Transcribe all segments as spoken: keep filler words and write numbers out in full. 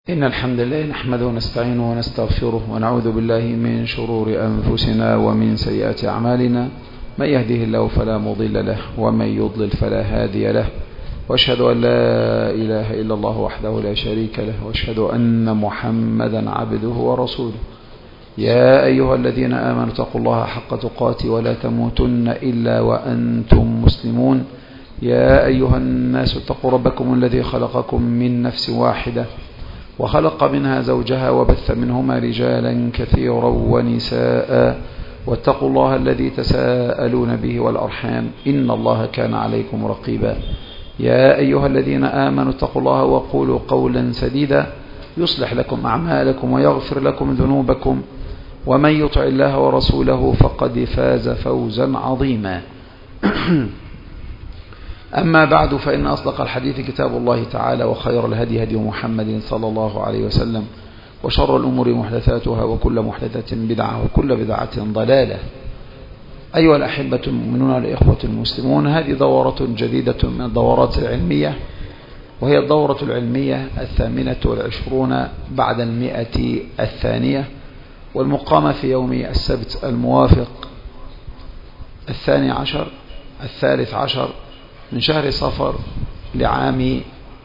إن الحمد لله نحمده ونستعينه ونستغفره ونعوذ بالله من شرور أنفسنا ومن سيئات أعمالنا. من يهده الله فلا مضل له ومن يضلل فلا هادي له، وأشهد أن لا إله إلا الله وحده لا شريك له، وأشهد أن محمدا عبده ورسوله. يا أيها الذين آمنوا اتقوا الله حق تقاته ولا تموتن إلا وأنتم مسلمون. يا أيها الناس اتقوا ربكم الذي خلقكم من نفس واحدة وخلق منها زوجها وبث منهما رجالا كثيرا ونساء، واتقوا الله الذي تساءلون به والأرحام إن الله كان عليكم رقيبا. يا أيها الذين آمنوا اتقوا الله وقولوا قولا سديدا يصلح لكم أعمالكم ويغفر لكم ذنوبكم، ومن يطع الله ورسوله فقد فاز فوزا عظيما. أما بعد، فإن أصدق الحديث كتاب الله تعالى، وخير الهدي هدي محمد صلى الله عليه وسلم، وشر الأمور محدثاتها، وكل محدثة بدعة، وكل بدعة ضلالة. أيها الأحبة المؤمنون والإخوة المسلمون، هذه دورة جديدة من الدورات العلمية، وهي الدورة العلمية الثامنة والعشرون بعد المئة الثانية، والمقامة في يوم السبت الموافق الثاني عشر الثالث عشر من شهر صفر لعام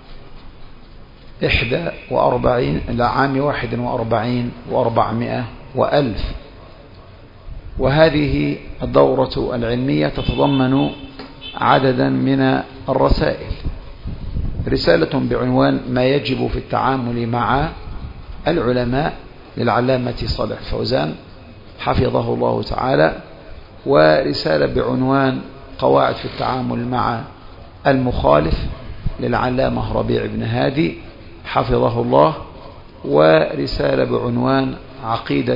إحدى وأربعين لعام واحد وأربعين وأربعمائة وألف. وهذه الدورة العلمية تتضمن عددا من الرسائل. رسالة بعنوان ما يجب في التعامل مع العلماء للعلامة صالح فوزان حفظه الله تعالى، ورسالة بعنوان قواعد في التعامل مع المخالف للعلامة ربيع بن هادي حفظه الله، ورسالة بعنوان عقيدة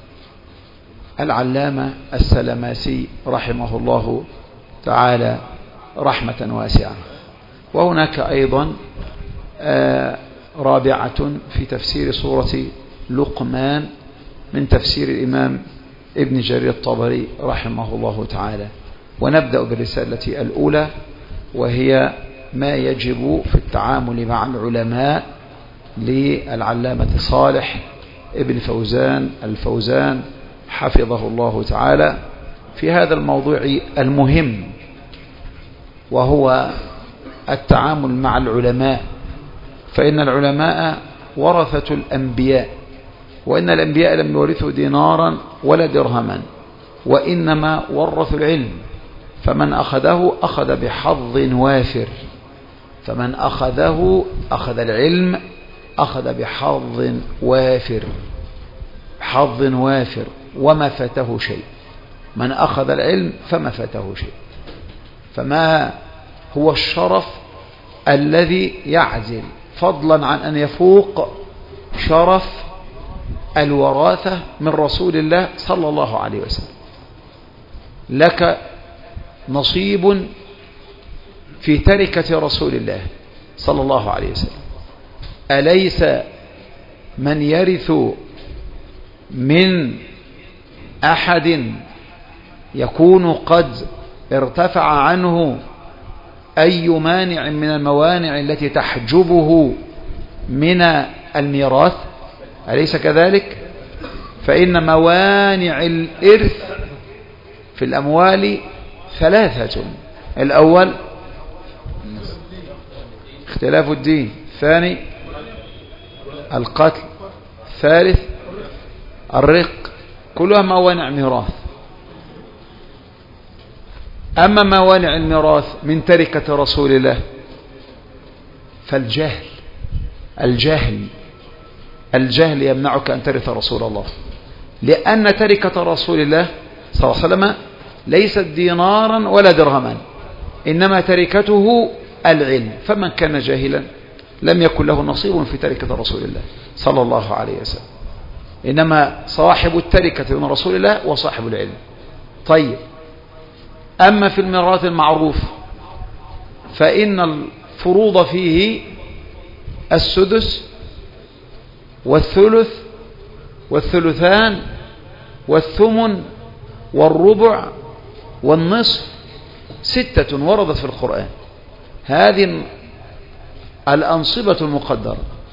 العلامة السلماسي رحمه الله تعالى رحمة واسعة. وهناك أيضا رابعة في تفسير سورة لقمان من تفسير الإمام ابن جرير الطبري رحمه الله تعالى. ونبدأ بالرسالة الأولى، وهي ما يجب في التعامل مع العلماء للعلامة صالح ابن فوزان الفوزان حفظه الله تعالى في هذا الموضوع المهم، وهو التعامل مع العلماء. فإن العلماء ورثة الأنبياء، وإن الأنبياء لم يورثوا دينارا ولا درهما، وإنما ورثوا العلم، فمن أخذه أخذ بحظ وافر، فمن أخذه أخذ العلم أخذ بحظ وافر، حظ وافر، وما فاته شيء. من أخذ العلم فما فاته شيء. فما هو الشرف الذي يعزل فضلا عن أن يفوق شرف الوراثة من رسول الله صلى الله عليه وسلم؟ لك نصيب في تركة رسول الله صلى الله عليه وسلم. أليس من يرث من أحد يكون قد ارتفع عنه أي مانع من الموانع التي تحجبه من الميراث؟ أليس كذلك؟ فإن موانع الإرث في الأموال ثلاثة: الأول اختلاف الدين، الثاني القتل، الثالث الرق، كلها موانع ميراث. أما موانع الميراث من تركة رسول الله فالجهل، الجهل الجهل يمنعك أن ترث رسول الله، لأن تركة رسول الله صلى الله عليه وسلم ليست دينارا ولا درهما، إنما تركته العلم. فمن كان جاهلا لم يكن له نصيب في تركة رسول الله صلى الله عليه وسلم، إنما صاحب التركة من رسول الله وصاحب العلم. طيب، أما في الميراث المعروف فإن الفروض فيه السدس والثلث والثلثان والثمن والربع والنصف، ستة وردت في القرآن. هذه الأنصبة المقدرة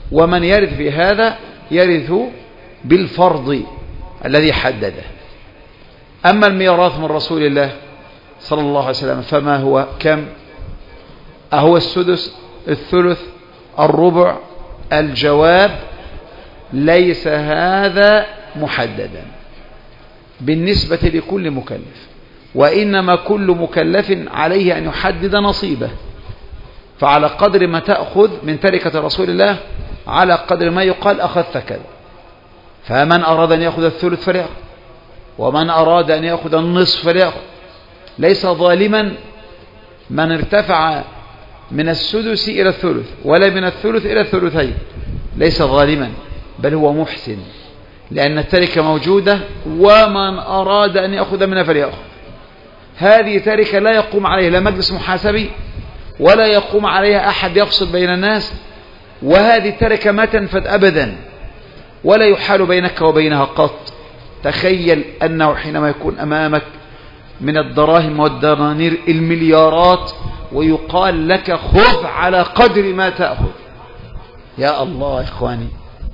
ومن يرث في هذا يرث بالفرض الذي حدده. أما الميراث من رسول الله صلى الله عليه وسلم فما هو؟ كم؟ أهو السدس، الثلث، الربع؟ الجواب ليس هذا محددا بالنسبة لكل مكلف، وإنما كل مكلف عليه أن يحدد نصيبه. فعلى قدر ما تأخذ من تركة رسول الله على قدر ما يقال أخذت كذا. فمن أراد أن يأخذ الثلث فليأخذ، ومن أراد أن يأخذ النصف فليأخذ. ليس ظالما من ارتفع من السدس إلى الثلث ولا من الثلث إلى الثلثين، ليس ظالما، بل هو محسن، لأن التركة موجودة، ومن أراد أن يأخذ منها فليأخذ. هذه تركة لا يقوم عليها لا مجلس محاسبي ولا يقوم عليها أحد يفصل بين الناس، وهذه تركة ما تنفد أبدا ولا يحال بينك وبينها قط. تخيل أنه حينما يكون أمامك من الدراهم والدنانير المليارات ويقال لك خذ على قدر ما تأخذ، يا الله إخواني.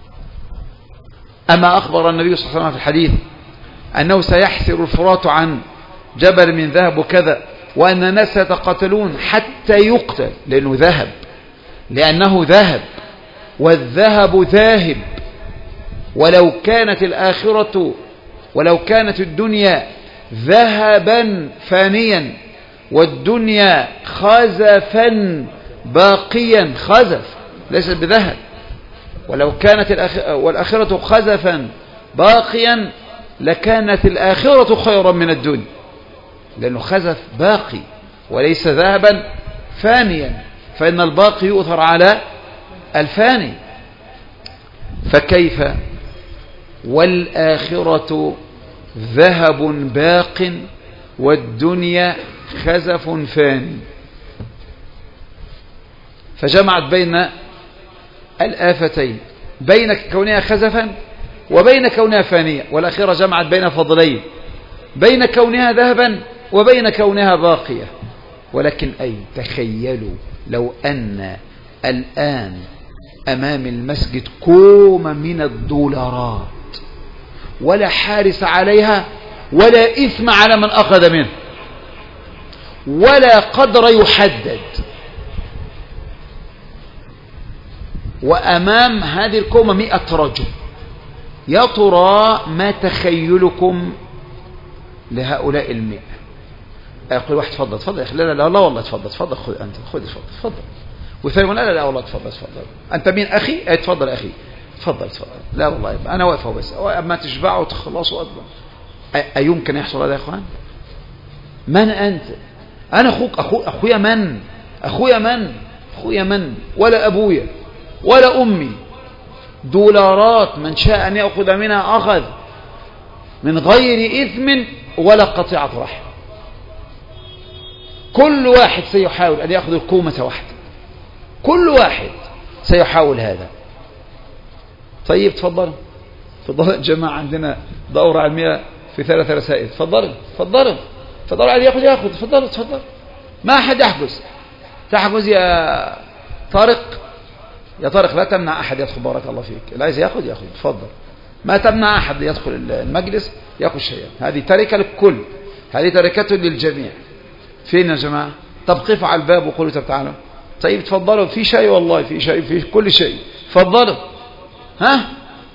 أما أخبر النبي صلى الله عليه وسلم في الحديث أنه سيحسر الفرات عن جبل من ذهب وكذا، وأن الناس يتقاتلون حتى يقتل، لأنه ذهب، لأنه ذهب، والذهب ذاهب. ولو كانت الآخرة ولو كانت الدنيا ذهبا فانيا والدنيا خزفا باقيا، خزف ليس بذهب، ولو كانت والآخرة خزفا باقيا لكانت الآخرة خيرا من الدنيا، لأنه خزف باقي وليس ذهبا فانيا، فإن الباقي يؤثر على الفاني. فكيف والآخرة ذهب باق والدنيا خزف فاني؟ فجمعت بين الآفتين، بين كونها خزفا وبين كونها فانية. والآخرة جمعت بين فضلين، بين كونها ذهبا وبين كونها باقية. ولكن أي تخيلوا لو أن الآن أمام المسجد كوم من الدولارات ولا حارس عليها ولا إثم على من أخذ منه ولا قدر يحدد، وأمام هذه الكومة مئة رجل، يا ترى ما تخيلكم لهؤلاء المئة؟ يقول واحد تفضل تفضل يا أخي، لا لا لا والله تفضل تفضل، خذ أنت خذ تفضل تفضل، والثاني لا لا لا والله تفضل تفضل، أنت مين أخي؟ أي تفضل أخي تفضل تفضل، لا والله أنا واقفه بس، أما تشبعوا وتخلصوا أطلع. أيمكن يحصل هذا يا إخوان؟ من أنت؟ أنا أخوك، أخو أخويا من؟ أخويا من؟ أخويا من؟ ولا أبويا ولا أمي. دولارات من شاء أن يأخذ منها أخذ من غير إثم ولا قطيعة رحم. كل واحد سيحاول أن يأخذ الكومة واحدة، كل واحد سيحاول هذا. طيب تفضلوا تفضلوا يا جماعة، عندنا دورة علمية في ثلاث رسائل، تفضلوا تفضلوا تفضلوا، على يأخذ يأخذ، تفضلوا تفضلوا، ما أحد يحجز. تحجز يا طارق، يا طارق لا تمنع أحد يدخل، بارك الله فيك، اللي عايز يأخذ يأخذ، تفضل، ما تمنع أحد يدخل المجلس يأخذ شيئا. هذه تركة للكل، هذه تركة للجميع. فين يا جماعة؟ طب قفوا على الباب وقولوا طب تعالوا. طيب تفضلوا، في شيء والله، في شيء، في كل شيء، تفضلوا. ها؟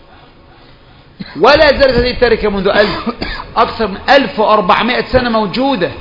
ولا زالت هذه التركة منذ ألف أكثر من ألف وأربعمائة سنة موجودة،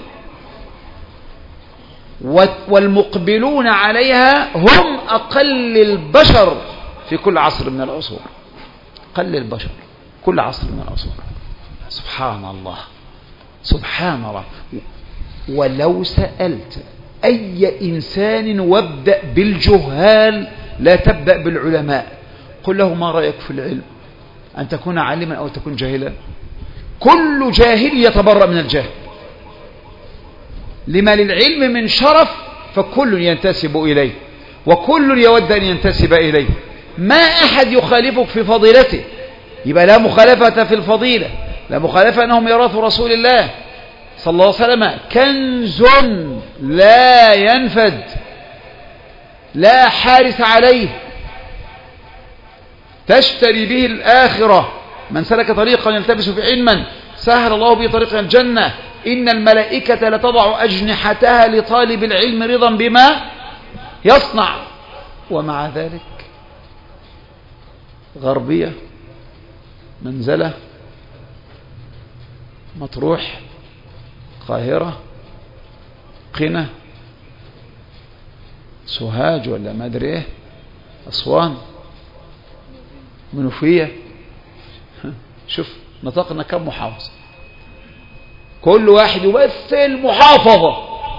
والمقبلون عليها هم أقل البشر في كل عصر من العصور، أقل البشر كل عصر من العصور. سبحان الله سبحان الله. ولو سألت أي إنسان وابدأ بالجهال لا تبدأ بالعلماء، قل له ما رأيك في العلم؟ أن تكون عالما أو تكون جاهلا؟ كل جاهل يتبرأ من الجهل، لما للعلم من شرف فكل ينتسب إليه وكل يود أن ينتسب إليه، ما أحد يخالفك في فضيلته. يبقى لا مخالفة في الفضيلة، لا مخالفة أنهم ميراث رسول الله صلى الله عليه وسلم كنز لا ينفد لا حارس عليه. تشتري به الآخرة. من سلك طريقا يلتمس في علما سهل الله به طريقا الجنة. إن الملائكة لتضع أجنحتها لطالب العلم رضا بما يصنع. ومع ذلك غربية، منزلة، مطروح، قاهرة، قنا، سوهاج ولا ما ادري ايه، أسوان، منوفية، شوف نطقنا كم محافظة، كل واحد يمثل محافظة.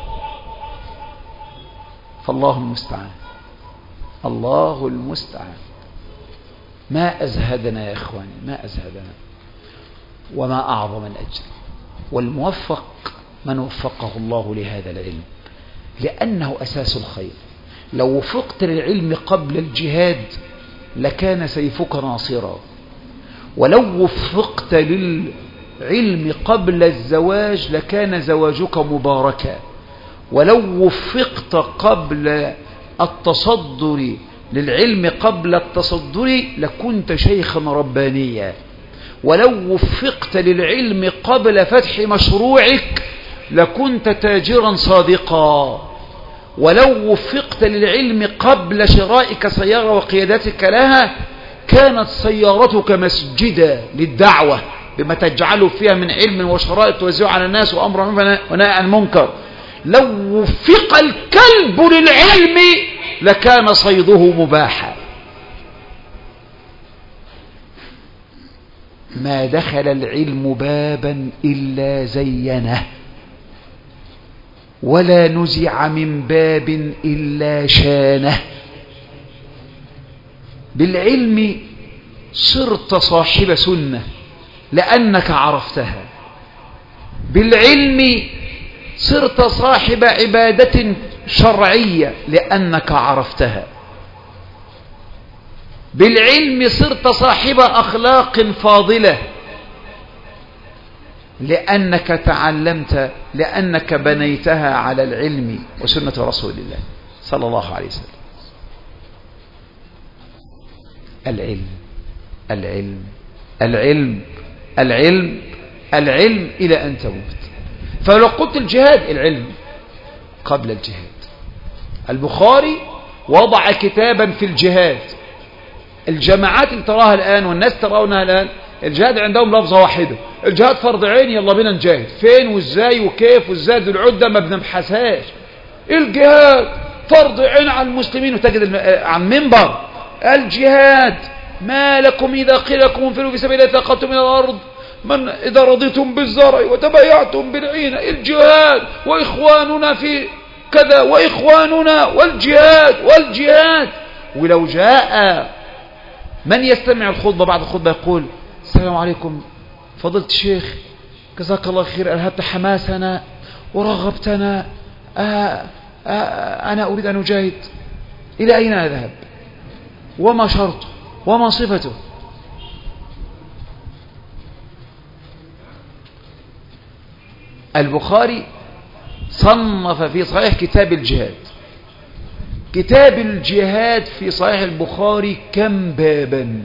فالله المستعان، الله المستعان. ما أزهدنا يا إخواني، ما أزهدنا، وما أعظم الأجر. والموفق من وفقه الله لهذا العلم، لأنه أساس الخير. لو وفقت للعلم قبل الجهاد لكان سيفك ناصرا، ولو وفقت للعلم قبل الزواج لكان زواجك مباركا، ولو وفقت قبل التصدر للعلم قبل التصدر لكنت شيخا ربانيا، ولو وفقت للعلم قبل فتح مشروعك لكنت تاجرا صادقا، ولو وفقت للعلم قبل شرائك سيارة وقيادتك لها كانت سيارتك مسجدا للدعوة بما تجعله فيها من علم وشرائط توزيع على الناس وأمر ونهي عن المنكر. لو وفق الكلب للعلم لكان صيده مباحا. ما دخل العلم بابا إلا زينه، ولا نزع من باب إلا شانه. بالعلم صرت صاحب سنة لأنك عرفتها، بالعلم صرت صاحب عبادة شرعية لأنك عرفتها، بالعلم صرت صاحب أخلاق فاضلة لأنك تعلمت، لأنك بنيتها على العلم وسنة رسول الله صلى الله عليه وسلم. العلم العلم العلم العلم العلم إلى أن تموت. فلو قلت الجهاد، العلم قبل الجهاد. البخاري وضع كتابا في الجهاد. الجماعات اللي تراها الآن والناس ترونها الآن الجهاد عندهم لفظة واحدة، الجهاد فرض عين، يلا بينا نجاهد. فين وازاي وكيف وازاي العدة ما بنبحثهاش. الجهاد فرض عين على المسلمين، وتجد عن منبر الجهاد ما لكم إذا قيل لكم انفروا في سبيل الله ثاقلتم إلى الأرض من إذا رضيتم بالزرع وتبايعتم بالعين. الجهاد وإخواننا في كذا وإخواننا والجهاد والجهاد. ولو جاء من يستمع الخطبة بعد الخطبة يقول السلام عليكم فضيلة الشيخ جزاك الله خير، ألهبت حماسنا ورغبتنا، آآ آآ أنا أريد أن أجاهد، إلى أين أذهب وما شرطه وما صفته؟ البخاري صنف في صحيح كتاب الجهاد. كتاب الجهاد في صحيح البخاري كم بابا؟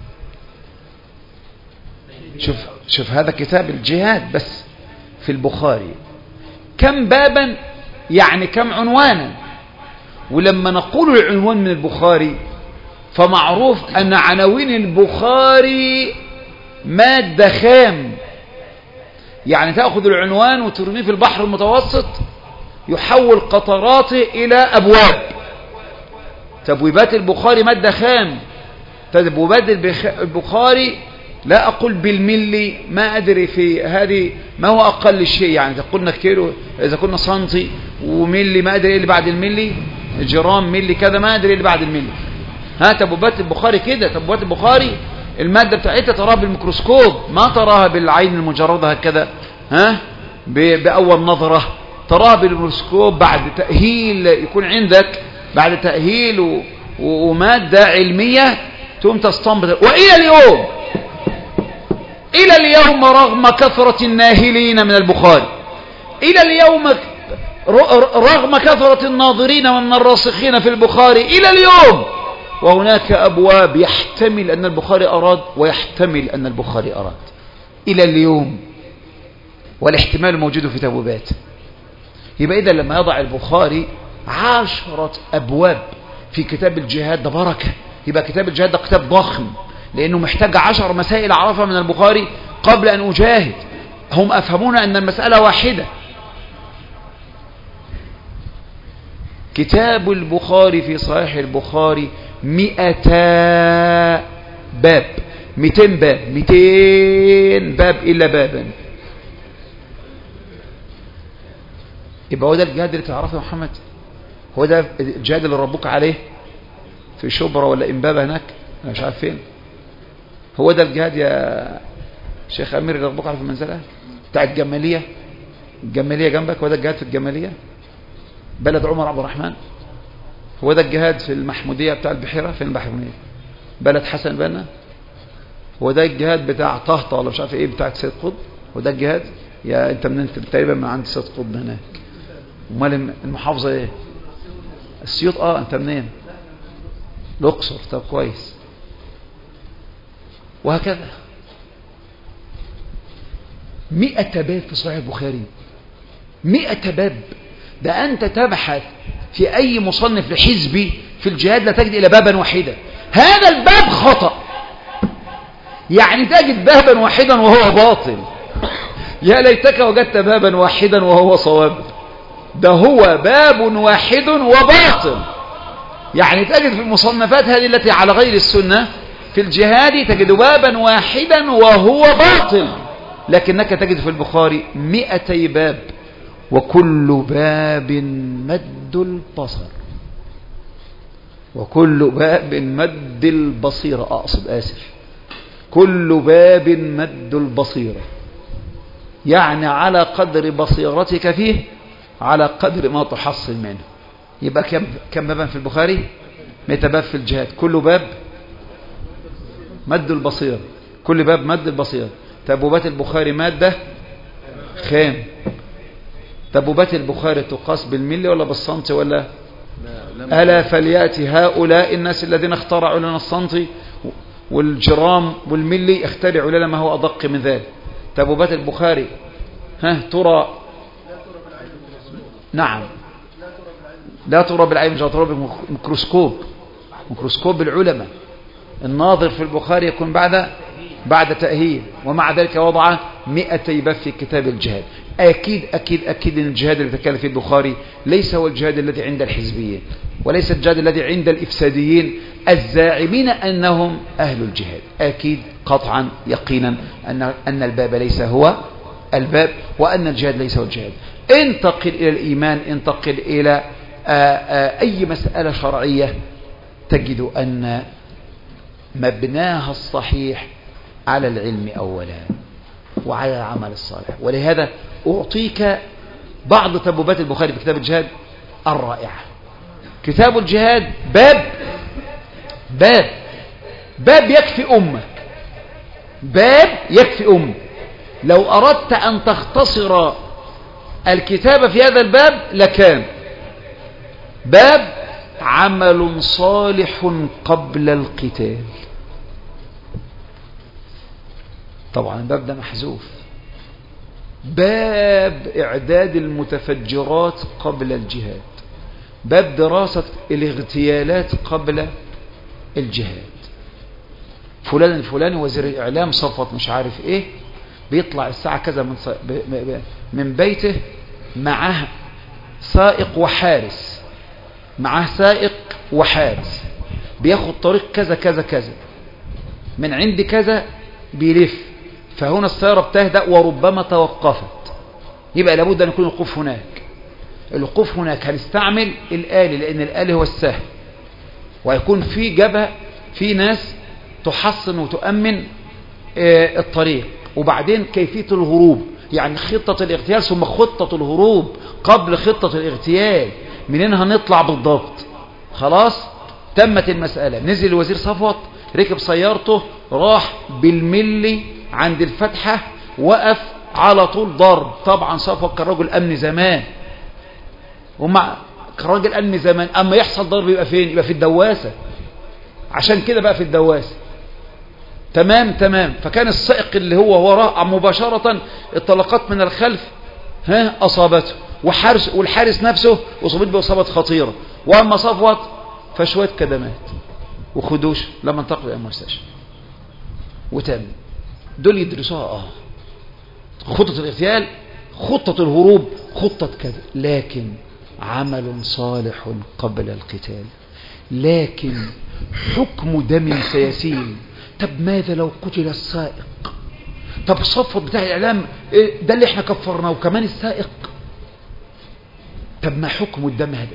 شوف شوف هذا كتاب الجهاد بس في البخاري كم بابا، يعني كم عنوانا. ولما نقول العنوان من البخاري فمعروف أن عناوين البخاري مادة خام، يعني تأخذ العنوان وترميه في البحر المتوسط يحول قطراته إلى أبواب. تبويبات البخاري مادة خام. تبويبات البخاري لا أقول بالملي، ما أدري في هذه ما هو أقل شيء، يعني إذا قلنا كيلو، إذا قلنا سنتي وملي ما أدري إيه اللي بعد الملي، جرام ملي كذا ما أدري إيه اللي بعد الملي. ها تبويبات البخاري كده. تبويبات البخاري المادة بتاعتها تراها بالميكروسكوب، ما تراها بالعين المجردة هكذا، ها بأول نظرة تراها بالميكروسكوب بعد تأهيل يكون عندك، بعد تأهيل و... ومادة علمية تقوم تستنبط. وإلى اليوم إلى اليوم رغم كثرة الناهلين من البخاري، إلى اليوم رغم كثرة الناظرين ومن الراسخين في البخاري، إلى اليوم وهناك أبواب يحتمل أن البخاري أراد ويحتمل أن البخاري أراد إلى اليوم، والاحتمال موجود في تبويبات. يبقى إذا لما يضع البخاري عشرة أبواب في كتاب الجهاد ده بركة. يبقى كتاب الجهاد ده كتاب ضخم، لأنه محتاج عشر مسائل أعرفها من البخاري قبل أن أجاهد. هم أفهمون أن المسألة واحدة. كتاب البخاري في صحيح البخاري مئتا باب، مئتين باب، مئتين باب إلا بابا. يبقى هو ده الجهاد اللي تعرفه يا محمد؟ هو ده الجهاد اللي ربوك عليه في شبرا ولا إمبابة هناك أنا مش عارف فين؟ هو ده الجهاد يا شيخ أمير اللي ربوك عليه في المنزلة بتاع الجمالية؟ الجمالية جنبك، هو ده الجهاد في الجمالية؟ بلد عمر عبد الرحمن؟ هو ده الجهاد في المحمودية بتاع البحيرة؟ فين المحمودية؟ بلد حسن بنا؟ هو ده الجهاد بتاع طهطة ولا مش عارف ايه بتاع سيد قطب؟ هو ده الجهاد؟ يا انت من انت تقريبا من عند سيد قطب هناك. امال المحافظة ايه؟ السيوط. اه انت منين؟ الاقصر. طب كويس. وهكذا مئة باب في صحيح البخاري، مئة باب. ده أنت تبحث في أي مصنف لحزبي في الجهاد لا تجد إلى بابا واحدا. هذا الباب خطأ، يعني تجد بابا واحدا وهو باطل. يا ليتك وجدت بابا واحدا وهو صواب. ده هو باب واحد وباطل. يعني تجد في المصنفات هذه التي على غير السنة في الجهاد تجد بابا واحدا وهو باطل، لكنك تجد في البخاري مئتي باب، وكل باب مد البصر، وكل باب مد البصيرة. أقصد آسف كل باب مد البصيرة، يعني على قدر بصيرتك فيه على قدر ما تحصل منه. يبقى كم كم بابا في البخاري؟ مئة باب في الجهاد، كل باب مد البصيرة، كل باب مد البصيرة. تبوبات البخاري مادة خام. تبوبات البخاري تقاس بالملي ولا بالسنتي ولا؟ ألا فليأتي هؤلاء الناس الذين اخترعوا لنا السنتي والجرام والملي اخترعوا لنا ما هو أدق من ذلك. تبوبات البخاري ها ترى؟ نعم لا ترى بالعين، مش ترى بالميكروسكوب، ميكروسكوب العلماء. الناظر في البخاري يكون بعد بعد تأهيل. ومع ذلك وضع مئتي باب في كتاب الجهاد. أكيد أكيد أكيد أن الجهاد الذي تكلم فيه البخاري ليس هو الجهاد الذي عند الحزبيين، وليس الجهاد الذي عند الإفساديين الزاعمين أنهم أهل الجهاد. أكيد قطعا يقينا أن أن الباب ليس هو الباب، وأن الجهاد ليس هو الجهاد. انتقل إلى الإيمان، انتقل إلى آآ آآ أي مسألة شرعية، تجد أن مبناها الصحيح على العلم أولا وعلى العمل الصالح. ولهذا أعطيك بعض تبوبات البخاري في كتاب الجهاد الرائعة. كتاب الجهاد باب باب باب يكفي أمك، باب يكفي أمك. لو أردت أن تختصر الكتاب في هذا الباب لكان باب عمل صالح قبل القتال. طبعا الباب ده محذوف. باب إعداد المتفجرات قبل الجهاد، باب دراسة الاغتيالات قبل الجهاد. فلان الفلاني وزير الإعلام صفت مش عارف إيه، بيطلع الساعة كذا من, ص... ب... ب... من بيته، معه سائق وحارس، معه سائق وحارس، بياخد طريق كذا كذا كذا، من عند كذا بيلف، فهنا السيارة بتهدأ وربما توقفت، يبقى لابد أن يكون الوقوف هناك. الوقوف هناك هنستعمل الآلي، لأن الآلي هو السهل، ويكون في جبهة في ناس تحصن وتؤمن الطريق. وبعدين كيفية الهروب، يعني خطة الاغتيال ثم خطة الهروب قبل خطة الاغتيال، منين هنطلع بالضبط. خلاص تمت المسألة. نزل الوزير صفوت، ركب سيارته، راح بالملي عند الفتحة، وقف على طول ضرب. طبعا صفوت كان رجل أمن زمان، ومع كان راجل أمن زمان، أما يحصل ضرب يبقى فين؟ يبقى في الدواسة. عشان كده بقى في الدواسة. تمام تمام. فكان السائق اللي هو وراء مباشرة الطلقات من الخلف ها أصابته، وحارس والحارس نفسه أصيبت بإصابة خطيرة. وأما صفوت فشوية كدمات وخدوش لما انتقلوا إلى المستشفى وتم. دول يدرسوها اه خطة الاغتيال، خطة الهروب، خطة كذا، لكن عمل صالح قبل القتال. لكن حكم دم سيسيل. طب ماذا لو قتل السائق؟ طب صفوت بتاع الإعلام ده اللي احنا كفرناه وكمان السائق. طب ما حكم الدم هذا؟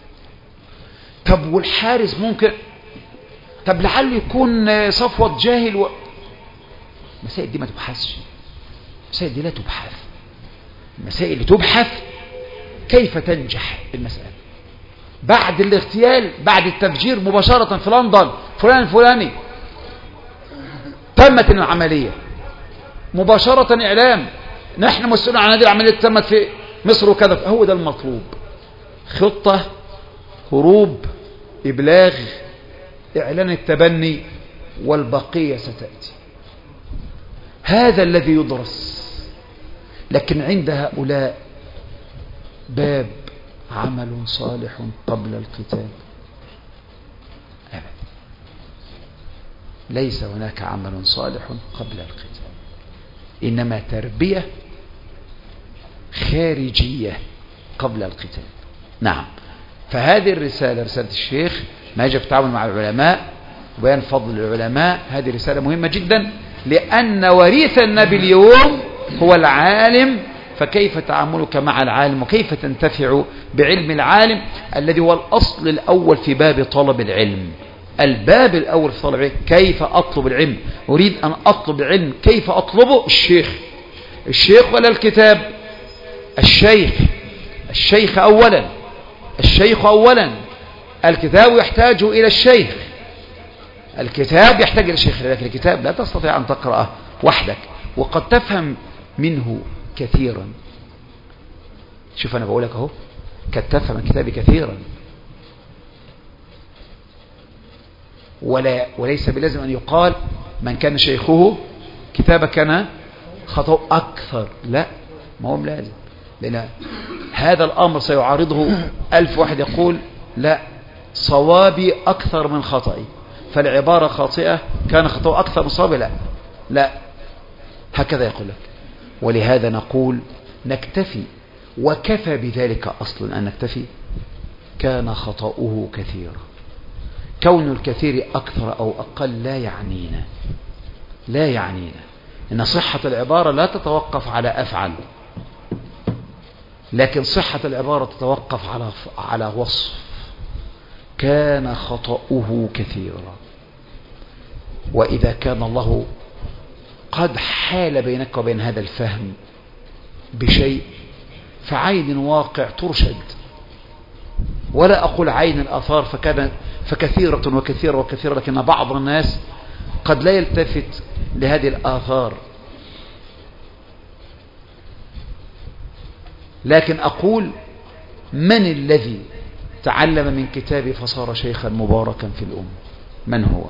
طب والحارس ممكن، طب لعله يكون صفوت جاهل و... المسائل دي ما تبحثش، المسائل دي لا تبحث. المسائل اللي تبحث كيف تنجح المسألة بعد الاغتيال، بعد التفجير مباشرة في لندن فلان الفلاني تمت العملية مباشرة. إعلام نحن مسؤولون عن هذه العملية تمت في مصر وكذا. هو ده المطلوب، خطة هروب، إبلاغ، إعلان التبني، والبقية ستأتي. هذا الذي يدرس. لكن عند هؤلاء باب عمل صالح قبل القتال أبدا، ليس هناك عمل صالح قبل القتال، إنما تربية خارجية قبل القتال. نعم. فهذه الرسالة رسالة الشيخ ما يجب التعامل مع العلماء وبيان فضل العلماء. هذه رسالة مهمة جدا، لأن وريث النبي اليوم هو العالم. فكيف تعاملك مع العالم وكيف تنتفع بعلم العالم الذي هو الأصل الأول في باب طلب العلم. الباب الأول في طلب العلم كيف أطلب العلم. أريد أن أطلب العلم، كيف أطلبه؟ الشيخ. الشيخ ولا الكتاب؟ الشيخ. الشيخ أولا، الشيخ أولا. الكتاب يحتاج إلى الشيخ، الكتاب يحتاج إلى الشيخ. لكن الكتاب لا تستطيع أن تقرأه وحدك، وقد تفهم منه كثيرا. شوف أنا بقولك أهو، قد تفهم الكتاب كثيرا، ولا وليس بلازم أن يقال من كان شيخه كتاب كان خطأ أكثر. لا، ما هو لازم، لأن هذا الأمر سيعارضه ألف واحد يقول لا صوابي أكثر من خطأي، فالعبارة خاطئة كان خطأ أكثر من صوابي. لا لا، هكذا يقول لك. ولهذا نقول نكتفي، وكفى بذلك أصلا أن نكتفي. كان خطأه كثيرا، كون الكثير أكثر أو أقل لا يعنينا، لا يعنينا. إن صحة العبارة لا تتوقف على أفعل، لكن صحة العبارة تتوقف على على وصف. كان خطأه كثيرا. وإذا كان الله قد حال بينك وبين هذا الفهم بشيء، فعين واقع ترشد. ولا أقول عين الآثار فكان فكثيرة وكثيرة وكثيرة، لكن بعض الناس قد لا يلتفت لهذه الآثار. لكن أقول من الذي تعلم من كتابي فصار شيخا مباركا في الأمة؟ من هو؟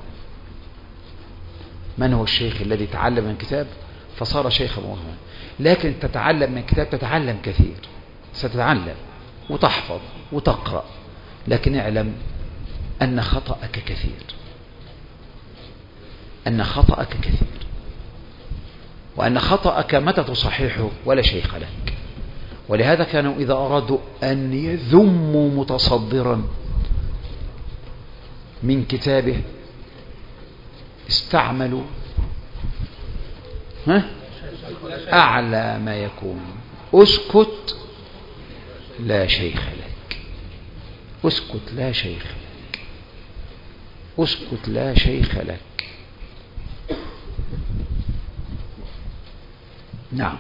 من هو الشيخ الذي تعلم من كتاب فصار شيخا مباركا؟ لكن تتعلم من كتاب، تتعلم كثير، ستتعلم وتحفظ وتقرأ، لكن اعلم أن خطأك كثير، أن خطأك كثير، وأن خطأك متى تصححه ولا شيخ لك. ولهذا كانوا إذا أرادوا أن يذموا متصدرا من كتابه استعملوا ها أعلى ما يكون: اسكت لا شيخ لك، اسكت لا شيخ لك، اسكت لا شيخ لك. نعم.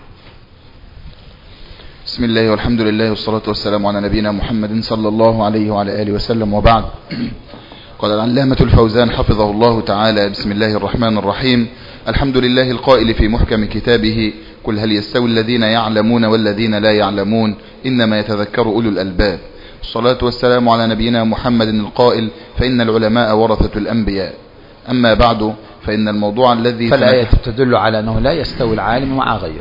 بسم الله والحمد لله والصلاة والسلام على نبينا محمد صلى الله عليه وعلى آله وسلم، وبعد. قال العلامة الفوزان حفظه الله تعالى: بسم الله الرحمن الرحيم. الحمد لله القائل في محكم كتابه: قل هل يستوي الذين يعلمون والذين لا يعلمون إنما يتذكر أولو الألباب. الصلاة والسلام على نبينا محمد القائل فإن العلماء ورثة الأنبياء. أما بعد فإن الموضوع الذي فالآية تدل على أنه لا يستوي العالم مع غيره،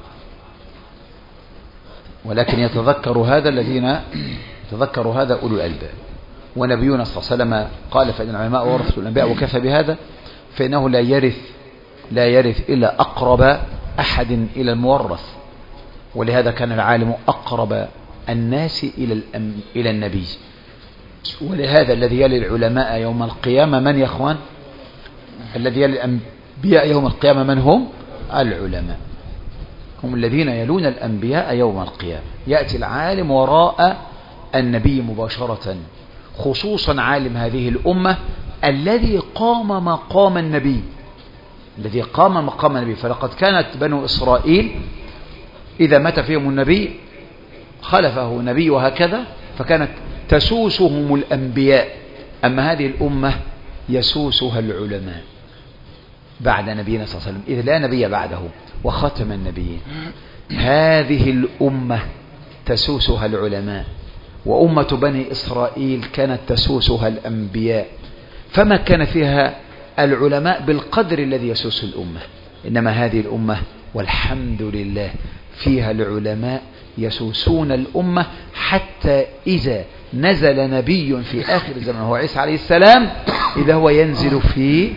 ولكن يتذكر هذا الذين يتذكر هذا أولو الألباب. ونبينا صلى الله عليه وسلم قال فإن العلماء ورثة الأنبياء، وكفى بهذا، فإنه لا يرث لا يرث إلا أقرب أحد إلى المورث، ولهذا كان العالم أقرب الناس إلى الأم إلى النبي. ولهذا الذي يلي العلماء يوم القيامة من يا أخوان؟ الذي يلي الأنبياء يوم القيامة من هم؟ العلماء، هم الذين يلون الأنبياء يوم القيامة. يأتي العالم وراء النبي مباشرة، خصوصا عالم هذه الأمة الذي قام مقام النبي الذي قام مقام النبي. فلقد كانت بنو إسرائيل إذا مات فيهم النبي خلفه نبي وهكذا، فكانت تسوسهم الأنبياء. أما هذه الأمة يسوسها العلماء بعد نبينا صلى الله عليه وسلم، إذ لا نبي بعده وختم النبيين. هذه الأمة تسوسها العلماء، وأمة بني إسرائيل كانت تسوسها الأنبياء، فما كان فيها العلماء بالقدر الذي يسوس الأمة. إنما هذه الأمة والحمد لله فيها العلماء يسوسون الأمة، حتى إذا نزل نبي في آخر الزمن هو عيسى عليه السلام، إذا هو ينزل في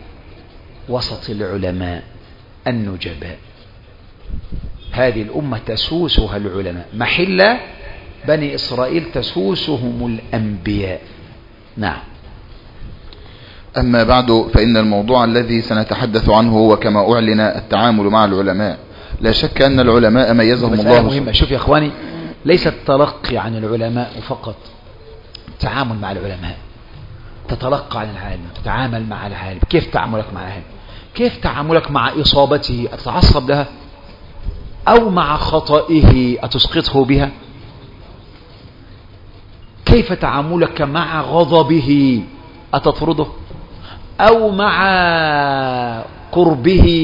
وسط العلماء النجباء. هذه الأمة تسوسها العلماء، محل بني إسرائيل تسوسهم الأنبياء. نعم. أما بعد فإن الموضوع الذي سنتحدث عنه هو كما أعلن التعامل مع العلماء. لا شك أن العلماء ميزهم الله. مهمة. شوف يا أخواني، ليس التلقي عن العلماء فقط، التعامل مع العلماء. تتلقى عن العالم، تتعامل مع العالم. كيف تعاملك مع العالم؟ كيف تعاملك مع إصابته؟ أتتعصب لها؟ أو مع خطئه أتسقطه بها؟ كيف تعاملك مع غضبه؟ أتطرده؟ أو مع قربه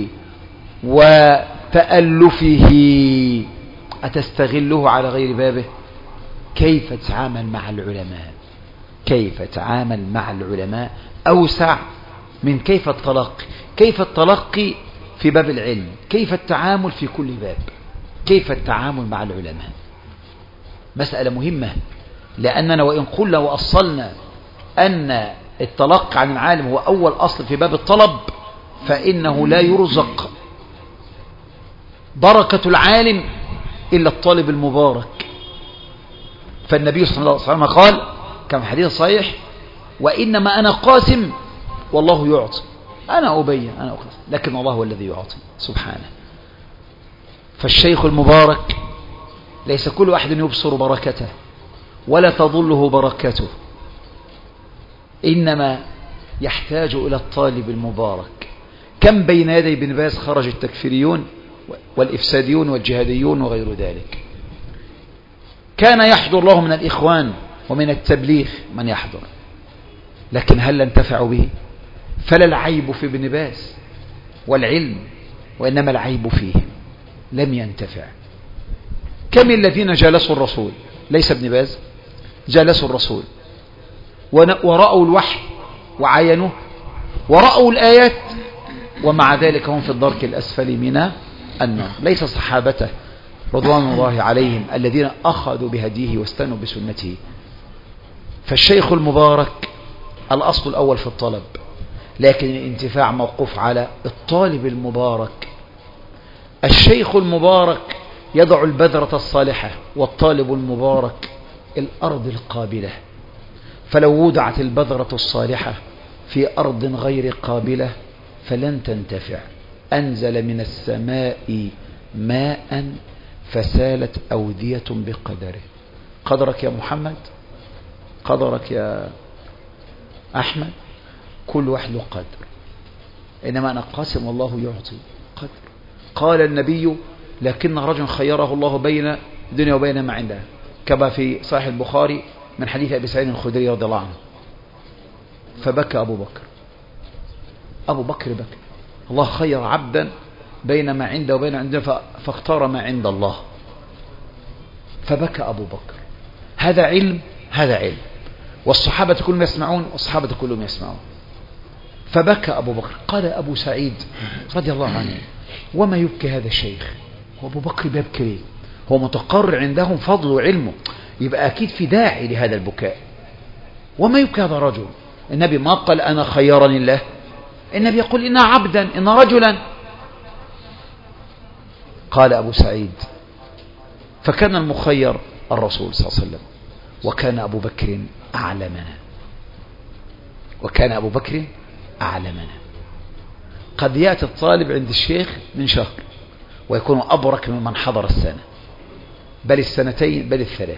وتألفه أتستغله على غير بابه؟ كيف تتعامل مع العلماء؟ كيف تتعامل مع العلماء أوسع من كيف التلقي. كيف التلقي في باب العلم، كيف التعامل في كل باب، كيف التعامل مع العلماء. مسألة مهمة، لأننا وإن قلنا وأصلنا أن التلقي عن العالم هو أول أصل في باب الطلب، فإنه لا يرزق بركة العالم إلا الطالب المبارك. فالنبي صلى الله عليه وسلم قال كما حديث صحيح: وإنما أنا قاسم والله يعطي. أنا أبين أنا أقسم، لكن الله هو الذي يعطي سبحانه. فالشيخ المبارك ليس كل أحد يبصر بركته ولا تظله بركته، إنما يحتاج إلى الطالب المبارك. كم بين يدي ابن باز خرج التكفيريون والإفساديون والجهاديون وغير ذلك. كان يحضر له من الإخوان ومن التبليغ من يحضر، لكن هل انتفعوا به؟ فلا العيب في ابن باز والعلم، وإنما العيب فيه، لم ينتفع. كم الذين جالسوا الرسول، ليس ابن باز، جالسوا الرسول ورأوا الوحي وعاينوه ورأوا الآيات، ومع ذلك هم في الدرك الأسفل من النار. ليس صحابته رضوان الله عليهم الذين أخذوا بهديه واستنوا بسنته. فالشيخ المبارك الأصل الأول في الطلب، لكن الانتفاع موقوف على الطالب المبارك. الشيخ المبارك يضع البذرة الصالحة، والطالب المبارك الأرض القابلة. فلو وضعت البذرة الصالحة في أرض غير قابلة فلن تنتفع. أنزل من السماء ماء فسالت أودية بقدره. قدرك يا محمد، قدرك يا أحمد، كل واحد له قدر، إنما أنا قاسم والله يعطي قدر. قال النبي: لكن رجل خيره الله بين الدنيا وبين ما عندها، كما في صحيح البخاري من حديث أبي سعيد الخدري رضي الله عنه. فبكى أبو بكر أبو بكر بكى. الله خير عبدا بين ما عنده وبين عندنا، فاختار ما عند الله. فبكى أبو بكر. هذا علم، هذا علم، والصحابة كلهم يسمعون، والصحابة كلهم يسمعون. فبكى أبو بكر. قال أبو سعيد رضي الله عنه: وما يبكي هذا الشيخ؟ وأبو بكر بيبكي ليه؟ هو متقرر عندهم فضل وعلمه، يبقى أكيد في داعي لهذا البكاء. وما يبكي هذا الرجل؟ النبي ما قال أنا خيرني الله، النبي يقول إن عبدا، إن رجلا. قال أبو سعيد: فكان المخير الرسول صلى الله عليه وسلم، وكان أبو بكر أعلمنا، وكان أبو بكر أعلمنا. قد يأتي الطالب عند الشيخ من شهر ويكون أبرك ممن حضر السنة، بل السنتين، بل الثلاث.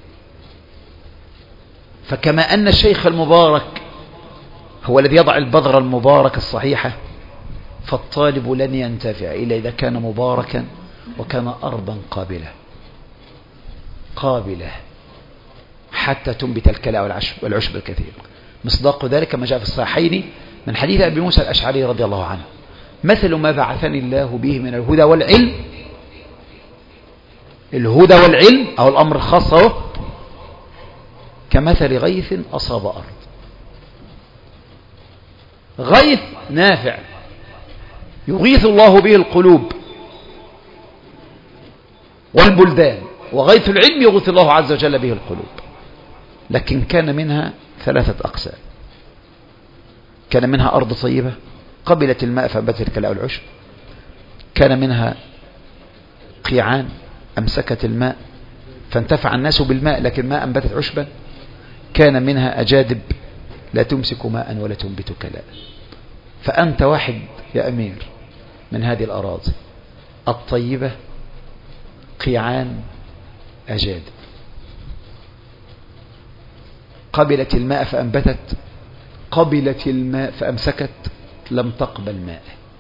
فكما أن الشيخ المبارك هو الذي يضع البذرة المباركة الصحيحة، فالطالب لن ينتفع إلا إذا كان مباركا وكان أرضا قابلة قابلة حتى تنبت الكلاء والعشب الكثير. مصداق ذلك ما جاء في الصحيحين من حديث أبي موسى الأشعري رضي الله عنه: مثل ما بعثني الله به من الهدى والعلم، الهدى والعلم أو الأمر الخاص هو كمثل غيث أصاب أرض. غيث نافع يغيث الله به القلوب والبلدان، وغيث العلم يغيث الله عز وجل به القلوب. لكن كان منها ثلاثة أقسام: كان منها أرض طيبة قبلت الماء فأنبتت الكلاء والعشب، كان منها قيعان أمسكت الماء فانتفع الناس بالماء لكن ما أنبتت عشبا، كان منها أجادب لا تمسك ماء ولا تنبت كلاء. فأنت واحد يا أمير من هذه الأراضي الطيبة، قيعان أجادب، قبلت الماء فأنبتت، قبلت الماء فأمسكت، لم تقبل ماء،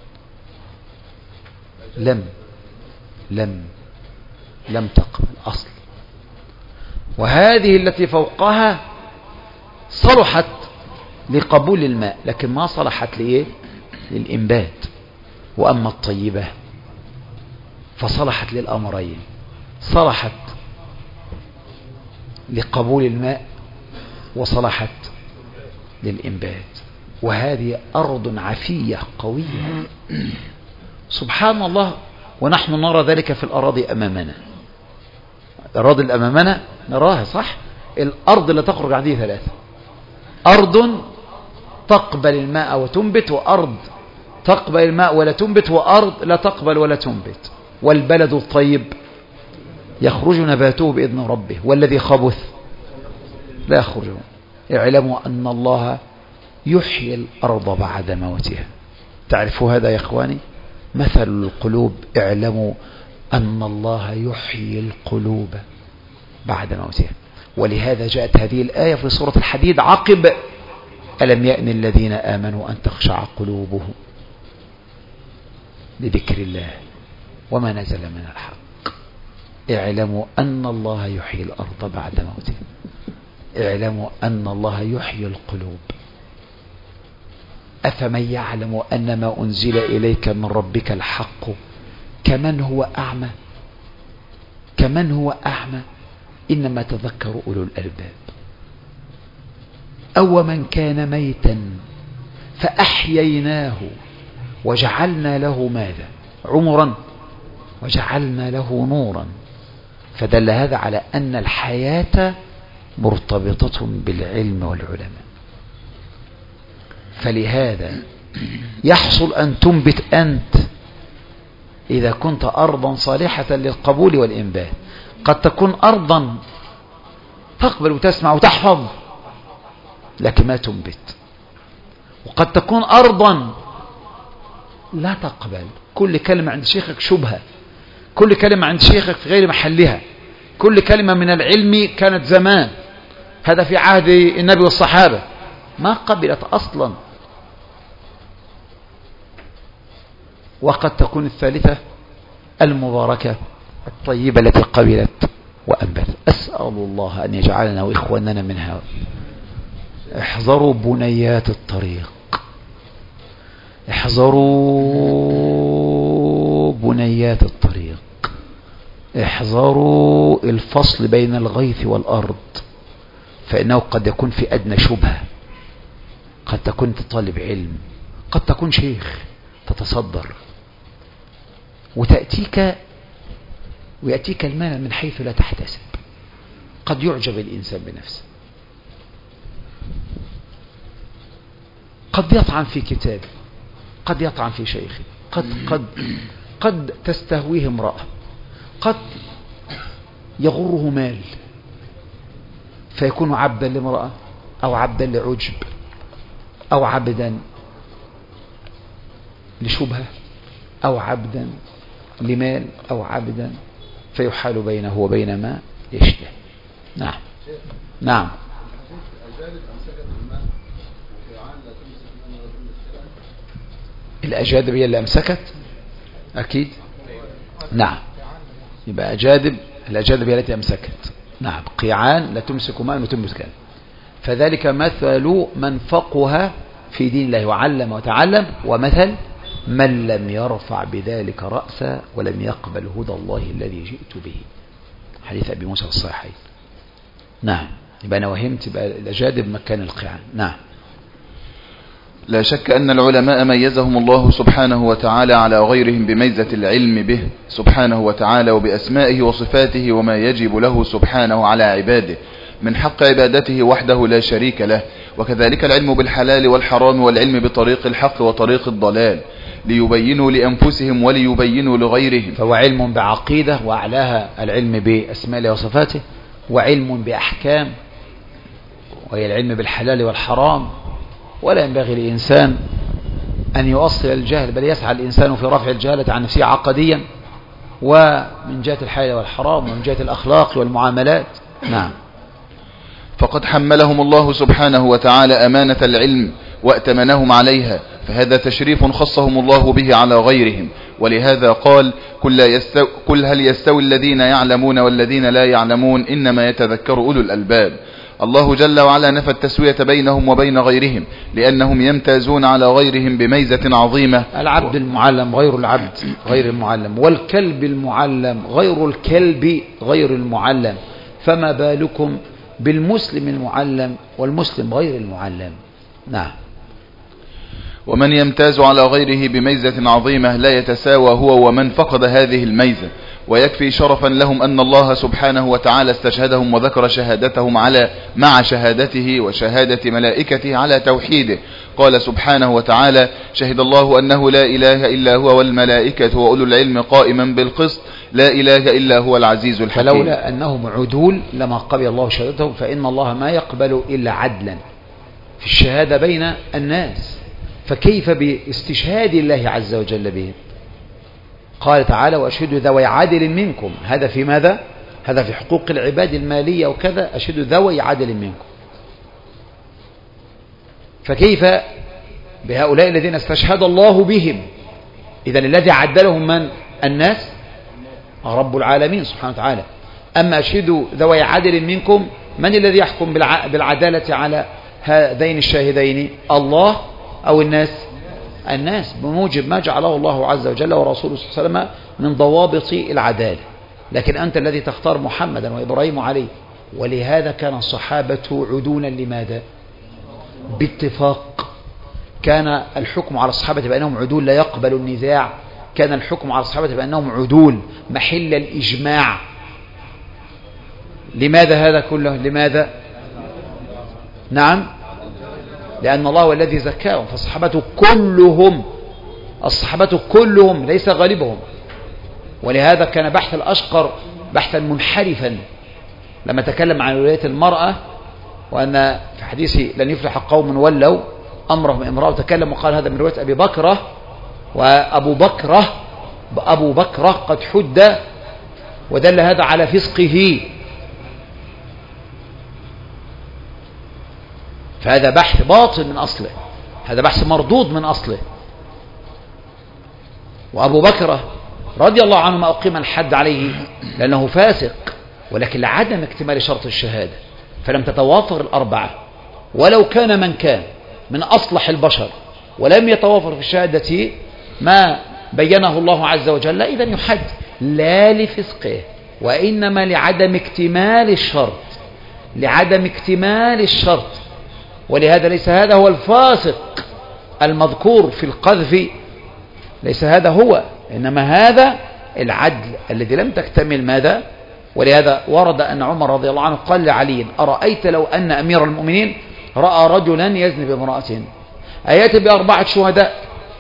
لم لم لم تقبل أصل. وهذه التي فوقها صلحت لقبول الماء لكن ما صلحت لإيه؟ للإنبات. وأما الطيبة فصلحت للأمرين، صلحت لقبول الماء وصلحت للإنبات. وهذه أرض عفية قوية سبحان الله، ونحن نرى ذلك في الأراضي أمامنا. الأراضي اللي أمامنا نراها صح. الأرض اللي تخرج عندها ثلاثة: أرض تقبل الماء وتنبت، وأرض تقبل الماء ولا تنبت، وأرض لا تقبل ولا تنبت. والبلد الطيب يخرج نباته بإذن ربه، والذي خبث لا يخرج. اعلموا أن الله يحيي الأرض بعد موتها. تعرفوا هذا يا إخواني؟ مثل القلوب، اعلموا أن الله يحيي القلوب بعد موتها. ولهذا جاءت هذه الآية في سورة الحديد عقب: ألم يأن الذين آمنوا أن تخشع قلوبهم لذكر الله وما نزل من الحق. اعلموا أن الله يحيي الأرض بعد موتها. اعلموا أن الله يحيي القلوب. أفمن يعلم أن ما أنزل إليك من ربك الحق كمن هو أعمى كمن هو أعمى إنما تذكر أولو الألباب. أو من كان ميتا فأحييناه وجعلنا له ماذا؟ عمرا وجعلنا له نورا. فدل هذا على أن الحياة مرتبطة بالعلم والعلماء. فلهذا يحصل أن تنبت أنت إذا كنت أرضا صالحة للقبول والإنبات. قد تكون أرضا تقبل وتسمع وتحفظ لكن ما تنبت، وقد تكون أرضا لا تقبل، كل كلمة عند شيخك شبهة، كل كلمة عند شيخك في غير محلها، كل كلمة من العلم كانت زمان، هذا في عهد النبي والصحابة، ما قبلت أصلا. وقد تكون الثالثة المباركة الطيبة التي قبلت وأنبتت. أسأل الله أن يجعلنا وإخواننا منها. احذروا بنيات الطريق، احذروا بنيات الطريق. احذروا الفصل بين الغيث والأرض، فإنه قد يكون في أدنى شبهة، قد تكون طالب علم، قد تكون شيخ تتصدر وتأتيك ويأتيك المال من حيث لا تحتسب. قد يعجب الإنسان بنفسه، قد يطعن في كتابه، قد يطعن في شيخه، قد قد قد تستهويه امرأة، قد يغره مال فيكون عبدا لامرأة أو عبدا لعجب أو عبدا لشبهة أو عبدا لمال أو عبدا، فيحال بينه وبين ما يشتهي. نعم نعم. الأجادب هي اللي أمسكت أكيد. نعم، يبقى أجادب، الأجادب هي التي أمسكت. نعم، قيعان لا تمسك ماء وتمسك، فذلك مثل من فقه في دين الله وعلم وتعلم، ومثل من لم يرفع بذلك رأسا ولم يقبل هدى الله الذي جئت به، حديث أبي موسى الصحيح. نعم، يبقى أنا وهمت، يبقى الأجادب مكان القيعان. نعم. لا شك أن العلماء ميزهم الله سبحانه وتعالى على غيرهم بميزة العلم به سبحانه وتعالى وبأسمائه وصفاته وما يجب له سبحانه على عباده من حق عبادته وحده لا شريك له، وكذلك العلم بالحلال والحرام والعلم بطريق الحق وطريق الضلال، ليبينوا لأنفسهم وليبينوا لغيرهم. فهو علم بعقيدة وأعلاها العلم بأسماء الله وصفاته، وعلم بأحكام وهي العلم بالحلال والحرام. ولا ينبغي للإنسان أن يؤصل الجهل، بل يسعى الإنسان في رفع الجهالة عن نفسه عقديا، ومن جهة الحلال والحرام، ومن جهة الأخلاق والمعاملات. نعم. فقد حملهم الله سبحانه وتعالى أمانة العلم وأتمنهم عليها، فهذا تشريف خصهم الله به على غيرهم. ولهذا قال: كل, يستو... كل هل يستوي الذين يعلمون والذين لا يعلمون إنما يتذكر أولو الألباب. الله جل وعلا نفى التسوية بينهم وبين غيرهم، لأنهم يمتازون على غيرهم بميزة عظيمة. العبد المعلم غير العبد غير المعلم، والكلب المعلم غير الكلب غير المعلم، فما بالكم بالمسلم المعلم والمسلم غير المعلم. نعم. ومن يمتاز على غيره بميزة عظيمة لا يتساوى هو ومن فقد هذه الميزة. ويكفي شرفا لهم أن الله سبحانه وتعالى استشهدهم وذكر شهادتهم على مع شهادته وشهادة ملائكته على توحيده. قال سبحانه وتعالى: شهد الله أنه لا إله إلا هو والملائكة وأولو العلم قائما بالقسط لا إله إلا هو العزيز الحكيم. فلولا أنهم عدول لما قبل الله شهادتهم، فإن الله ما يقبل إلا عدلا في الشهادة بين الناس، فكيف باستشهاد الله عز وجل بهم؟ قال تعالى: وأشهدوا ذوي عدل منكم. هذا في ماذا؟ هذا في حقوق العباد المالية وكذا، أشهدوا ذوي عدل منكم. فكيف بهؤلاء الذين استشهد الله بهم؟ إذن الذي عدلهم من؟ الناس، رب العالمين سبحانه وتعالى. أما أشهدوا ذوي عدل منكم، من الذي يحكم بالعدالة على هذين الشاهدين؟ الله أو الناس؟ الناس، بموجب ما جعله الله عز وجل ورسوله صلى الله عليه وسلم من ضوابط العدالة. لكن أنت الذي تختار محمدا وإبراهيم عليه. ولهذا كان الصحابة عدولا. لماذا؟ باتفاق. كان الحكم على الصحابة بأنهم عدول لا يقبل النزاع. كان الحكم على الصحابة بأنهم عدول محل الإجماع. لماذا هذا كله؟ لماذا؟ نعم، لأن الله هو الذي زكاهم، فالصحابة كلهم الصحابة كلهم ليس غالبهم. ولهذا كان بحث الأشقر بحثا منحرفا لما تكلم عن ولاية المرأة، وأن في حديثه لن يفلح قوم ولوا أمرهم امرأة، تكلم وقال هذا من رواية أبي بكرة، وأبو بكرة أبو بكرة قد حد، ودل هذا على فسقه. فهذا بحث باطل من أصله، هذا بحث مردود من أصله. وأبو بكر رضي الله عنه ما أقيم الحد عليه لأنه فاسق، ولكن لعدم اكتمال شرط الشهادة فلم تتوافر الأربعة. ولو كان من كان من أصلح البشر ولم يتوافر في الشهادة ما بينه الله عز وجل، إذن يحد لا لفسقه وإنما لعدم اكتمال الشرط، لعدم اكتمال الشرط. ولهذا ليس هذا هو الفاسق المذكور في القذف، ليس هذا هو، إنما هذا العدل الذي لم تكتمل ماذا. ولهذا ورد أن عمر رضي الله عنه قال لعلي: أرأيت لو أن أمير المؤمنين رأى رجلا يزني بامرأة أيأتي بأربعة شهداء؟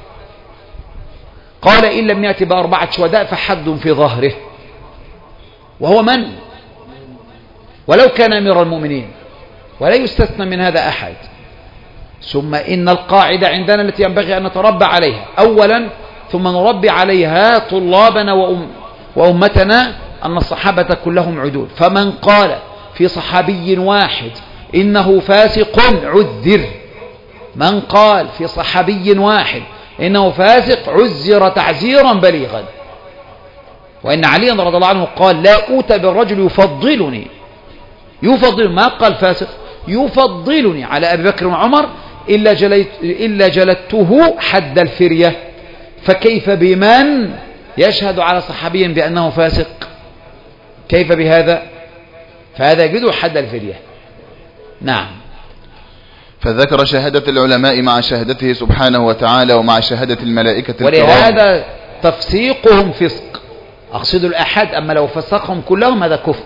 قال: إن لم يأتي بأربعة شهداء فحد في ظهره. وهو من؟ ولو كان أمير المؤمنين، ولا يستثنى من هذا أحد. ثم إن القاعدة عندنا التي ينبغي أن نتربى عليها أولا، ثم نربي عليها طلابنا وأم وأمتنا، أن الصحابة كلهم عدول. فمن قال في صحابي واحد إنه فاسق عذر، من قال في صحابي واحد إنه فاسق عزر تعزيرا بليغا. وإن علي رضي الله عنه قال: لا أوتى بالرجل يفضلني، يفضل، ما قال فاسق، يفضلني على أبي بكر وعمر إلا, جلت إلا جلدته حد الفرية. فكيف بمن يشهد على صحابي بأنه فاسق؟ كيف بهذا؟ فهذا يجده حد الفرية. نعم. فذكر شهادة العلماء مع شهادته سبحانه وتعالى ومع شهادة الملائكة الكرام. ولهذا تفسيقهم فسق، أقصد الأحد، أما لو فسقهم كلهم هذا كفر،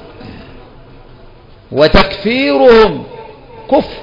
وتكفيرهم كفر.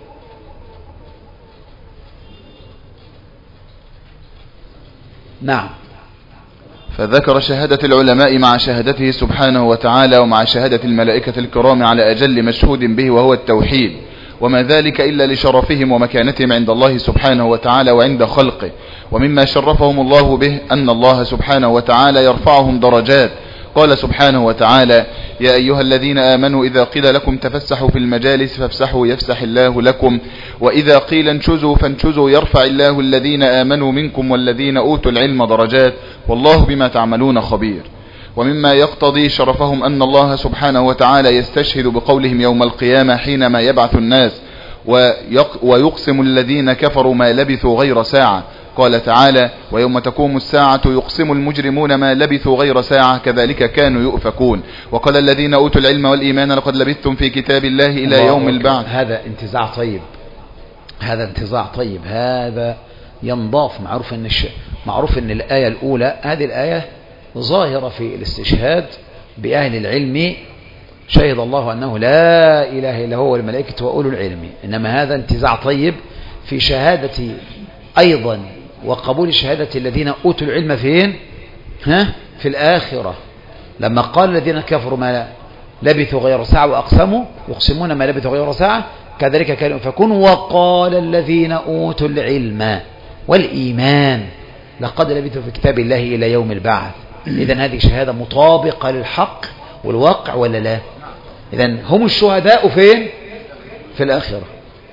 نعم. فذكر شهادة العلماء مع شهادته سبحانه وتعالى ومع شهادة الملائكة الكرام على أجل مشهود به وهو التوحيد، وما ذلك إلا لشرفهم ومكانتهم عند الله سبحانه وتعالى وعند خلقه. ومما شرفهم الله به أن الله سبحانه وتعالى يرفعهم درجات. قال سبحانه وتعالى: يا أيها الذين آمنوا إذا قيل لكم تفسحوا في المجالس فافسحوا يفسح الله لكم، وإذا قيل انشزوا فانشزوا يرفع الله الذين آمنوا منكم والذين أوتوا العلم درجات، والله بما تعملون خبير. ومما يقتضي شرفهم أن الله سبحانه وتعالى يستشهد بقولهم يوم القيامة حينما يبعث الناس: ويقسم الذين كفروا ما لبثوا غير ساعة. قال تعالى: ويوم تقوم الساعة يقسم المجرمون ما لبثوا غير ساعة كذلك كانوا يؤفكون. وقال الذين أوتوا العلم والإيمان: لقد لبثتم في كتاب الله إلى يوم البعث. هذا انتزاع طيب، هذا انتزاع طيب، هذا ينضاف. معروف ان الش... معروف ان الآية الأولى، هذه الآية ظاهرة في الاستشهاد بأهل العلم، شهد الله أنه لا إله إلا هو والملائكة وأولو العلم. إنما هذا انتزاع طيب في شهادة أيضا وقبول شهادة الذين أوتوا العلم فين؟ ها؟ في الآخرة. لما قال الذين كفروا ما لبثوا غير ساعة وأقسموا يقسمون ما لبثوا غير ساعة كذلك كانوا يؤفكون. وقال الذين أوتوا العلم والإيمان لقد لبثوا في كتاب الله إلى يوم البعث. إذن هذه شهادة مطابقة للحق والواقع ولا لا؟ إذن هم الشهداء فين؟ في الآخرة.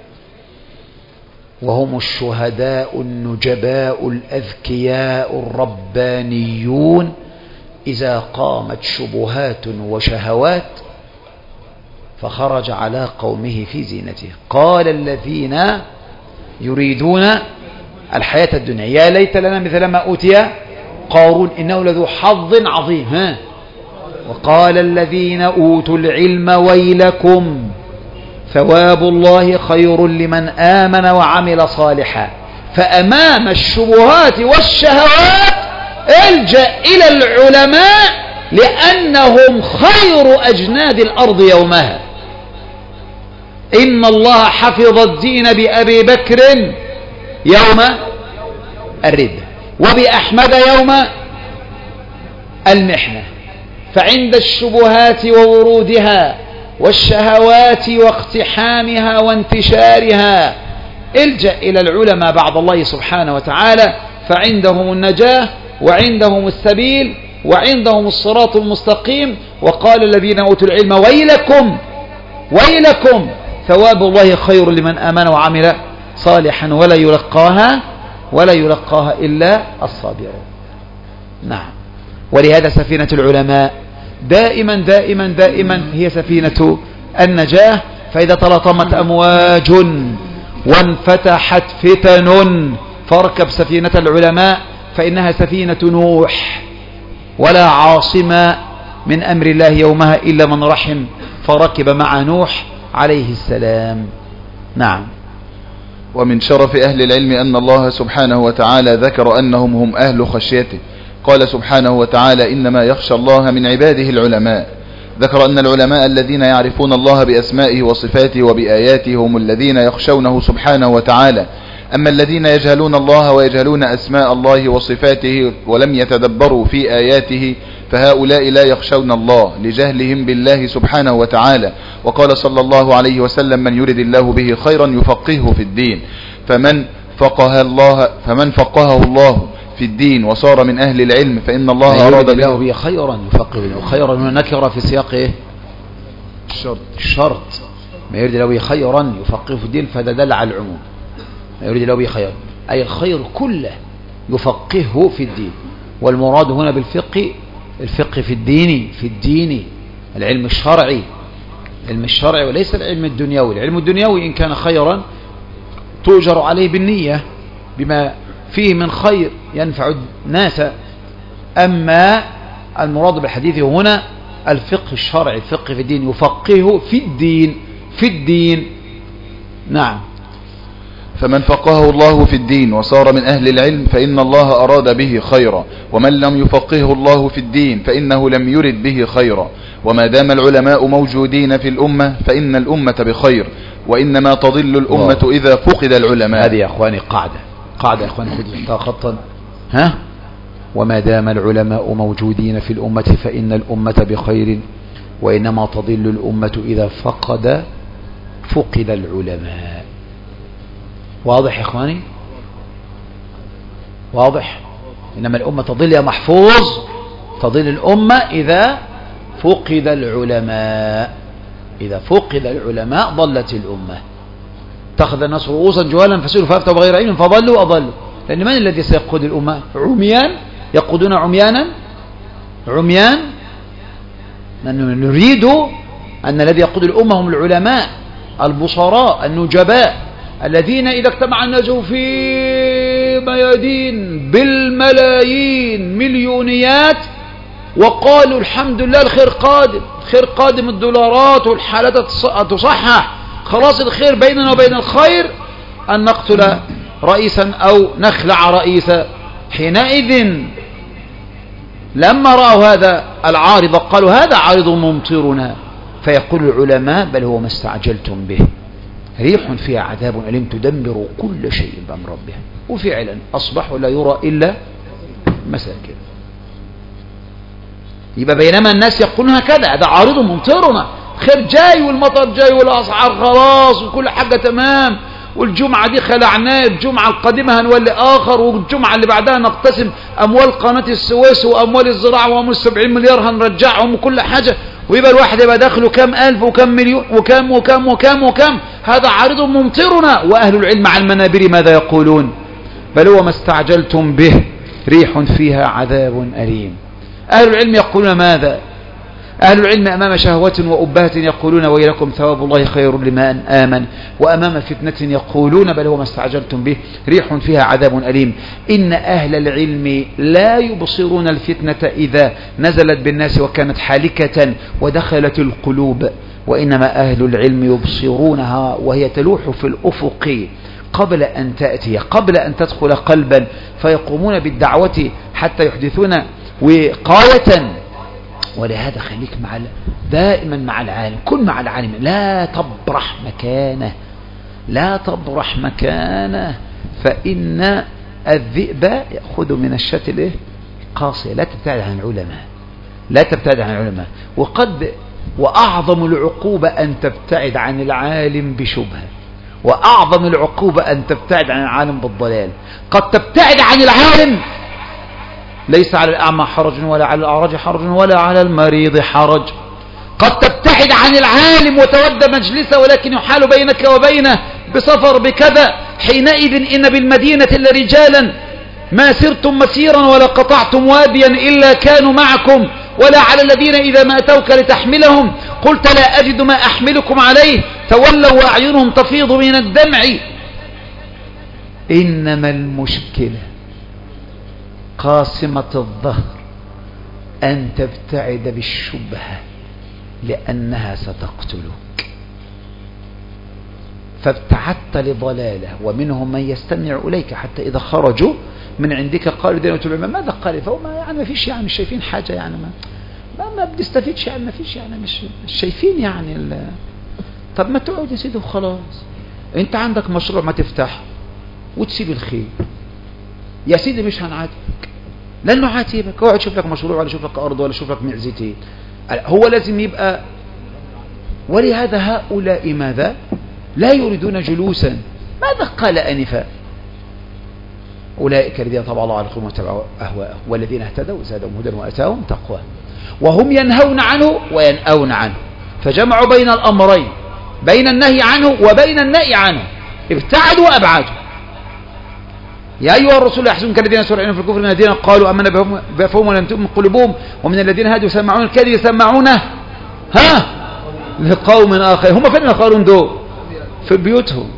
وهم الشهداء النجباء الأذكياء الربانيون إذا قامت شبهات وشهوات فخرج على قومه في زينته. قال الذين يريدون الحياة الدنيا يا ليت لنا مثل ما أوتي قارون إنه لذو حظ عظيم. ها؟ وقال الذين أوتوا العلم ويلكم ثواب الله خير لمن آمن وعمل صالحا. فأمام الشبهات والشهوات الجأ إلى العلماء لأنهم خير أجناد الأرض يومها. إن الله حفظ الدين بأبي بكر يوم الردة وبأحمد يوم المحنة. فعند الشبهات وورودها والشهوات واقتحامها وانتشارها الجأ إلى العلماء بعد الله سبحانه وتعالى، فعندهم النجاة وعندهم السبيل وعندهم الصراط المستقيم. وقال الذين أوتوا العلم ويلكم ويلكم ثواب الله خير لمن آمن وعمل صالحا ولا يلقاها ولا يلقاها إلا الصابرون. نعم. ولهذا سفينة العلماء دائما دائما دائما هي سفينة النجاة. فإذا تلاطمت أمواج وانفتحت فتن فاركب سفينة العلماء فإنها سفينة نوح ولا عاصم من أمر الله يومها إلا من رحم فركب مع نوح عليه السلام. نعم. ومن شرف أهل العلم أن الله سبحانه وتعالى ذكر أنهم هم أهل خشيته. قال سبحانه وتعالى إنما يخشى الله من عباده العلماء. ذكر أن العلماء الذين يعرفون الله بأسمائه وصفاته وبآياته هم الذين يخشونه سبحانه وتعالى. أما الذين يجهلون الله ويجهلون أسماء الله وصفاته ولم يتدبروا في آياته فهؤلاء لا يخشون الله لجهلهم بالله سبحانه وتعالى. وقال صلى الله عليه وسلم من يرد الله به خيرا يفقهه في الدين. فمن فقه الله فمن فقهه الله في الدين وصار من أهل العلم فإن الله أراد الله به خيرا يفقهه. خيرا نكرة في سياق إيه؟ الشرط. الشرط. ما يرد الله به خيرا يفقهه في الدين فده دل على العموم. ما يرد الله به خيرا أي الخير كله يفقهه في الدين. والمراد هنا بالفقه الفقه في الدين في الدين العلم الشرعي العلم الشرعي وليس العلم الدنيوي. العلم الدنيوي إن كان خيرا تؤجر عليه بالنية بما فيه من خير ينفع الناس. أما المراد بالحديث هنا الفقه الشرعي الفقه في الدين يفقهه في الدين في الدين. نعم. فمن فقهه الله في الدين وصار من أهل العلم فإن الله أراد به خيرا ومن لم يفقهه الله في الدين فإنه لم يرد به خيرا. وما دام العلماء موجودين في الأمة فإن الأمة بخير وإنما تضل الأمة الله. إذا فقد العلماء. هذه يا أخواني قاعدة قاعدة يا أخواني خذوا خطا. ها وما دام العلماء موجودين في الأمة فإن الأمة بخير وإنما تضل الأمة إذا فقد فقد العلماء. واضح يا إخواني واضح. إنما الأمة تضل يا محفوظ تضل الأمة إذا فقد العلماء. إذا فقد العلماء ضلت الأمة. اتخذ الناس رؤوسا جهالا فسئلوا فافتوا بغير علم فضلوا وأضلوا. لأن من الذي سيقود الأمة؟ عميان يقودون عميانا عميان. نريد أن الذي يقود الأمة هم العلماء البصراء النجباء الذين إذا اجتمع الناس في ميادين بالملايين مليونيات وقالوا الحمد لله الخير قادم الخير قادم الدولارات والحالات تصحح خلاص الخير بيننا وبين الخير أن نقتل رئيسا أو نخلع رئيسا. حينئذ لما رأوا هذا العارض قالوا هذا عارض ممطرنا فيقول العلماء بل هو ما استعجلتم به ريح فيها عذاب أليم تدمر كل شيء بأمر ربها. وفعلا أصبحوا لا يرى إلا مساكن. يبقى بينما الناس يقولون هكذا هذا عارض ممطرنا خير جاي والمطر جاي والأسعار خلاص وكل حاجة تمام والجمعة دي خلعناه الجمعة القادمة هنولي آخر والجمعة اللي بعدها نقتسم أموال قناة السويس وأموال الزراعة وأموال سبعين مليار هنرجعهم وكل حاجة ويبقى الواحد يبقى داخله كم ألف وكم مليون وكم وكم وكم وكم. هذا عارض ممطرنا. وأهل العلم على المنابر ماذا يقولون؟ بل هو ما استعجلتم به ريح فيها عذاب أليم. أهل العلم يقولون ماذا؟ أهل العلم أمام شهوة وأبهة يقولون ويلكم ثواب الله خير لمن آمن. وأمام فتنة يقولون بل هو ما استعجلتم به ريح فيها عذاب أليم. إن أهل العلم لا يبصرون الفتنة إذا نزلت بالناس وكانت حالكة ودخلت القلوب وإنما أهل العلم يبصرونها وهي تلوح في الأفق قبل أن تأتي قبل أن تدخل قلبا فيقومون بالدعوة حتى يحدثون وقاية. ولهذا خليك مع دائما مع العالم كن مع العالم لا تبرح مكانه لا تبرح مكانه فإن الذئب يأخذ من الشاة الايه قاصية. لا تبتعد عن العلماء لا تبتعد عن العلماء. وقد وأعظم العقوبة أن تبتعد عن العالم بشبهة وأعظم العقوبة أن تبتعد عن العالم بالضلال. قد تبتعد عن العالم ليس على الأعمى حرج ولا على الأعرج حرج ولا على المريض حرج. قد تبتعد عن العالم وتود مجلسه ولكن يحال بينك وبينه بسفر بكذا. حينئذ إن بالمدينة لرجالا ما سرتم مسيرا ولا قطعتم واديا إلا كانوا معكم ولا على الذين إذا ما أتوك لتحملهم قلت لا أجد ما أحملكم عليه تولوا وأعينهم تفيض من الدمع. إنما المشكلة قاسمة الظهر أن تبتعد بالشبهة لأنها ستقتلك، فابتعدت لضلاله. ومنهم من يستمع إليك حتى إذا خرجوا من عندك قالوا دينا وتبع ماذا قال، فهو ما يعني ما فيش يعني مش شايفين حاجة يعني ما ما, ما بنستفيدش يعني ما فيش يعني مش, مش شايفين يعني ال... طب ما تقعد يا سيدي وخلاص. انت عندك مشروع ما تفتح وتسيب الخير يا سيدي، مش هنعاتبك لانه عاتبك. اوعى تشوف لك مشروع ولا شوف لك ارض ولا شوف لك معزتين، هو لازم يبقى. ولهذا هؤلاء ماذا لا يريدون جلوسا. ماذا قال انفا؟ اولئك الذين طبع الله على قلوبهم واتبعوا اهواءهم والذين اهتدوا زادهم هدى واتاهم تقوى وهم ينهون عنه وينأون عنه. فجمعوا بين الامرين، بين النهي عنه وبين النهي عنه، ابتعدوا وابعدوا. يا ايها الرسول لا يحزنك الذين يسارعون في الكفر من الذين قالوا امنا بافواههم ولم تؤمن قلوبهم ومن الذين هادوا يسمعون الكذب يسمعونه ها لقوم اخر. هم فين الاخرون دول؟ في بيوتهم.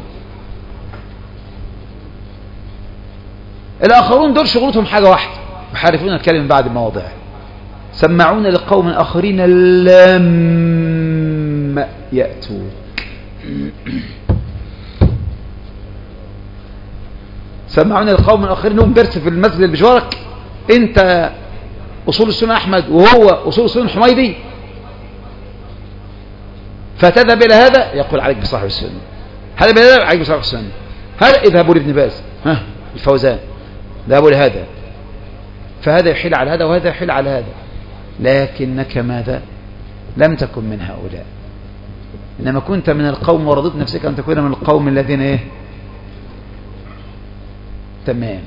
الاخرون دول شغلتهم حاجه واحده، يحرفون الكلم بعد مواضعه، سمعون لقوم اخرين لم ياتوا. سمعون لقوم اخرين لهم درس في المسجد اللي بجوارك. انت اصول السنه احمد وهو اصول السنه حميدي، فتذهب الى هذا يقول عليك بصاحب السنه، هذا بهذا عليك بصاحب السنه، هذا اذهبوا لابن باز ها الفوزان ذهبوا لهذا، فهذا يحيل على هذا وهذا يحيل على هذا. لكنك ماذا لم تكن من هؤلاء، انما كنت من القوم ورضيت نفسك ان تكون من القوم الذين ايه تمام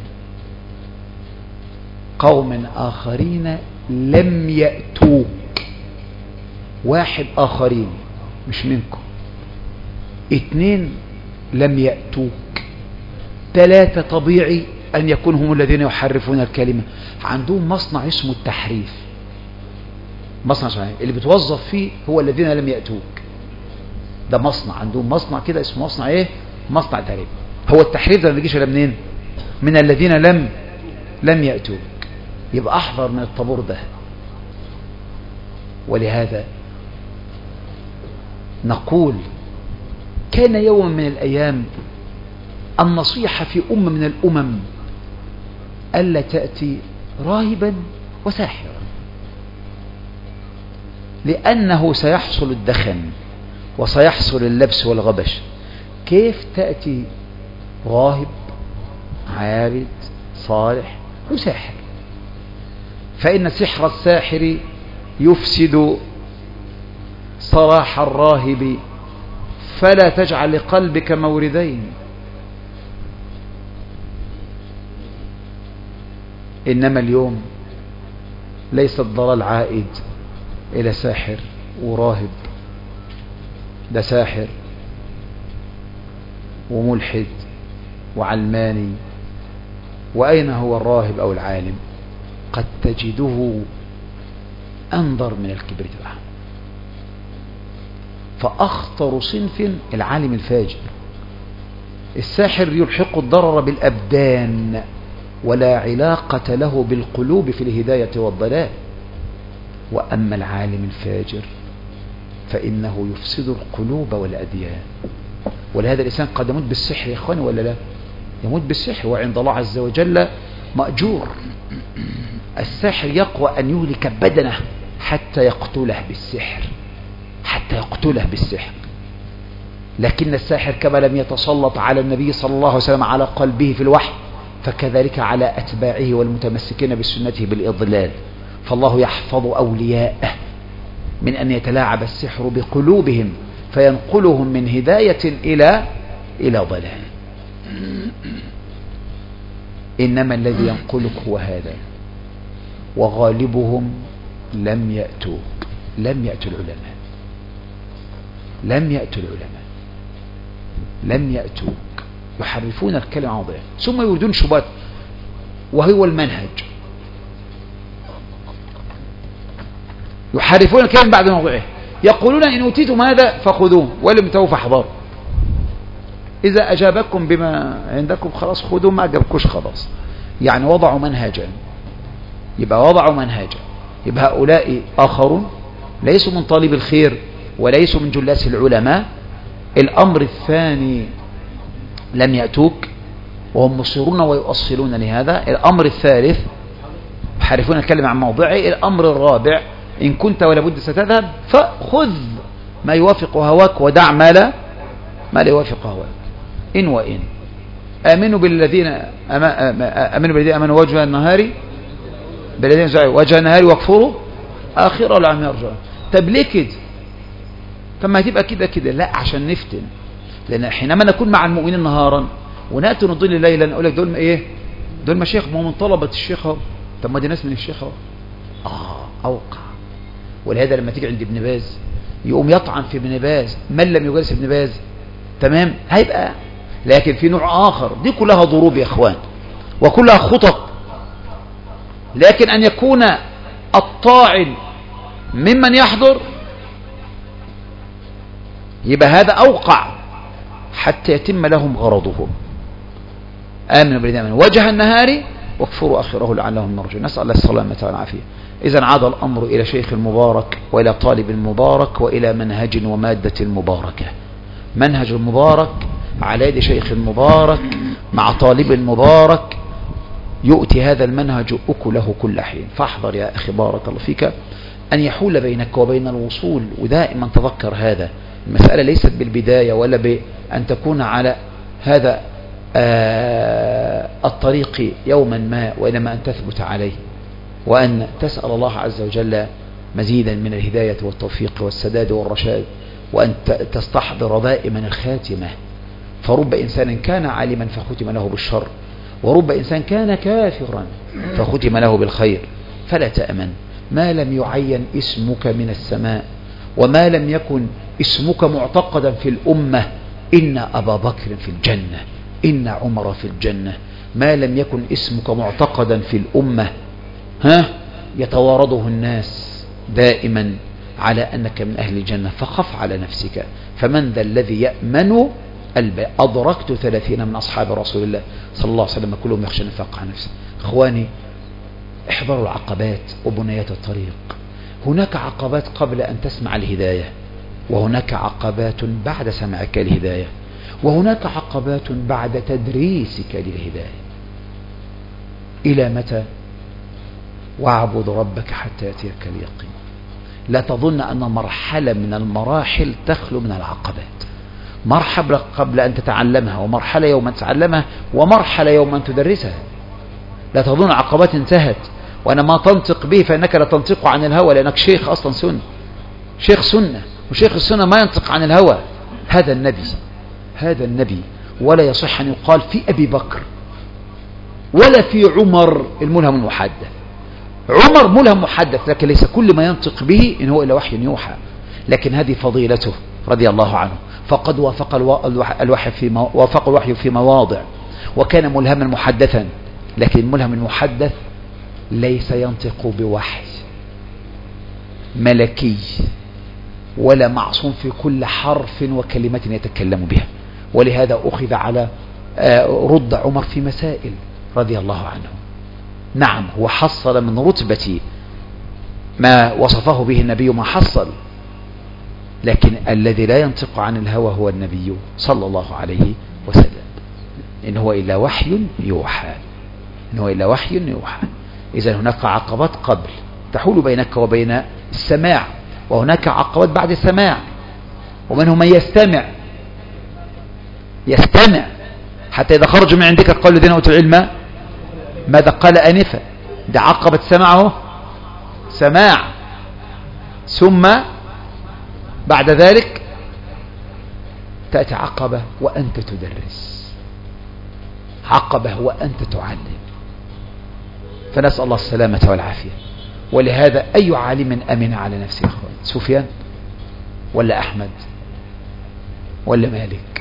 قوم آخرين لم يأتوك. واحد آخرين مش منكم، اثنين لم يأتوك، ثلاثة طبيعي أن يكون هم الذين يحرفون الكلمة. عندهم مصنع اسمه التحريف، مصنع اسمه اللي بتوظف فيه هو الذين لم يأتوك. ده مصنع عندهم، مصنع كده اسمه مصنع ايه مصنع تحريف. هو التحريف ده ما بيجيش الا منين؟ من الذين لم لم يأتوك. يبقى احذر من الطابور ده. ولهذا نقول كان يوم من الأيام النصيحة في أمة من الأمم ألا تأتي راهبا وساحرا، لأنه سيحصل الدخن وسيحصل اللبس والغبش. كيف تأتي راهب عابد صالح وساحر؟ فإن سحر الساحر يفسد صلاح الراهب، فلا تجعل لقلبك موردين. إنما اليوم ليس الضلال عائد إلى ساحر وراهب، ده ساحر وملحد وعلماني. وأين هو الراهب أو العالم؟ قد تجده أنظر من الكبريت الأحمر. فأخطر صنف العالم الفاجر. الساحر يلحق الضرر بالأبدان ولا علاقة له بالقلوب في الهداية والضلال. وأما العالم الفاجر فإنه يفسد القلوب والأديان. ولهذا الإنسان قد يموت بالسحر يا إخواني ولا لا؟ يموت بالسحر وعند الله عز وجل مأجور. الساحر يقوى أن يهلك بدنه حتى يقتله بالسحر، حتى يقتله بالسحر. لكن الساحر كما لم يتسلط على النبي صلى الله عليه وسلم على قلبه في الوحي، فكذلك على أتباعه والمتمسكين بسنته بالإضلال. فالله يحفظ أولياءه من أن يتلاعب السحر بقلوبهم فينقلهم من هداية إلى إلى ضلال. إنما الذي ينقلك هو هذا. وغالبهم لم يأتوا لم يأتوا العلماء لم يأتوا العلماء لم يأتوك، يحرفون الكلمة عن مواضعه ثم يريدون شبهات، وهو المنهج. يحرفون الكلمة بعد مواضعه، يقولون إن أوتيتم هذا فخذوه ولم تأتوا فاحذروا. إذا أجابكم بما عندكم خلاص خذوه، ما أجابكوش خلاص. يعني وضعوا منهجا، يبقى وضعوا منهجا يبقى هؤلاء آخرون ليسوا من طالب الخير وليسوا من جلاس العلماء. الأمر الثاني لم يأتوك وهم مصرون ويؤصلون لهذا. الأمر الثالث حارفون الكلمة عن موضعه. الأمر الرابع إن كنت ولا بد ستذهب فخذ ما يوافق هواك ودع ما لا ما لا يوافق هواك. إن وإن آمنوا بالذين آمنوا بالذين آمنوا وجه النهار بالذين زعوا وجه النهار واكفروا آخر العام يرجعون. طب ليه كده؟ طب ما هتبقى كده كده؟ لا، عشان نفتن. لأن حينما نكون مع المؤمنين نهارا ونأتي نضل ليلا نقول لك دول ايه؟ دول مشايخ، ما هو من طلبة الشيخ اهو. طب ما دي ناس من الشيخ اهو. اه اوقع. ولهذا لما تيجي عند ابن باز يقوم يطعن في ابن باز من لم يجلس ابن باز، تمام، هيبقى. لكن في نوع آخر، دي كلها ضروب يا اخوان وكلها خطط. لكن أن يكون الطاعن ممن يحضر يبقى هذا أوقع حتى يتم لهم غرضهم. آمنوا بالله وجه النهار واكفروا آخره لعلهم يرجعون. نسأل الله السلامة والعافية. إذن عاد الأمر إلى شيخ المبارك وإلى طالب المبارك وإلى منهج ومادة المباركة. منهج المبارك على يد شيخ المبارك مع طالب المبارك يؤتي هذا المنهج أكله كل حين. فاحذر يا أخي بارك الله فيك أن يحول بينك وبين الوصول. ودائما تذكر هذا، المسألة ليست بالبداية ولا بأن تكون على هذا آه الطريق يوما ما، وإنما أن تثبت عليه وأن تسأل الله عز وجل مزيدا من الهداية والتوفيق والسداد والرشاد، وأن تستحضر دائما الخاتمة. فرب إنسان كان عالما فختم له بالشر، ورب إنسان كان كافرا فختم له بالخير. فلا تأمن ما لم يعين اسمك من السماء، وما لم يكن اسمك معتقدا في الأمة. إن أبا بكر في الجنة، إن عمر في الجنة. ما لم يكن اسمك معتقدا في الأمة ها يتوارده الناس دائما على أنك من أهل الجنة، فخف على نفسك. فمن ذا الذي يأمن الباء؟ أدركت ثلاثين من أصحاب رسول الله صلى الله عليه وسلم كلهم يخشى النفاق عن نفسه. إخواني احذروا العقبات وبنيات الطريق. هناك عقبات قبل أن تسمع الهداية، وهناك عقبات بعد سماعك الهداية، وهناك عقبات بعد تدريسك للهداية. إلى متى؟ واعبد ربك حتى يأتيك اليقين. لا تظن أن مرحلة من المراحل تخلو من العقبات. مرحلة قبل أن تتعلمها، ومرحلة يوم أن تتعلمها، ومرحلة يوم أن تدرسها. لا تظن عقبات انتهت وأنا ما تنطق به، فإنك لا تنطق عن الهوى، لأنك شيخ أصلا سنة، شيخ سنة، وشيخ السنة ما ينطق عن الهوى. هذا النبي، هذا النبي. ولا يصح أن يقال في أبي بكر ولا في عمر الملهم المحدث. عمر ملهم محدث، لكن ليس كل ما ينطق به إن هو إلا وحي يوحى. لكن هذه فضيلته رضي الله عنه. فقد وافق الوحي في مو... وافق الوحي في مواضع، وكان ملهما محدثا. لكن الملهم المحدث ليس ينطق بوحي ملكي ولا معصوم في كل حرف وكلمة يتكلم بها. ولهذا أخذ على رد عمر في مسائل رضي الله عنه. نعم، هو حصل من رتبة ما وصفه به النبي ما حصل، لكن الذي لا ينطق عن الهوى هو النبي صلى الله عليه وسلم. إن هو إلا وحي يوحى، إن هو إلا وحي يوحى. إذن هناك عقبات قبل تحول بينك وبين السماع، وهناك عقبات بعد السماع. ومنهم من يستمع يستمع حتى إذا خرج من عندك قالوا الذين أوتوا العلم ماذا قال آنفا. ده عقبة سماعه سماع، ثم بعد ذلك تأتي عقبة وأنت تدرس، عقبة وأنت تعلم. فنسأل الله السلامة والعافية. ولهذا أي عالم أمن على نفسه يا أخوان؟ سفيان ولا أحمد ولا مالك؟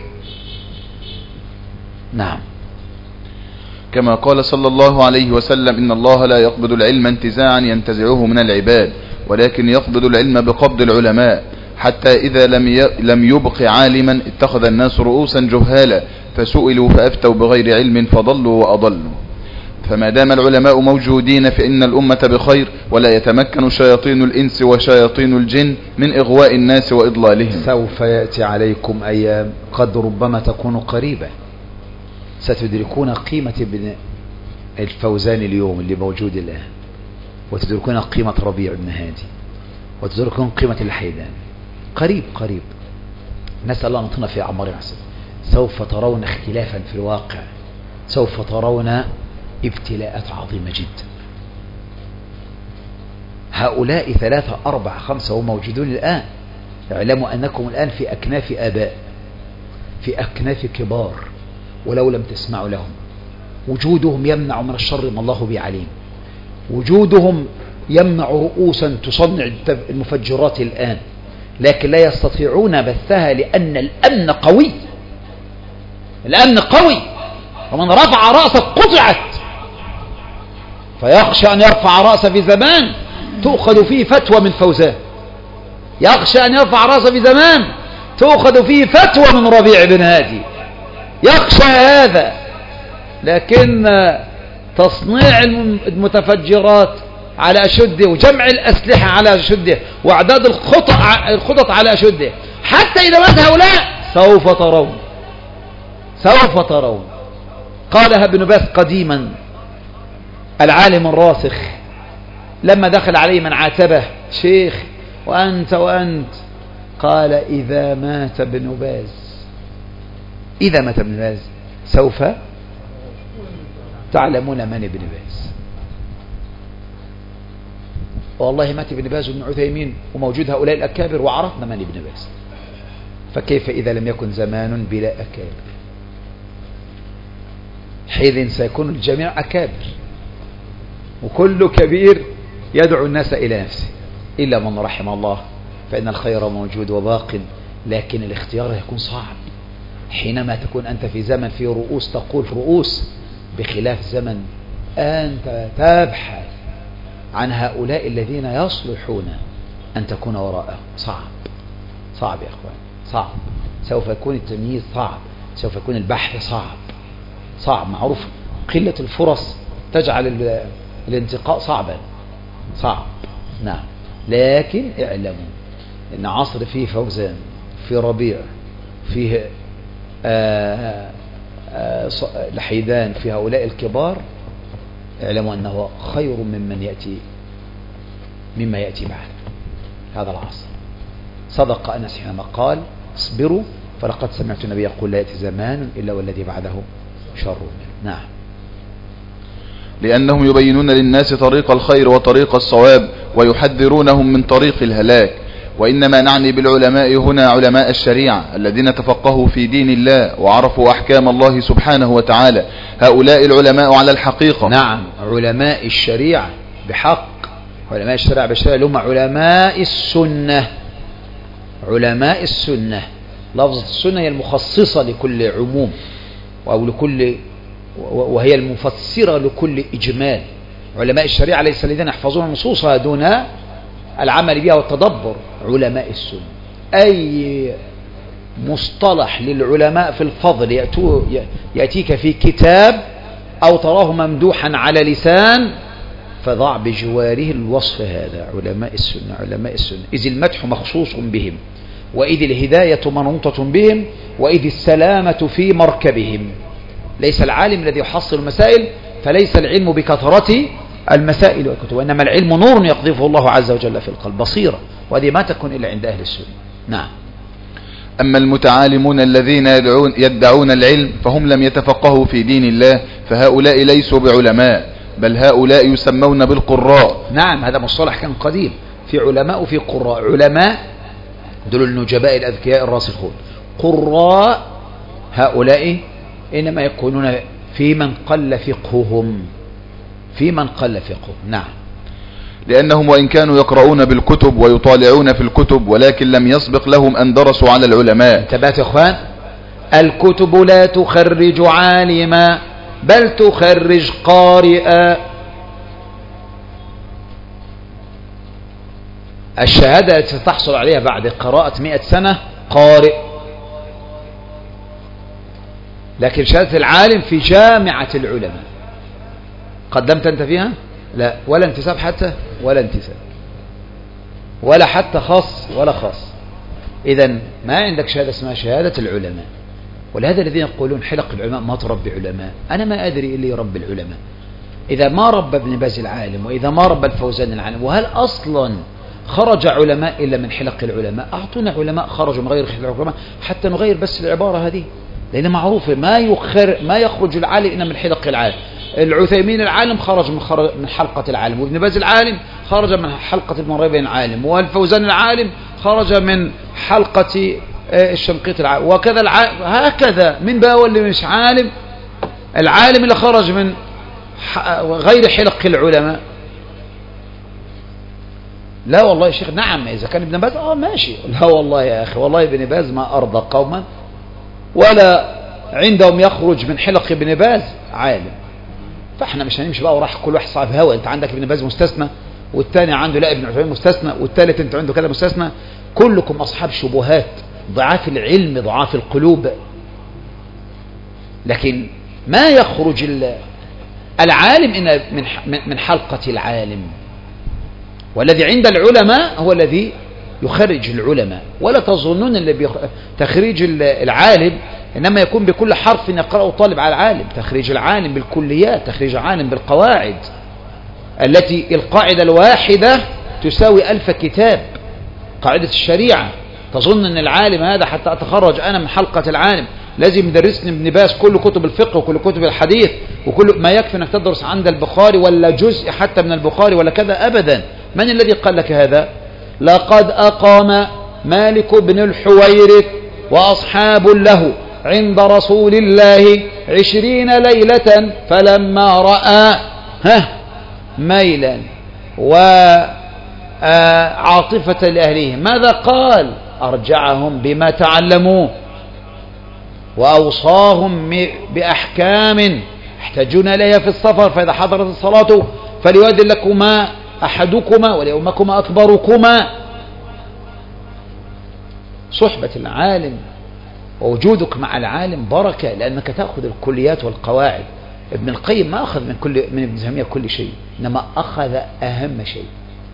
نعم. كما قال صلى الله عليه وسلم: إن الله لا يقبض العلم انتزاعا ينتزعه من العباد، ولكن يقبض العلم بقبض العلماء، حتى إذا لم لم يبق عالما اتخذ الناس رؤوسا جهالا فسئلوا فأفتوا بغير علم فضلوا وأضلوا. فما دام العلماء موجودين فإن الأمة بخير، ولا يتمكن شياطين الإنس وشياطين الجن من إغواء الناس وإضلالهم. سوف يأتي عليكم أيام قد ربما تكون قريبة ستدركون قيمة ابن الفوزان اليوم اللي موجود الآن، وتدركون قيمة ربيع بن هادي، وتدركون قيمة الحيدان. قريب قريب، نسأل الله أن نطلنا في أعمار عسل. سوف ترون اختلافا في الواقع، سوف ترون ابتلاءات عظيمة جدا. هؤلاء ثلاثة أربعة خمسة هم موجودون الآن. اعلموا أنكم الآن في أكناف آباء، في أكناف كبار، ولو لم تسمعوا لهم. وجودهم يمنع من الشر ما الله به عليم. وجودهم يمنع رؤوسا تصنع المفجرات الآن، لكن لا يستطيعون بثها لأن الأمن قوي. الأمن قوي، ومن رفع رأسه قطعت. فيخشى أن يرفع رأسه في زمان تؤخذ فيه فتوى من فوزان، يخشى أن يرفع رأسه في زمان تؤخذ فيه فتوى من ربيع بن هادي، يخشى هذا. لكن تصنيع المتفجرات على أشده، وجمع الأسلحة على أشده، وأعداد الخطط على أشده، حتى إذا مات هؤلاء سوف ترون سوف ترون قالها ابن باز قديما العالم الراسخ لما دخل عليه من عاتبه: شيخ وأنت وأنت، قال: إذا مات ابن باز إذا مات ابن باز سوف تعلمون من ابن باز. والله مات ابن باز وابن عثيمين وموجود هؤلاء الأكابر وعرفنا من ابن باز، فكيف إذا لم يكن زمان بلا أكابر؟ حيث سيكون الجميع أكابر، وكل كبير يدعو الناس إلى نفسه إلا من رحم الله، فإن الخير موجود وباق، لكن الاختيار يكون صعب حينما تكون أنت في زمن في رؤوس تقول رؤوس، بخلاف زمن أنت تبحث عن هؤلاء الذين يصلحون أن تكون وراءهم. صعب صعب يا أخوان، صعب. سوف يكون التمييز صعب، سوف يكون البحث صعب صعب. معروف قلة الفرص تجعل الانتقاء صعبا صعب. نعم، لكن اعلموا ان عصر فيه فوزان، في ربيع، فيه آآ آآ الحيدان، في هؤلاء الكبار، اعلموا انه خير ممن يأتي مما يأتي بعد هذا العصر. صدق أنس حينما قال: اصبروا فلقد سمعت النبي يقول: لا يأتي زمان إلا والذي بعده شر منه. نعم، لأنهم يبينون للناس طريق الخير وطريق الصواب، ويحذرونهم من طريق الهلاك. وإنما نعني بالعلماء هنا علماء الشريعة الذين تفقهوا في دين الله وعرفوا أحكام الله سبحانه وتعالى. هؤلاء العلماء على الحقيقة. نعم، علماء الشريعة بحق. علماء الشريعة بالشريعة هم علماء السنة. علماء السنة، لفظة السنة هي المخصصة لكل عموم أو لكل، وهي المفسرة لكل إجمال. علماء الشريعة ليس الذين يحفظون نصوصها دون العمل بها والتدبر. علماء السنة أي مصطلح للعلماء في الفضل يأتيك في كتاب أو تراه ممدوحا على لسان فضع بجواره الوصف هذا علماء السنة. علماء السنة إذ المدح مخصوص بهم، وإذ الهداية منوطة بهم، وإذ السلامة في مركبهم. ليس العالم الذي يحصل المسائل، فليس العلم بكثرة المسائل والكتب، وإنما العلم نور يقذفه الله عز وجل في القلب، بصيرة، وهذه ما تكون إلا عند أهل السنة. نعم. أما المتعالمون الذين يدعون, يدعون العلم فهم لم يتفقهوا في دين الله، فهؤلاء ليسوا بعلماء، بل هؤلاء يسمون بالقراء. نعم، هذا مصطلح كان قديم، في علماء وفي قراء. علماء دول النجباء الأذكياء الراسخون، قراء هؤلاء إنما يكونون في من قل فقههم في من قل فقههم. نعم، لأنهم وإن كانوا يقرؤون بالكتب ويطالعون في الكتب، ولكن لم يسبق لهم أن درسوا على العلماء. انتبهت يا أخوان، الكتب لا تخرج عالما بل تخرج قارئا. الشهادة التي تحصل عليها بعد قراءة مئة سنة قارئ، لكن شهادة العالم في جامعة العلماء. قدمت أنت فيها؟ لا، ولا انتساب حتى، ولا انتساب، ولا حتى خاص ولا خاص. إذن ما عندك شهادة اسمها شهادة العلماء. ولهذا الذين يقولون حلق العلماء ما تربي علماء، أنا ما أدري إلا يربي العلماء. إذا ما ربى ابن باز العالم، وإذا ما ربى الفوزان العالم، وهل أصلا خرج علماء إلا من حلق العلماء؟ أعطونا علماء خرجوا من غير حلق العلماء حتى نغير بس العبارة هذه، لأن معروفة ما يخر ما يخرج العالم إلا من حلق العالم. العثيمين العالم خرج من, خرج من حلقة العالم، وابن باز العالم خرج من حلقة ابن ربيع العالم، والفوزان العالم خرج من حلقة الشنقيط العالم، وكذا العالم هكذا. من بقى واللي مش عالم؟ العالم اللي خرج من غير حلق العلماء. لا والله يا شيخ، نعم إذا كان ابن باز اه ماشي. لا والله يا أخي، والله ابن باز ما أرضى قوما ولا عندهم يخرج من حلق ابن باز عالم. فاحنا مش هنمشي بقى وراح كل واحد صاحب هوا. انت عندك ابن باز مستثنى، والثاني عنده لا ابن عثيمين مستثنى، والثالث انت عنده كذا مستثنى. كلكم أصحاب شبهات، ضعاف العلم ضعاف القلوب. لكن ما يخرج العالم من حلقة العالم، والذي عند العلماء هو الذي يخرج العلماء. ولا تظنون اللي تخريج العالم إنما يكون بكل حرف يقرأه طالب على العالم. تخريج العالم بالكليات، تخريج العالم بالقواعد، التي القاعدة الواحدة تساوي ألف كتاب. قاعدة الشريعة. تظن أن العالم هذا حتى أتخرج أنا من حلقة العالم لازم يدرسني ابن باز كل كتب الفقه وكل كتب الحديث وكل ما يكفي أنك تدرس عند البخاري ولا جزء حتى من البخاري ولا كذا؟ أبدا. من الذي قال لك هذا؟ لقد أقام مالك بن الحويرث وأصحاب له عند رسول الله عشرين ليلة، فلما رأى ها ميلا وعاطفة لأهلهم ماذا قال؟ أرجعهم بما تعلموه وأوصاهم بأحكام يحتاجون إليها في السفر، فإذا حضرت الصلاة فليؤذن لكما أحدكما وليؤمكما أكبركما. صحبة العالم ووجودك مع العالم بركة، لأنك تأخذ الكليات والقواعد. ابن القيم ما أخذ من كل من ابن تيمية كل شيء، إنما أخذ أهم شيء.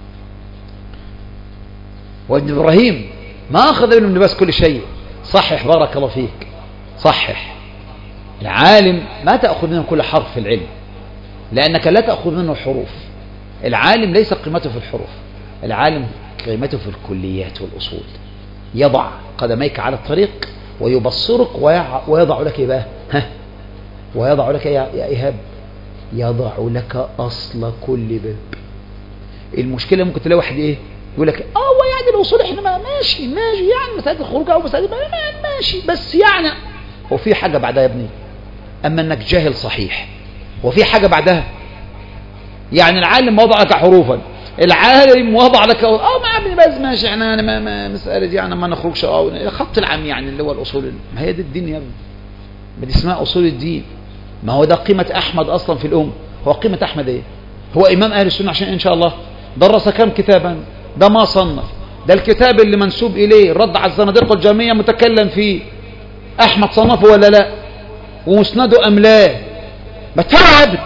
وابن إبراهيم ما أخذ من ابن باز كل شيء. صحح بارك الله فيك، صحح. العالم ما تأخذ منه كل حرف في العلم، لأنك لا تأخذ منه حروف. العالم ليس قيمته في الحروف، العالم قيمته في الكليات والأصول. يضع قدميك على الطريق ويبصرك ويضع لك بقى ها ويضع لك يا إيهاب يضع لك أصل كل باب. المشكلة ممكن تلاقي واحد إيه يقول لك اه هو يعني الوصول احنا ما ماشي ماشي يعني مسألة الخروج او مسألة ماشي بس يعني هو في حاجة بعدها يا ابني؟ اما انك جاهل صحيح. وفي حاجة بعدها؟ يعني العالم وضع لك حروفا، العالم وضع لك اه مع ابن باز ماشي احنا يعني ما, ما مسألة يعني ما نخرجش اه خط العام يعني اللي هو الاصول. ما هي دي الدين يا ابني، ما دي اسمها اصول الدين. ما هو ده قيمة احمد اصلا في الام. هو قيمة احمد ايه؟ هو امام اهل السنة عشان ان شاء الله درس كم كتابا؟ ده ما صنف. ده الكتاب اللي منسوب إليه الرد على الزنادقة الجهمية متكلم فيه. أحمد صنفه ولا لا؟ ومسنده أم لا؟ ما تعب.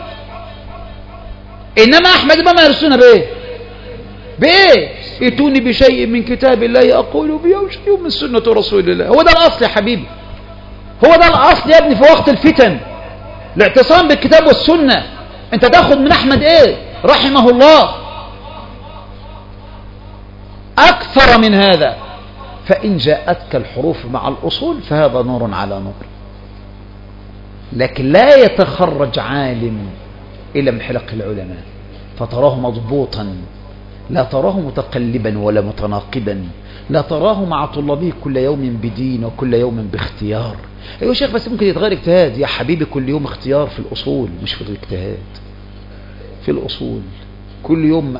إنما أحمد ما يرسلنا بإيه؟ بإيه؟ ائتوني بشيء من كتاب الله أقول به أو شيء من سنة رسول الله. هو ده الأصل يا حبيبي، هو ده الأصل يا ابني. في وقت الفتن الاعتصام بالكتاب والسنة. أنت تاخد من أحمد إيه؟ رحمه الله أكثر من هذا. فإن جاءتك الحروف مع الأصول فهذا نور على نور. لكن لا يتخرج عالم إلا من حلق العلماء فتراه مضبوطا، لا تراه متقلبا ولا متناقبا، لا تراه مع طلابه كل يوم بدين وكل يوم باختيار. أيوة شيخ بس ممكن يتغير اجتهاد. يا حبيبي كل يوم اختيار في الأصول مش في الاجتهاد. في الأصول كل يوم.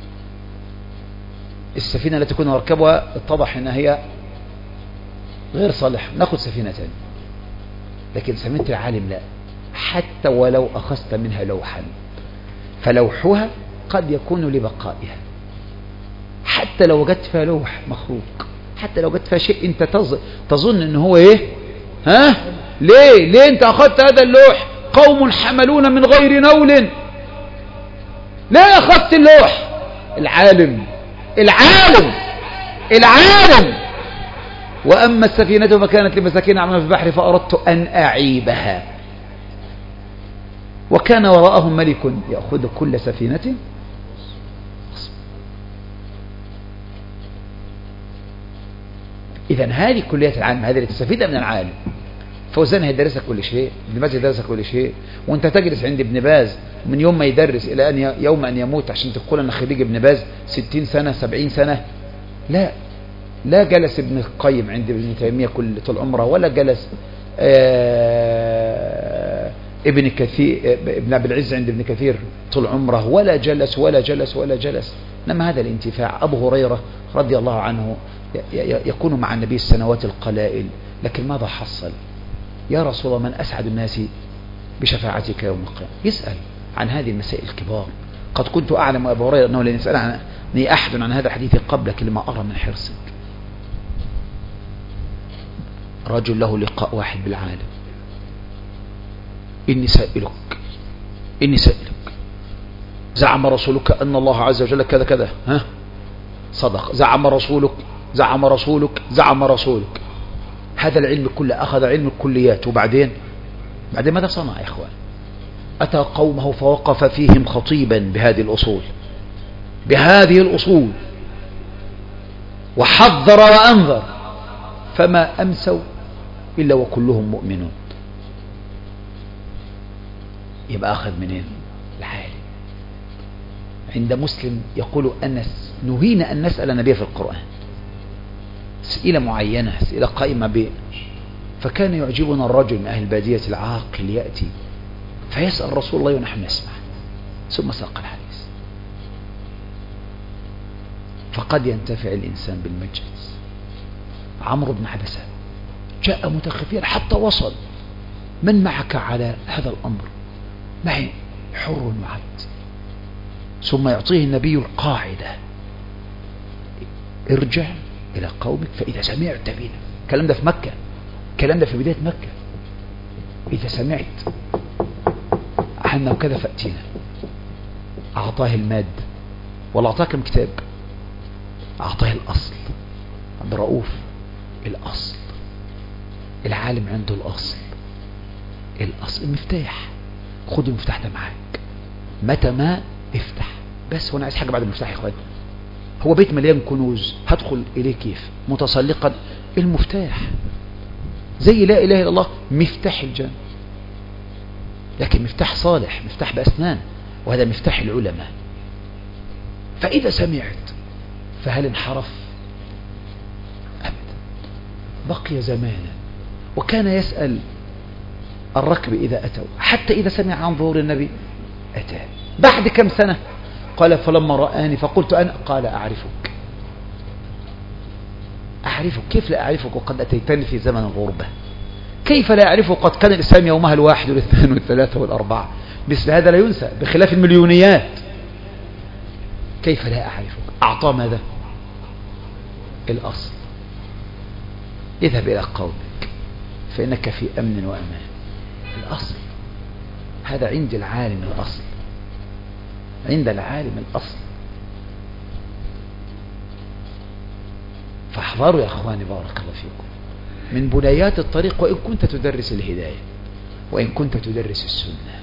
السفينة التي كنا نركبها اتضح انها هي غير صالحة، ناخذ سفينة ثانية. لكن سفينة العالم لا، حتى ولو أخذت منها لوحا فلوحها قد يكون لبقائها. حتى لو وجدت فيها لوح مخروق، حتى لو وجدت فيها شيء انت تظن ان هو ايه ها ليه ليه انت أخذت هذا اللوح؟ قوم حملون من غير نول ليه أخذت اللوح؟ العالم العالم العالم. وأما السفينة فكانت لمساكين يعملون في البحر فأردت أن أعيبها وكان وراءهم ملك يأخذ كل سفينة. إذن هذه كلية العالم، هذه اللي تستفيد من العالم. فوزان هيدرسك كل شيء، ابن باز يدرسك كل شيء، وانت تجلس عند ابن باز من يوم ما يدرس إلى أن يوم أن يموت عشان تقول أن خريج ابن باز ستين سنة سبعين سنة. لا لا جلس ابن القيم عند ابن تيمية كل طول عمره، ولا جلس آه ابن كثير ابن عبد العز عند ابن كثير طول عمره، ولا جلس ولا جلس ولا جلس. لما هذا الانتفاع. أبو هريرة رضي الله عنه يكون مع النبي السنوات القلائل، لكن ماذا حصل؟ يا رسول الله من أسعد الناس بشفاعتك يوم القيامة؟ يسأل عن هذه المسائل الكبار. قد كنت أعلم أبو هريرة أنه لن يسأل عني أحد عن هذا الحديث قبلك لما أرى من حرصك. رجل له لقاء واحد بالعالم. إني سائلك إني سائلك زعم رسولك أن الله عز وجل كذا كذا، ها صدق. زعم رسولك زعم رسولك زعم رسولك. هذا العلم كله أخذ علم الكليات، وبعدين بعدين ماذا صنع يا إخوان؟ أتى قومه فوقف فيهم خطيبا بهذه الأصول بهذه الأصول وحذر وأنذر، فما أمسوا إلا وكلهم مؤمنون. يبقى أخذ منين؟ العالم. عند مسلم يقول أن نهينا أن نسأل النبي في القرآن أسئلة معينة، أسئلة قائمة به. فكان يعجبنا الرجل من أهل البادية العاقل يأتي فيسأل رسول الله ونحن نسمع، ثم ساق الحديث. فقد ينتفع الإنسان بالمجلس. عمرو بن عبسة جاء متخفيا حتى وصل. من معك على هذا الأمر؟ معي حر وعبد. ثم يعطيه النبي القاعدة: ارجع إلى قومك فإذا سمعت بنا. الكلام ده في مكة، الكلام ده في بداية مكة. إذا سمعت عنا وكذا فأتينا. أعطاه الماد، ولا أعطاه كم كتاب؟ أعطاه الأصل. عبد الرؤوف الأصل. العالم عنده الأصل، الأصل المفتاح. خد المفتاح ده معاك متى ما افتح. بس وانا عايز حاجة بعد المفتاح يا اخوان. هو بيت مليان كنوز، هدخل إليه كيف؟ متسلقا. المفتاح زي لا إله إلا الله مفتاح الجنة، لكن مفتاح صالح، مفتاح بأسنان، وهذا مفتاح العلماء. فإذا سمعت فهل انحرف؟ أبدا، بقي زمانا. وكان يسأل الركب إذا أتوا، حتى إذا سمع عن ظهور النبي أتاه. بعد كم سنة؟ قال فلما رآني فقلت أنا، قال أعرفك أعرفك. كيف لا أعرفك وقد أتيتني في زمن الغربة؟ كيف لا أعرفه قد كان الإسلام يومها الواحد والاثنين والثلاثة والأربعة؟ مثل هذا لا ينسى، بخلاف المليونيات. كيف لا أعرفك؟ أعطى ماذا؟ الأصل. اذهب إلى قومك فإنك في أمن وأمان. الأصل هذا عند العالم، الأصل عند العالم الأصل. فاحذروا يا أخواني بارك الله فيكم من بنيات الطريق، وإن كنت تدرس الهداية، وإن كنت تدرس السنة.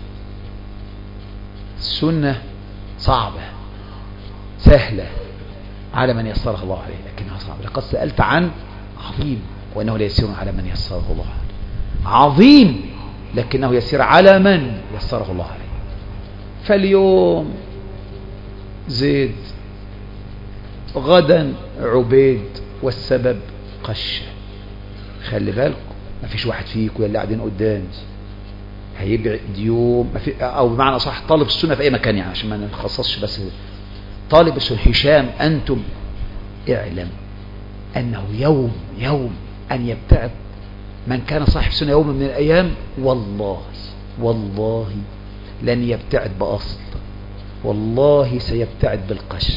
السنة صعبة، سهلة على من يسرها الله عليه، لكنها صعبة. لقد سألت عن عظيم وإنه ليسير على من يسره الله عليه. عظيم لكنه يسير على من يسره الله عليه. فاليوم زيد، غدا عبيد، والسبب قشة. خلي بالكم، ما فيش واحد فيكم اللي قاعدين قدامي هيبعد يوم، ما في، او بمعنى صح طالب السنة في اي مكان، يعني عشان ما نخصصش بس طالب السنة. هشام انتم اعلم انه يوم يوم ان يبتعد من كان صاحب سنة يوم من الايام، والله والله لن يبتعد بأصل، والله سيبتعد بالقش.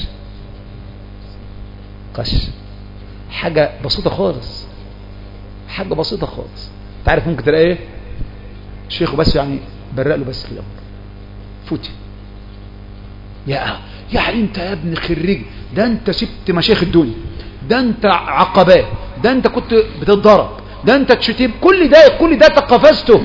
قش حاجة بسيطة خالص، حاجة بسيطة خالص. تعرف ممكن تلاقي ايه؟ شيخه بس يعني برق له بس في الأمر، فوتي يا يعني انت يا ابن خريج، ده انت سبت مشايخ الدنيا، ده انت عقبات، ده انت كنت بتتضرب، ده انت تشتيم، كل ده كل ده تقفزته.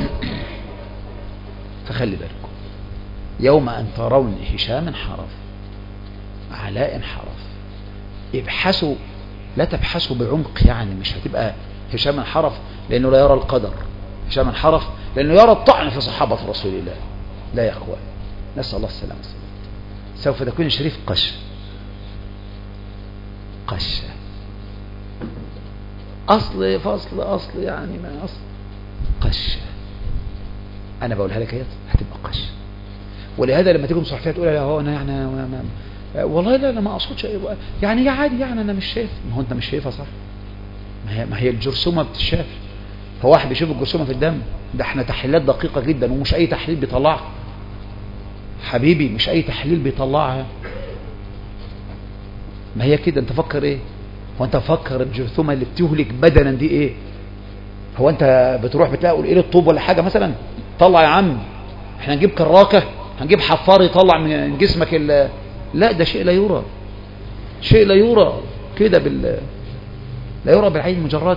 فخلي بالكم يوم ان ترون هشام انحرف، علاء انحرف، ابحثوا، لا تبحثوا بعمق، يعني مش هتبقى هشام انحرف لانه لا يرى القدر، هشام انحرف لانه يرى الطعن في صحابة رسول الله. لا يا اخوان، نسأل الله السلامة والسلامة. سوف تكون شريف قشة قشة، اصل فصل اصل يعني ما اصل قشة. انا بقولها لك اهي هتبقى قشة. ولهذا لما تيجي مصحفيه تقول لا هو انا يعني ما ما والله لا انا ما اقصدش يعني، يا عادي يعني انا مش شايف. ما هو انت مش شايفها صح، ما هي ما هي الجرثومه بتتشاف. هو واحد بيشوف الجرثومه في الدم؟ ده احنا تحليلات دقيقه جدا، ومش اي تحليل بيطلعها حبيبي، مش اي تحليل بيطلعها. ما هي كده. انت فكر ايه؟ هو انت فكر الجرثومه اللي بتهلك بدنا دي ايه؟ هو انت بتروح بتلاقي ايه الطوب ولا حاجه مثلا؟ طلع يا عم، احنا نجيب كراكه، هنجيب حفار يطلع من جسمك ال... لا ده شيء لا يرى، شيء لا يرى كده بال لا يرى بالعين المجرده.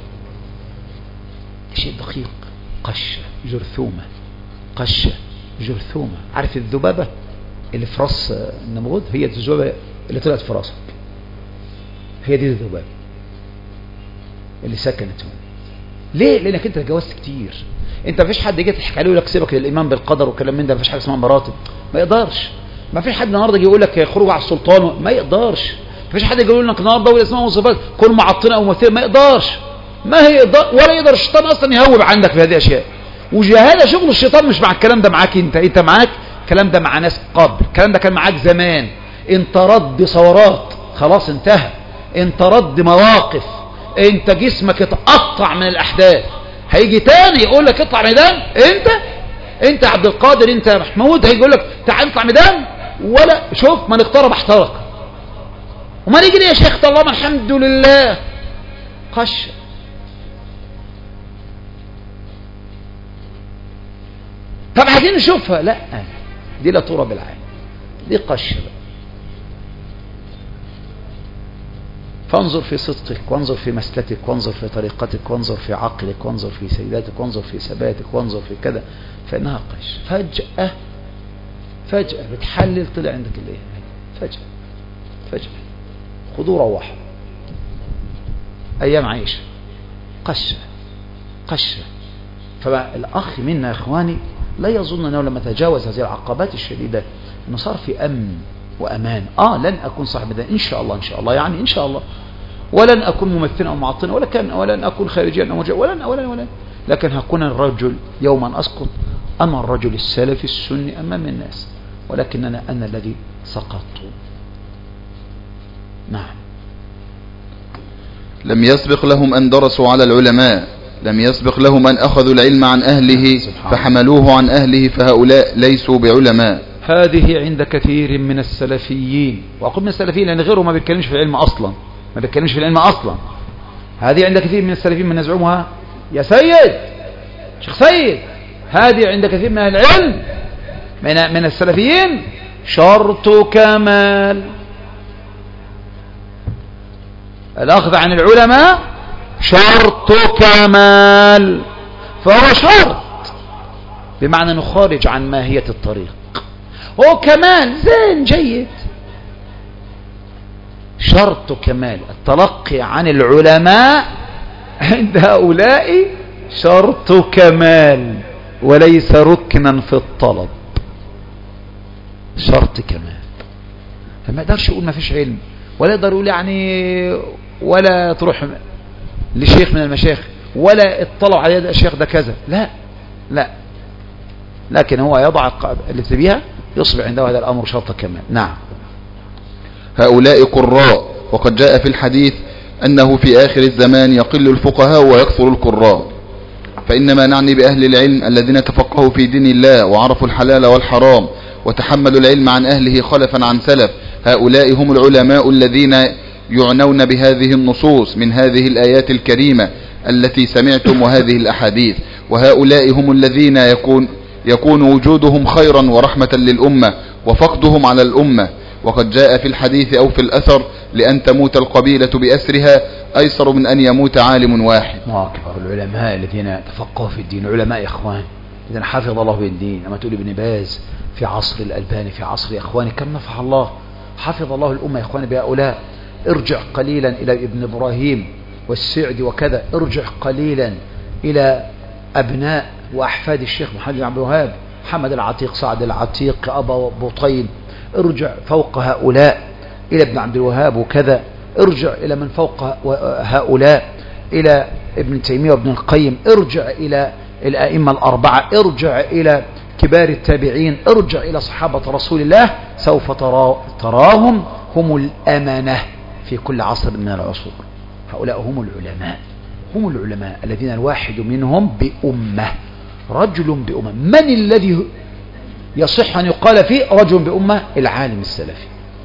ده شيء دقيق. قشه جرثومه، قشه جرثومه. عارف الذبابه اللي في راس النمرود؟ هي الذبابه اللي طلعت في راسك، هي دي الذبابه اللي سكنت هنا. ليه؟ لانك انت تجاوزت كتير. انت مفيش حد يجي يضحك عليه ويقول لك سيبك للايمان بالقدر وكلام من ده، مفيش حاجه اسمها مراتب، ما يقدرش. ما فيش حد النهارده يجي يقول لك خروج على السلطان، ما يقدرش. ما فيش حد يجي يقول لك النهارده ولا اسمها وصفات كل معطنه او ممثله، ما يقدرش. ما هي يقدر ولا يقدر الشيطان اصلا يهوب عندك في هذه الاشياء. وهذا شغل الشيطان، مش مع الكلام ده معاك انت، انت معاك الكلام ده مع ناس قبل، الكلام ده كان معاك زمان. انت رد ثورات خلاص انتهى، انت رد مواقف، انت جسمك اتقطع من الاحداث. هيجي تاني يقول لك اطلع ميدان، انت انت عبد القادر، انت محمود، هيجي يقول لك تعال اطلع ميدان، ولا شوف من اقترب احترق. وما نيجي يا شيخ اللهم الحمد لله قش. طب عايزين نشوفها، لا دي لا ترى بالعين، دي قش بقى. فانظر في صدقك، وانظر في مسلتك، وانظر في طريقتك، وانظر في عقلك، وانظر في سيداتك، وانظر في ثباتك، وانظر في كذا، فإنها قش. فجأة فجأة بتحلل طلع عندك الايه، فجأة فجأة خذوا روحوا أيام عيشة قشة قشة. فالأخ منا يا إخواني لا يظن أنه لما تجاوز هذه العقبات الشديدة أنه صار في أمن وأمان. آه لن أكون صاحب ده إن شاء الله، إن شاء الله يعني إن شاء الله، ولن أكون ممثلا أو معطنا، ولا كان ولن أكون خارجيا أو مرجعا، ولن ولن ولن لكن هكون الرجل يوما أسقط أنا الرجل السلفي السني أمام الناس، ولكننا أنا الذي سقطت. نعم. لم يسبق لهم أن درسوا على العلماء، لم يسبق لهم أن أخذوا العلم عن أهله فحملوه عن أهله، فهؤلاء ليسوا بعلماء. هذه عند كثير من السلفيين، وأقول من السلفيين لأن غيره ما بيتكلمش في العلم أصلا، ما بيتكلمش في العلم أصلا. هذه عند كثير من السلفيين من يزعمها يا سيد شيخ سيد، هذه عند كثير من العلم من من السلفيين شرط كمال. الأخذ عن العلماء شرط كمال، فهو شرط بمعنى أنه خارج عن ماهية الطريق، هو كمال زين جيد، شرط كمال. التلقي عن العلماء عند هؤلاء شرط كمال وليس ركنا في الطلب، شرط كمال. فما يقدرش يقول ما فيش علم، ولا يقدر يقول يعني ولا تروح لشيخ من المشايخ ولا اطلعوا على الشيخ ده كذا، لا لا، لكن هو يضع اللي بها يصبح عنده هذا الأمر شرط كمال. نعم. هؤلاء قراء، وقد جاء في الحديث أنه في آخر الزمان يقل الفقهاء ويكثر القراء، فإنما نعني بأهل العلم الذين تفقهوا في دين الله وعرفوا الحلال والحرام وتحملوا العلم عن أهله خلفا عن سلف. هؤلاء هم العلماء الذين يعنون بهذه النصوص من هذه الآيات الكريمة التي سمعتم وهذه الأحاديث، وهؤلاء هم الذين يكون يكون وجودهم خيرا ورحمة للأمة، وفقدهم على الأمة. وقد جاء في الحديث أو في الأثر لأن تموت القبيلة بأسرها أيسر من أن يموت عالم واحد. ما أكبر العلماء الذين تفقهوا في الدين، علماء إخوان إذن حفظ الله بالدين. لما تقول ابن باز في عصر الألباني في عصر إخواني كم نفع الله، حفظ الله الأمة إخواني بهؤلاء. ارجع قليلا إلى ابن إبراهيم والسعدي وكذا، ارجع قليلا إلى أبناء وأحفاد الشيخ محمد بن عبد الوهاب، محمد العتيق، سعد العتيق، أبا بطين، ارجع فوق هؤلاء إلى ابن عبد الوهاب وكذا، ارجع إلى من فوق هؤلاء إلى ابن تيمية وابن القيم، ارجع إلى الأئمة الأربعة، ارجع إلى كبار التابعين، ارجع إلى صحابة رسول الله، سوف ترى تراهم هم الأمانة في كل عصر من العصور. هؤلاء هم العلماء، هم العلماء الذين الواحد منهم بأمة، رجل بأمة. من الذي يصح أن يقال فيه رجل بأمة؟ العالم السلفي،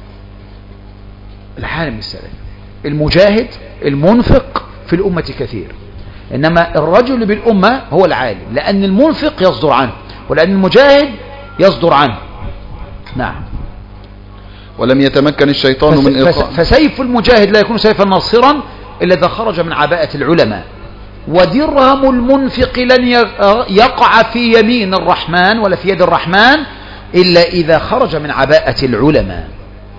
العالم السلفي المجاهد المنفق في الأمة كثير، إنما الرجل بالأمة هو العالم، لأن المنفق يصدر عنه ولأن المجاهد يصدر عنه. نعم. ولم يتمكن الشيطان من إيقاع. فسيف المجاهد لا يكون سيفا ناصرا إلا إذا خرج من عباءة العلماء، ودرهم المنفق لن يقع في يمين الرحمن ولا في يد الرحمن إلا إذا خرج من عباءة العلماء.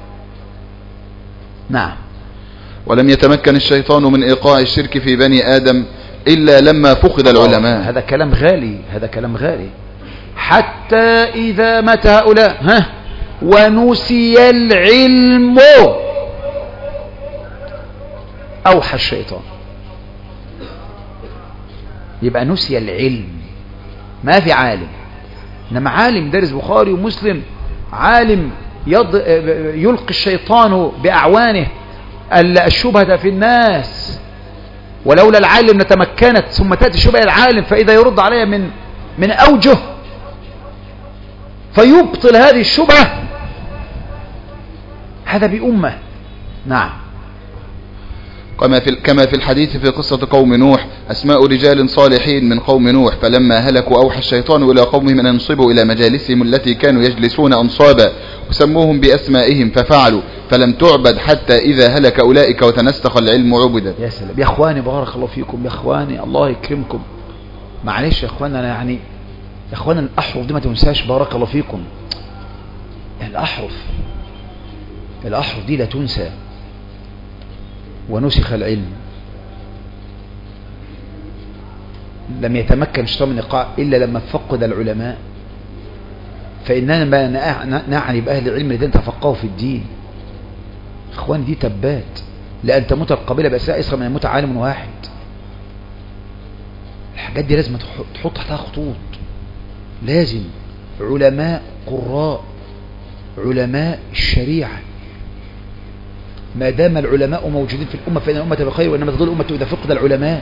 نعم. ولم يتمكن الشيطان من إيقاع الشرك في بني آدم إلا لما فقد العلماء. هذا كلام غالي، هذا كلام غالي. حتى إذا مات هؤلاء ها ونسي العلم أوحى الشيطان. يبقى نسي العلم، ما في عالم، إنما عالم دارس بخاري ومسلم، عالم يض... يلقي الشيطان بأعوانه الشبهة في الناس، ولولا العالم لتمكنت، ثم تأتي شبهة العالم فإذا يرد عليها من من أوجه فيبطل هذه الشبهة. هذا بأمة. نعم. كما في كما في الحديث في قصة قوم نوح، أسماء رجال صالحين من قوم نوح، فلما هلكوا أوحى الشيطان إلى قومهم أن ينصبوا إلى مجالسهم التي كانوا يجلسون أنصابا وسموهم بأسمائهم ففعلوا، فلم تعبد حتى إذا هلك أولئك وتنسخ العلم عبدا. يا سلام يا إخواني، بارك الله فيكم يا إخواني، الله يكرمكم. معلش يا إخواني، أنا يعني يا إخواني الأحرف دي ما تنساش، بارك الله فيكم. الأحرف الأحرف دي لا تنسى. ونسخ العلم، لم يتمكن الشيطان من إيقاع إلا لما فقد العلماء. فإننا نعني بأهل العلم الذين تفقهوا في الدين. إخواني دي تبات، لأن تموت القبيلة بأسرها أسرى من يموت عالم واحد. الحاجات دي لازم تحط تحتها خطوط، لازم علماء قراء، علماء الشريعة. ما دام العلماء موجودين في الأمة فإن الأمة بخير، وإنما تضل الأمة إذا فقد العلماء.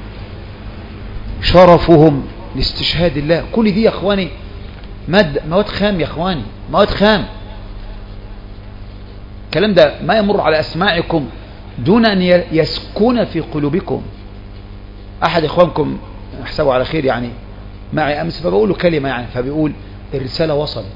شرفهم لاستشهاد الله. كل دي يا أخواني مواد خام يا أخواني، مواد خام. الكلام ده ما يمر على أسماعكم دون أن يسكن في قلوبكم. أحد إخوانكم أحسبه على خير يعني معي أمس، فبقول له كلمة يعني، فبيقول الرسالة وصلت.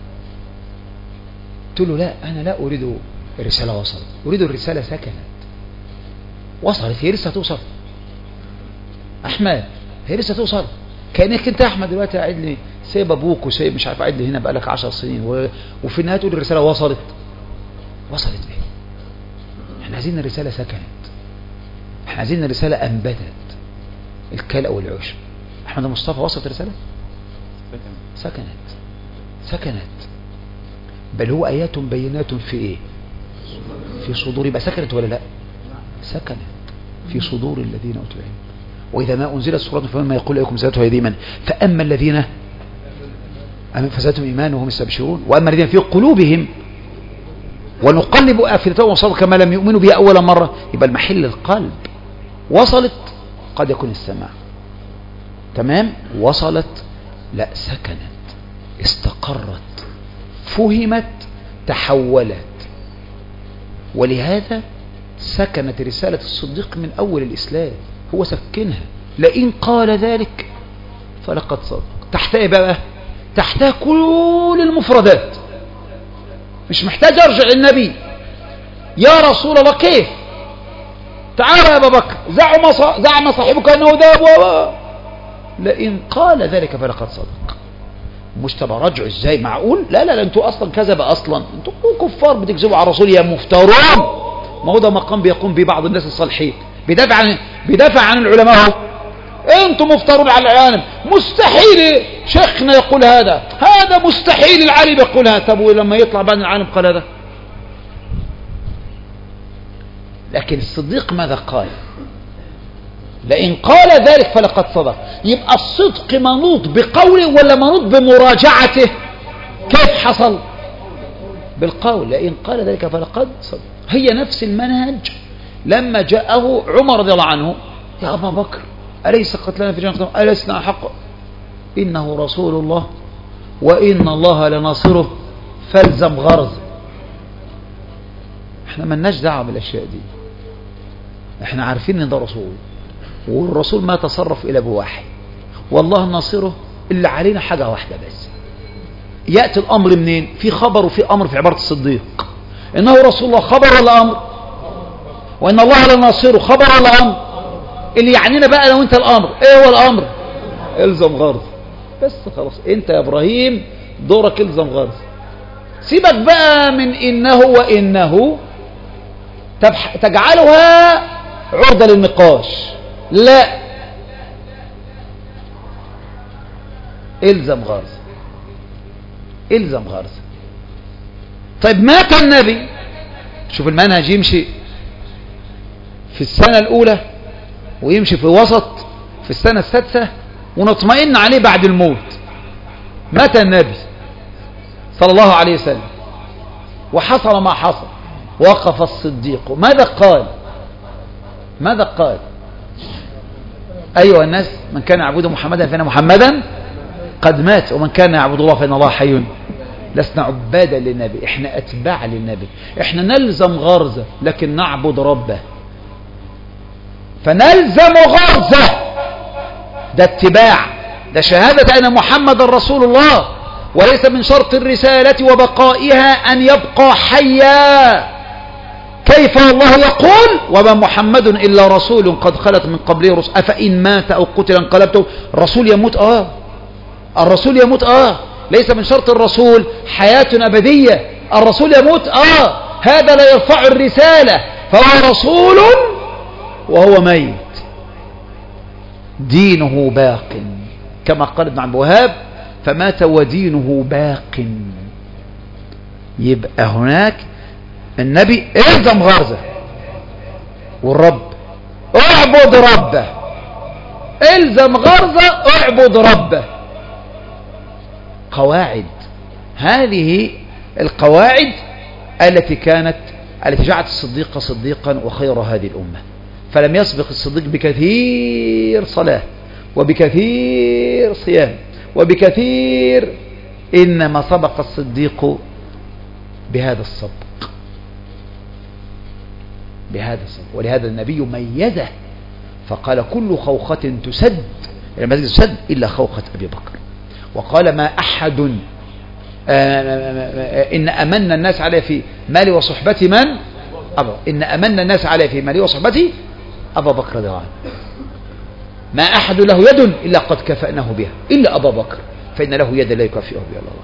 قلت له لا، أنا لا أريد الرسالة وصلت، أريد الرسالة سكنت. وصلت، هي لسه توصل أحمد، هي لسه توصل. كأنك أنت أحمد دلوقتي قاعد لي سايب أبوك وسايب مش عارف قاعد لي هنا بقالك عشر سنين و... وفي النهاية تقول الرسالة وصلت. وصلت إيه؟ احنا عايزين الرسالة سكنت، احنا عايزين الرسالة أنبتت الكلأ والعشب. أحمد مصطفى وصلت الرسالة؟ سكنت سكنت بل هو آيات بينات في إيه؟ في صدور. يبقى سكنت ولا لا؟ سكنت في صدور الذين أوتوا العلم. وإذا ما أنزلت سورة فمما يقول لكم زادتها يديما، فأما الذين فزادتهم إيمانا وهم يستبشرون، وأما الذين في قلوبهم ونقلب أفئدتهم وأبصارهم كما لم يؤمنوا بها أول مرة. يبقى المحل القلب. وصلت قد يكون السماع تمام، وصلت لا، سكنت، استقرت، فهمت، تحولت. ولهذا سكنت رسالة الصديق من أول الإسلام، هو سكنها. لئن قال ذلك فلقد صدق. تحتها بقى تحتها كل المفردات، مش محتاج ارجع للنبي. يا رسول الله كيف؟ تعال يا ابا بكر، زعم زعم صاحبك انه ذهب و... لئن قال ذلك فلقد صدق. مش تبقى رجعوا ازاي؟ معقول؟ لا لا لا انتوا اصلا كذب، اصلا انتوا كفار بتكذبوا على الرسول يا مفترون. ما هو ده مقام بيقوم به بعض الناس الصالحين، بيدافع عن بيدافع عن العلماء. انتم مفترون على العالم، مستحيل شيخنا يقول هذا، هذا مستحيل العالم يقول هذا. طب ولما يطلع بعد العالم قال هذا؟ لكن الصديق ماذا قال؟ لئن قال ذلك فلقد صدق. يبقى الصدق منوط بقوله ولا منوط بمراجعته؟ كيف حصل؟ بالقول. لئن قال ذلك فلقد صدق. هي نفس المنهج لما جاءه عمر رضي الله عنه: يا أبا بكر أليس قتلنا في جنة ألسنا حق؟ إنه رسول الله وإن الله لناصره فالزم غرز. احنا ملناش دعوه بالاشياء دي، احنا عارفين ان ده رسول، والرسول ما تصرف الا بوحي، والله ناصره. اللي علينا حاجه واحده بس، ياتي الامر منين؟ في خبر وفي امر. في عباره الصديق انه رسول الله خبر ولا امر؟ وان الله لناصره خبر ولا امر؟ اللي يعنينا بقى لو انت الامر، ايه هو الامر؟ الزم غرز. بس خلاص، انت يا ابراهيم دورك الزم غرز. سيبك بقى من انه وانه تجعلها عرضة للنقاش. لا، الزم غرز، الزم غرز. طيب مات النبي، شوف المنهج يمشي في السنة الأولى ويمشي في الوسط في السنة السادسة ونطمئن عليه بعد الموت. مات النبي صلى الله عليه وسلم وحصل ما حصل، وقف الصديق. ماذا قال؟ ماذا قال؟ أيها الناس، من كان يعبد محمدا فإن محمدا قد مات، ومن كان يعبد الله فإن الله حي. لسنا عبادا للنبي، احنا أتباع للنبي، احنا نلزم غرزة لكن نعبد ربه. فنلزم غرزة، ده اتباع، ده شهادة أن محمد رسول الله، وليس من شرط الرسالة وبقائها أن يبقى حيا. كيف الله يقول: وما محمد إلا رسول قد خلت من قبله رسل أفإن مات أو قتل انقلبتم. الرسول يموت، آه الرسول يموت، آه ليس من شرط الرسول حياة أبدية. الرسول يموت، آه هذا لا يرفع الرسالة، فهو رسول وهو ميت. دينه باق كما قال ابن عبد الوهاب: فمات ودينه باق. يبقى هناك النبي الزم غرزة، والرب اعبد ربه، الزم غرزة اعبد ربه. قواعد، هذه القواعد التي كانت التي جعلت الصديق صديقا وخير هذه الأمة. فلم يسبق الصديق بكثير صلاة وبكثير صيام وبكثير، إنما سبق الصديق بهذا السبق، بهذا السبق. ولهذا النبي ميزه فقال: كل خوخة تسد المسجد تسد إلا خوخة أبي بكر. وقال: ما أحد إن أمن الناس عليه في مالي وصحبتي من أبا إن أمن الناس عليه في مالي وصحبتي أبا بكر رضي الله عنه. ما أحد له يد إلا قد كفأناه بها إلا أبا بكر، فإن له يد لا يكافئه بها الله.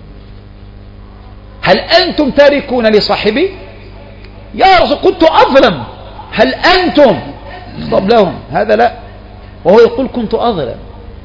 هل أنتم تاركون لصاحبي؟ يا رسول كنت أظلم، هل أنتم خطاب لهم؟ هذا لا، وهو يقول كنت أظلم.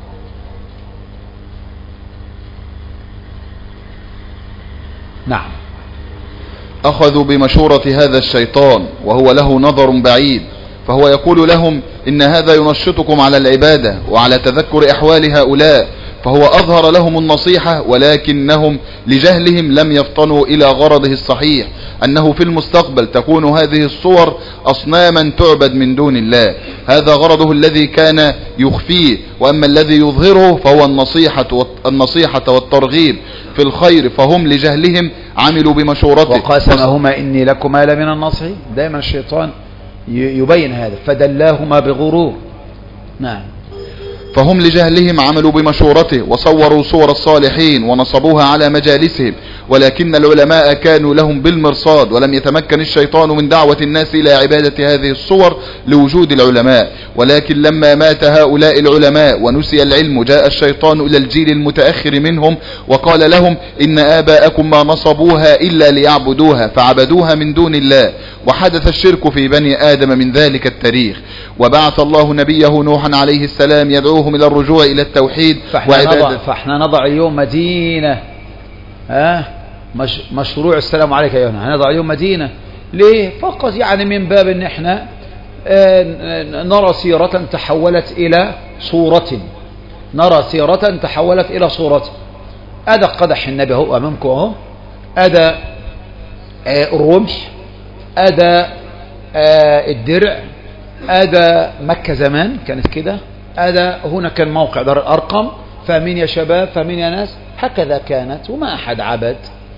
نعم. أخذوا بمشورة هذا الشيطان وهو له نظر بعيد، فهو يقول لهم: إن هذا ينشطكم على العبادة وعلى تذكر أحوال هؤلاء، فهو أظهر لهم النصيحة، ولكنهم لجهلهم لم يفطنوا إلى غرضه الصحيح، أنه في المستقبل تكون هذه الصور أصناما تعبد من دون الله. هذا غرضه الذي كان يخفيه، وأما الذي يظهره فهو النصيحة النصيحة والترغيب في الخير، فهم لجهلهم عملوا بمشورته. وقاسمهما إني لكما لمن الناصحين. دائما الشيطان يبين هذا، فدلاهما بغرور. نعم. فهم لجهلهم عملوا بمشورته وصوروا صور الصالحين ونصبوها على مجالسهم، ولكن العلماء كانوا لهم بالمرصاد، ولم يتمكن الشيطان من دعوة الناس إلى عبادة هذه الصور لوجود العلماء. ولكن لما مات هؤلاء العلماء ونسي العلم جاء الشيطان إلى الجيل المتأخر منهم وقال لهم إن آباءكم ما نصبوها إلا ليعبدوها فعبدوها من دون الله، وحدث الشرك في بني آدم من ذلك التاريخ. وبعث الله نبيه نوحا عليه السلام يدعوهم إلى الرجوع إلى التوحيد وعبادة. فاحنا نضع اليوم مدينة ها مش مشروع السلام عليك يا يونا، هنضع اليوم مدينة ليه؟ فقط يعني من باب ان احنا نرى سيرة تحولت الى صورة، نرى سيرة تحولت الى صورة. ادى قدح النبي اهو امامكم اهو، ادى الرمح، ادى الدرع، ادى مكة زمان كانت كده، ادى هنا كان موقع دار الارقم. فاهمين يا شباب؟ فاهمين يا ناس؟ هكذا كانت، وما احد عبد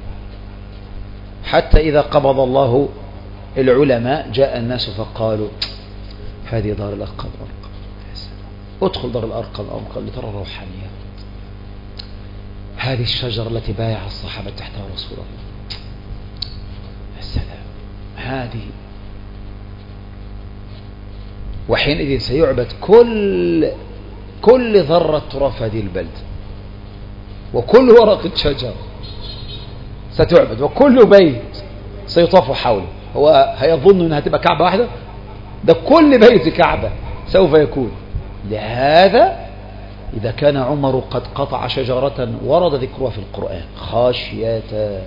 حتى إذا قبض الله العلماء جاء الناس فقالوا هذه دار الأرقم، ادخل دار الأرقم لترى الروحانيات، هذه الشجرة التي بايع الصحابة تحتها رسول الله، السلام، هذه. وحينئذ سيعبد كل كل ذرة تراب في هذه البلد، وكل ورقة شجر ستعبد، وكل بيت سيطاف حوله. هو هيظن انها تبقى كعبة واحدة؟ ده كل بيت كعبة سوف يكون. لهذا إذا كان عمر قد قطع شجرة ورد ذكرها في القرآن خاشية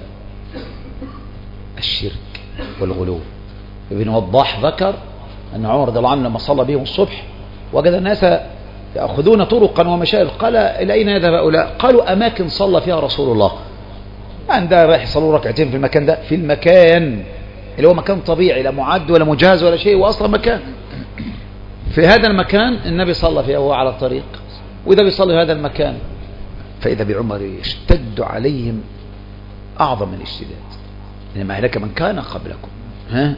الشرك والغلو. ابن وضاح ذكر أن عمر رضي الله عنه لما صلى بهم الصبح وجد الناس يأخذون طرقا ومشايل، قال إلى أين يذهب هؤلاء؟ قالوا أماكن صلى فيها رسول الله. عندها رايح يصلوا ركعتين في المكان ده، في المكان اللي هو مكان طبيعي لا معد ولا مجهز ولا شيء، وأصلا مكان في هذا المكان النبي صلى فيه وهو على الطريق، وإذا بيصلي في هذا المكان فإذا بعمر يشتد عليهم أعظم من الاشتداد. إنما هلك من كان قبلكم ها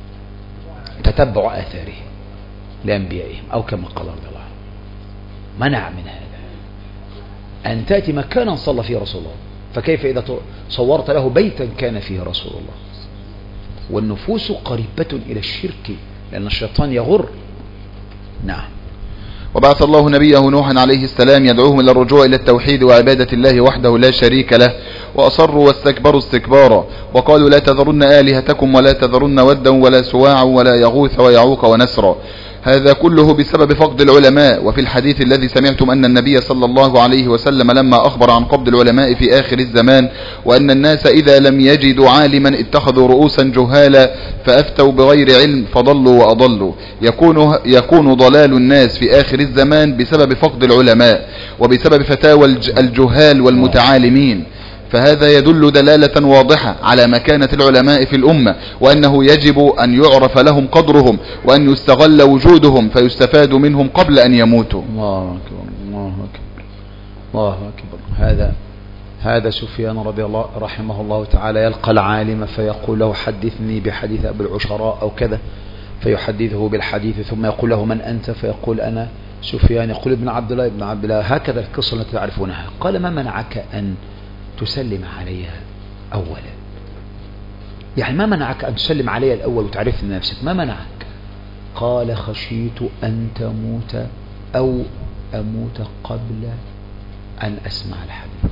تتبع آثارهم لأنبيائهم أو كما قال رضي الله عنه. منع من هذا أن تأتي مكانا صلى فيه رسول الله، فكيف إذا صورت له بيتا كان فيه رسول الله؟ والنفوس قريبة إلى الشرك لأن الشيطان يغر. نعم. وبعث الله نبيه نوحا عليه السلام يدعوهم إلى الرجوع إلى التوحيد وعبادة الله وحده لا شريك له، وأصروا واستكبروا استكبارا وقالوا لا تذرن آلهتكم ولا تذرن ودا ولا سواعا ولا يغوث ويعوق ونسرا. هذا كله بسبب فقد العلماء. وفي الحديث الذي سمعتم أن النبي صلى الله عليه وسلم لما أخبر عن قبض العلماء في آخر الزمان وأن الناس إذا لم يجدوا عالما اتخذوا رؤوسا جهالا فأفتوا بغير علم فضلوا وأضلوا. يكون, يكون ضلال الناس في آخر الزمان بسبب فقد العلماء وبسبب فتاوى الجهال والمتعالمين. فهذا يدل دلالة واضحة على مكانة العلماء في الأمة، وأنه يجب أن يعرف لهم قدرهم وأن يستغل وجودهم فيستفاد منهم قبل أن يموتوا. الله أكبر الله أكبر الله أكبر. هذا هذا سفيان رضي الله رحمه الله تعالى يلقى العالم فيقول له حدثني بحديث أبي العشراء أو كذا، فيحدثه بالحديث ثم يقول له من أنت؟ فيقول أنا سفيان. يقول ابن عبد الله ابن عبد الله هكذا القصة التي تعرفونها. قال ما منعك أن تسلم عليها أولا؟ يعني ما منعك أن تسلم عليها الأول وتعرفني نفسك؟ ما منعك؟ قال خشيت أن تموت أو أموت قبل أن أسمع الحديث.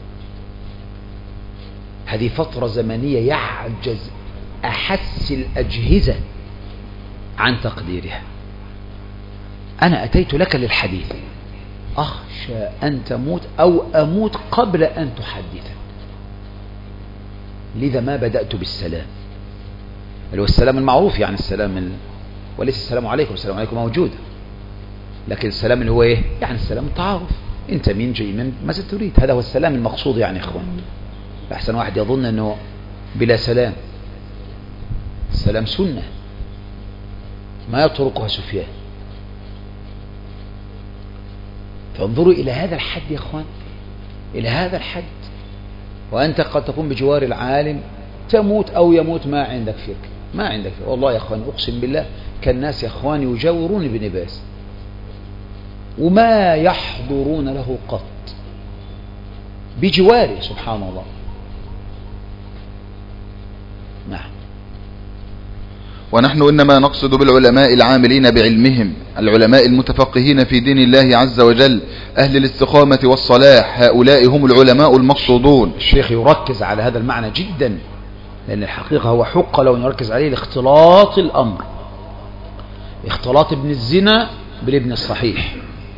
هذه فترة زمنية يعجز أحس الأجهزة عن تقديرها. أنا أتيت لك للحديث، أخشى أن تموت أو أموت قبل أن تحدث، لذا ما بدأت بالسلام اللي هو السلام المعروف، يعني السلام ال... وليس السلام عليكم، السلام عليكم موجود، لكن السلام اللي هو إيه؟ يعني السلام التعارف، أنت مين جاي من ماذا تريد، هذا هو السلام المقصود. يعني إخوان أحسن واحد يظن أنه بلا سلام، السلام سنة ما يطرقها سفيان. فانظروا إلى هذا الحد يا أخوان، إلى هذا الحد، وأنت قد تكون بجوار العالم تموت أو يموت ما عندك فيك، ما عندك فيك. والله يا أخوان أقسم بالله كالناس يا أخوان يجاورون ابن باز، وما يحضرون له قط بجواره سبحان الله. نعم. ونحن إنما نقصد بالعلماء العاملين بعلمهم، العلماء المتفقهين في دين الله عز وجل، أهل الاستقامة والصلاح، هؤلاء هم العلماء المقصودون. الشيخ يركز على هذا المعنى جدا، لأن الحقيقة هو حق لو نركز عليه لاختلاط الأمر، اختلاط ابن الزنا بالابن الصحيح،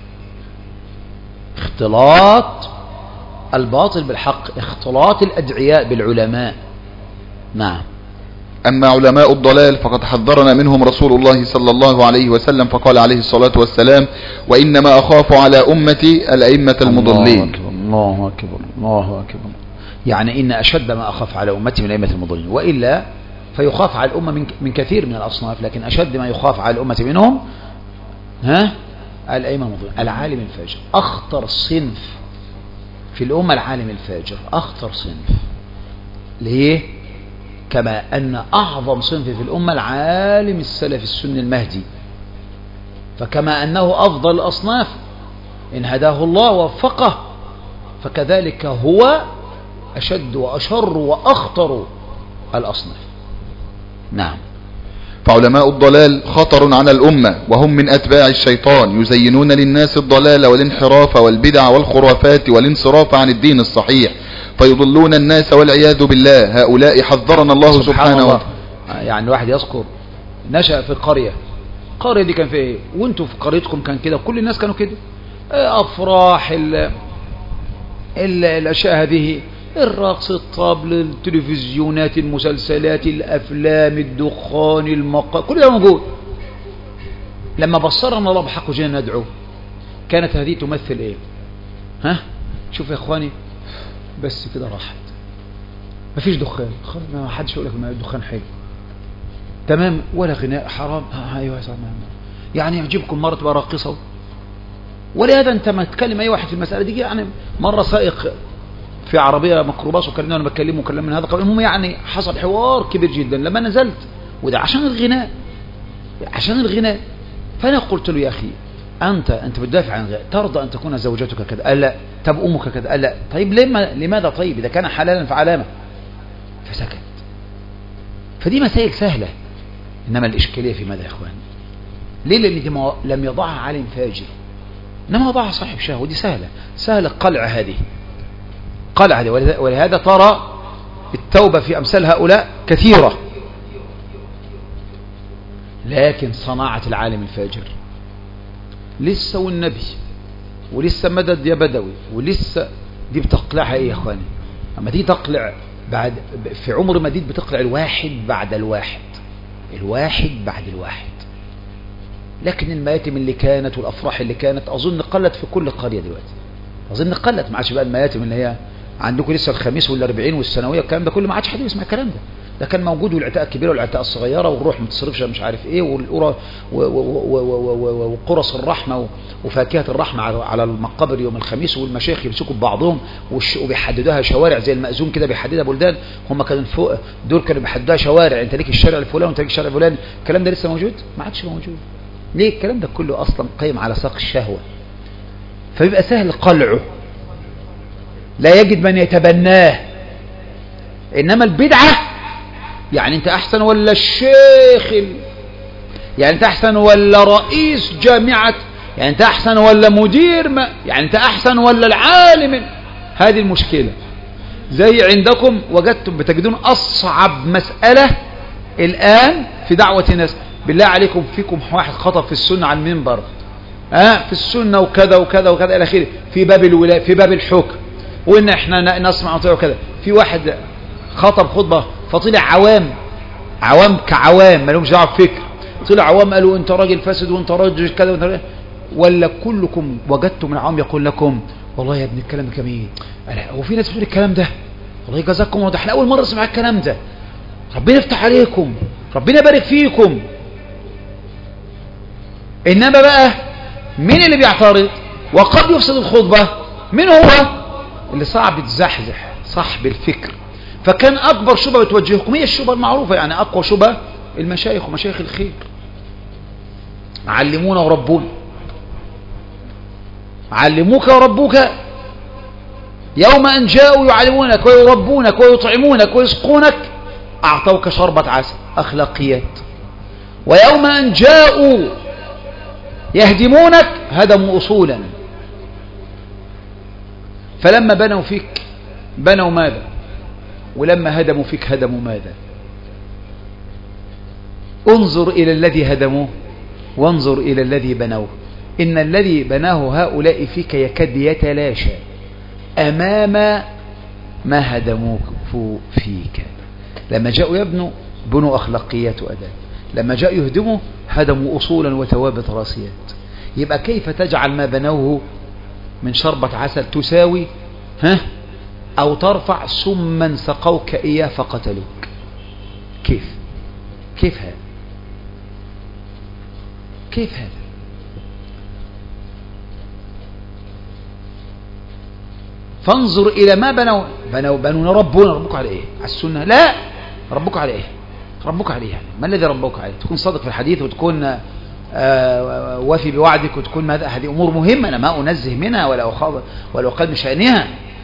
اختلاط الباطل بالحق، اختلاط الأدعياء بالعلماء. نعم. أما علماء الضلال فقد حذرنا منهم رسول الله صلى الله عليه وسلم، فقال عليه الصلاة والسلام: وإنما أخاف على أمتي الأئمة المضلين. الله أكبر الله أكبر. يعني إن أشد ما أخاف على أمتي من الأئمة المضلين، وإلا فيخاف على الأمة من من كثير من الأصناف، لكن أشد ما يخاف على الأمة منهم ها الأئمة المضلين، العالم الفاجر. أخطر صنف في الأمة العالم الفاجر، أخطر صنف. ليه؟ كما أن أعظم صنف في الأمة العالم السلف السني المهدي، فكما أنه أفضل الأصناف إن هداه الله ووفقه، فكذلك هو أشد وأشر وأخطر الأصناف. نعم. فعلماء الضلال خطر على الأمة، وهم من أتباع الشيطان، يزينون للناس الضلال والانحراف والبدع والخرافات والانصراف عن الدين الصحيح، فيضلون الناس والعياذ بالله. هؤلاء حذرنا الله سبحانه وتعالى. يعني الواحد يذكر نشأ في القرية، القرية دي كان في ايه؟ وانتوا في قريتكم كان كده، كل الناس كانوا كده، أفراح ال ال الأشياء هذه، الرقص، الطبل، التلفزيونات، المسلسلات، الأفلام، الدخان، المقا، كل ده موجود. لما بصرنا الله بحق جينا ندعو، كانت هذه تمثل ايه؟ ها؟ شوف يا اخواني، بس كده راحت، مفيش دخان، ما حدش يقول لك ما الدخان حلو، تمام، ولا غناء حرام. آه ايوه يا سلام. يعني يعجبكم مرة تبقى راقصة، ولهذا انت ما تكلم اي واحد في المسألة دي. يعني مرة سائق في عربية ميكروباص وكلمني وانا بكلمه وكلم من هذا قبل، المهم يعني حصل حوار كبير جدا لما نزلت، وده عشان الغناء، عشان الغناء. فانا قلت له يا اخي انت انت بتدافع عن غير، ترضى ان تكون زوجتك كذا؟ قال لا. طب امك كذا؟ قال لا. طيب لما لماذا؟ طيب اذا كان حلالا فعلامه. فسكت. فدي مسائل سهله، انما الاشكاليه في ماذا يا اخوان؟ ليه؟ لان دي لم يضعها عالم فاجر، انما وضعها صاحب شهوه. ودي سهله، سهله قلع هذه، قلع هذه. ولهذا ترى التوبه في امثال هؤلاء كثيره، لكن صناعه العالم الفاجر لسه، والنبي ولسه مدد يا بدوي، ولسه دي بتقلعها ايه يا اخواني؟ اما دي تقلع بعد في عمر مديد، بتقلع الواحد بعد الواحد، الواحد بعد الواحد. لكن المياتم اللي كانت والافراح اللي كانت اظن قلت في كل قريه دلوقتي، اظن قلت. ما عادش بقى المياتم اللي هي عندكم لسه الخميس والاربعين والسنويه والكلام ده كله، ما عادش حد يسمع الكلام ده. ده كان موجود، والعتاء الكبيره والعتاء الصغيره، والروح ما تصرفش مش عارف ايه، والقرى وقرص الرحمه وفاكهه الرحمه على المقابر يوم الخميس، والمشايخ يمسكوا ببعضهم وبيحددوها شوارع زي المأذون كده بيحددها بلدان. هم كانوا فوق دول كانوا بيحددوها شوارع، انت ليك الشارع الفلاني وانت ليك الشارع الفلاني. الكلام ده لسه موجود؟ ما عادش موجود. ليه؟ الكلام ده كله اصلا قايم على ساق الشهوه، فبيبقى سهل قلعه، لا يجد من يتبناه. انما البدعه يعني انت احسن ولا الشيخ ال... يعني انت احسن ولا رئيس جامعة، يعني انت احسن ولا مدير ما، يعني انت احسن ولا العالم. هذه المشكلة. زي عندكم وجدتم بتجدون اصعب مسألة الان في دعوة الناس، بالله عليكم فيكم واحد خطب في السنة على المنبر، ها آه في السنة وكذا وكذا وكذا الى اخره، في باب الولاء، في باب الحكم، وان احنا نسمع ونطيع وكذا. في واحد خطب خطبة فطلع عوام، عوام كعوام ما لهمش دعوه بفكر، طلع عوام قالوا انت راجل فاسد وانت راجل كذا وانت راجل. ولا كلكم وجدتم العوام يقول لكم والله يا ابن الكلام ده جميل، هو في ناس بتقول الكلام ده والله جزاكم الله، احنا اول مره نسمع الكلام ده، ربنا يفتح عليكم، ربنا يبارك فيكم. انما بقى مين اللي بيعترض وقد يفسد الخطبه؟ مين هو اللي صعب يتزحزح؟ صاحب الفكر. فكان أكبر شبهة بتوجهكم هي الشبهة المعروفة، يعني أقوى شبهة المشايخ ومشايخ الخير، علمونا وربونا. علموك وربوك. يوم أن جاءوا يعلمونك ويربونك ويطعمونك ويسقونك أعطوك شربة عسل، أخلاقيات. ويوم أن جاءوا يهدمونك هدموا أصولا. فلما بنوا فيك بنوا ماذا؟ ولما هدموا فيك هدموا ماذا؟ انظر إلى الذي هدموه وانظر إلى الذي بنوه. إن الذي بناه هؤلاء فيك يكاد يتلاشى أمام ما هدموك فيك. لما جاءوا يبنوا بنوا أخلاقيات وأداب، لما جاءوا يهدموا هدموا أصولا وثوابت راسيات. يبقى كيف تجعل ما بنوه من شربة عسل تساوي ها أو ترفع سما سقوك إياه فقتلوك؟ كيف كيف هذا كيف هذا؟ فانظر إلى ما بنوا بنوا بنوا ربنا. ربك على إيه؟ على السنة؟ لا، ربك على إيه؟ ربك على إيه يعني؟ ما الذي ربك عليه؟ تكون صادق في الحديث وتكون آه وافي بوعدك وتكون ماذا؟ هذه أمور مهمة أنا ما أنزه منها ولا أخاض ولا أقل من شأنها،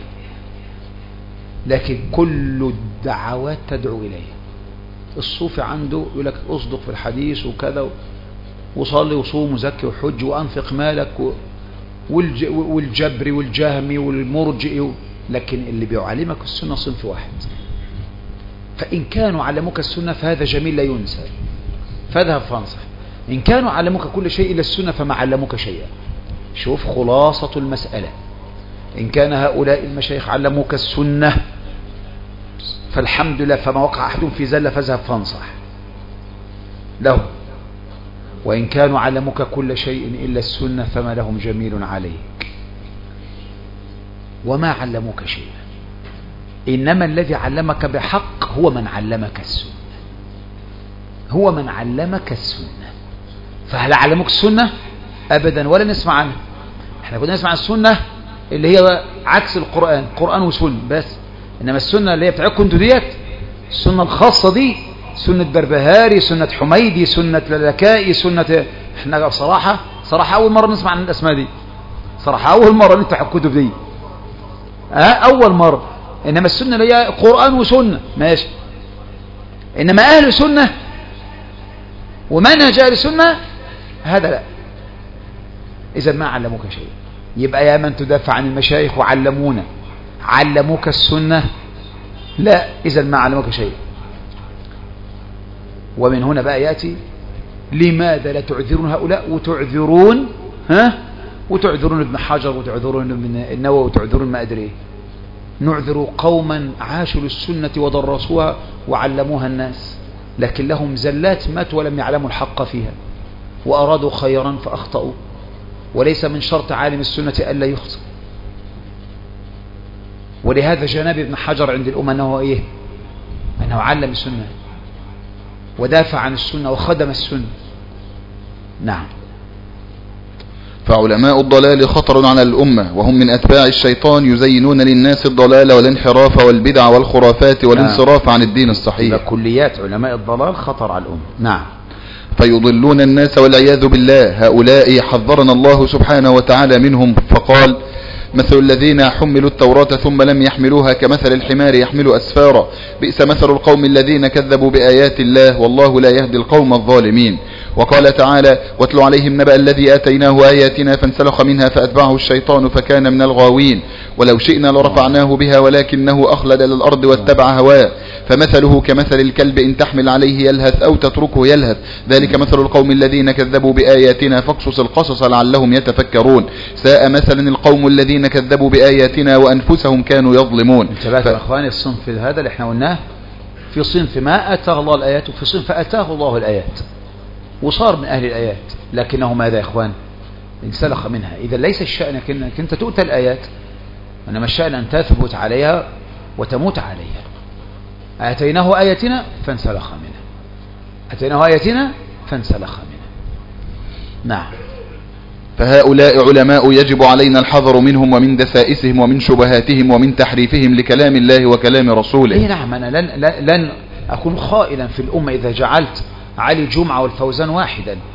لكن كل الدعوات تدعو إليه. الصوفي عنده يقول لك أصدق في الحديث وكذا وصلي وصوم وزكي وحج وأنفق مالك و والجبري والجهمي والمرجئي، لكن اللي بيعلمك السنة صنف واحد. فإن كانوا علموك السنة فهذا جميل لا ينسى، فاذهب فانصح. إن كانوا علموك كل شيء إلا السنة فما علموك شيئا. شوف خلاصة المسألة. إن كان هؤلاء المشايخ علموك السنة فالحمد لله، فما وقع أحد في زلة فاذهب فانصح لهم. وإن كانوا علموك كل شيء إلا السنة فما لهم جميل عليك وما علموك شيئا. إنما الذي علمك بحق هو من علمك السنة، هو من علمك السنة. فهل علموك السنة؟ أبدا، ولا نسمع عنها. احنا كنا نسمع السنة اللي هي عكس القرآن، قرآن وسنة بس. إنما السنة اللي هي بتاعتكم انتوا ديت، السنة الخاصة دي، سنة بربهاري، سنة حميدي، سنة لالكائي، سنة، احنا صراحة صراحة أول مرة نسمع عن الأسماء دي، صراحة أول مرة نفتح الكتب دي، اه أول مرة. إنما السنة اللي هي قرآن وسنة ماشي، إنما أهل السنة ومنهج أهل السنة هذا لا. إذا ما علموك شيء. يبقى يا من تدافع عن المشايخ وعلمونا، علموك السنة؟ لا، إذا ما علموك شيء. ومن هنا بقى يأتي لماذا لا تعذرون هؤلاء وتعذرون ها وتعذرون ابن حجر وتعذرون ابن النووي وتعذرون ما أدري. نعذر قوما عاشوا للسنة ودرسوها وعلموها الناس، لكن لهم زلات ماتوا ولم يعلموا الحق فيها وأرادوا خيرا فأخطأوا. وليس من شرط عالم السنة ألا يخطئ. ولهذا جناب ابن حجر عند الأمة أنه إيه؟ أنه علم السنة ودافع عن السنة وخدم السنة. نعم. فعلماء الضلال خطر على الأمة، وهم من أتباع الشيطان يزينون للناس الضلال والانحراف والبدع والخرافات والانصراف عن الدين الصحيح. كليات علماء الضلال خطر على الأمة. نعم. فيضلون الناس والعياذ بالله. هؤلاء حذرنا الله سبحانه وتعالى منهم فقال: مثل الذين حملوا التوراة ثم لم يحملوها كمثل الحمار يحمل أسفارا، بئس مثل القوم الذين كذبوا بآيات الله والله لا يهدي القوم الظالمين. وقال تعالى: واتل عليهم نبأ الذي آتيناه آياتنا فانسلخ منها فأتبعه الشيطان فكان من الغاوين، ولو شئنا لرفعناه بها ولكنه أخلد إلى الأرض واتبع هواه، فمثله كمثل الكلب إن تحمل عليه يلهث أو تتركه يلهث، ذلك مثل القوم الذين كذبوا بآياتنا فاقصص القصص لعلهم يتفكرون، ساء مثلا القوم الذين كذبوا بآياتنا وأنفسهم كانوا يظلمون. انتبهت يا اخواني، الصنف هذا اللي احنا قلناه، في صنف ما أتاه الله الآيات وفي صنف أتاه الله الآيات وصار من أهل الآيات، لكنه ماذا يا اخوان؟ انسلخ منها. إذا ليس الشأن انك انت تؤتى الآيات، انما الشأن ان تثبت عليها وتموت عليها. آتيناه آياتنا فانسلخ منها، آتيناه آياتنا فانسلخ منها. نعم. فهؤلاء علماء يجب علينا الحذر منهم ومن دسائسهم ومن شبهاتهم ومن تحريفهم لكلام الله وكلام رسوله. إيه نعم. أنا لن, لن أكون خائلا في الأمة إذا جعلت علي جمعة والفوزان واحدا.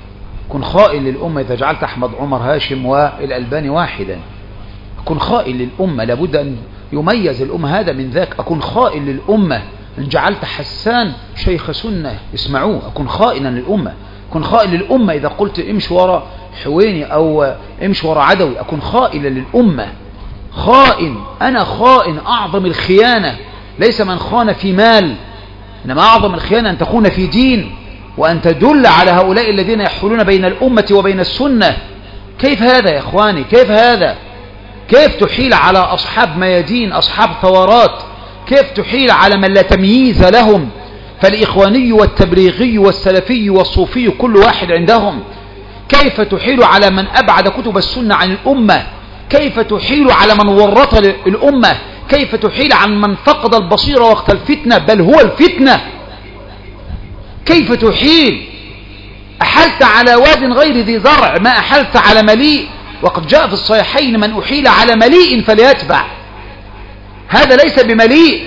أكون خائن للأمة إذا جعلت أحمد عمر هاشم والألباني واحدا. أكون خائن للأمة، لابد أن يميز الأمة هذا من ذاك. أكون خائن للأمة إن جعلت حسان شيخ سنة اسمعوه. أكون خائنا للأمة. أكون خائن للأمة إذا قلت امشي وراء حويني أو امشي وراء عدوي. أكون خائنا للأمة. خائن، أنا خائن أعظم الخيانة ليس من خان في مال، إنما أعظم الخيانة أن تخون في دين، وأن تدل على هؤلاء الذين يحولون بين الأمة وبين السنة. كيف هذا يا إخواني؟ كيف هذا؟ كيف تحيل على أصحاب ميادين، أصحاب ثورات؟ كيف تحيل على من لا تمييز لهم؟ فالإخواني والتبليغي والسلفي والصوفي كل واحد عندهم. كيف تحيل على من أبعد كتب السنة عن الأمة؟ كيف تحيل على من ورط الأمة؟ كيف تحيل عن من فقد البصيرة وقت الفتنة بل هو الفتنة؟ كيف تحيل؟ أحلت على واد غير ذي زرع ما أحلت على مليء، وقد جاء في الصحيحين من أحيل على مليء فليتبع. هذا ليس بمليء.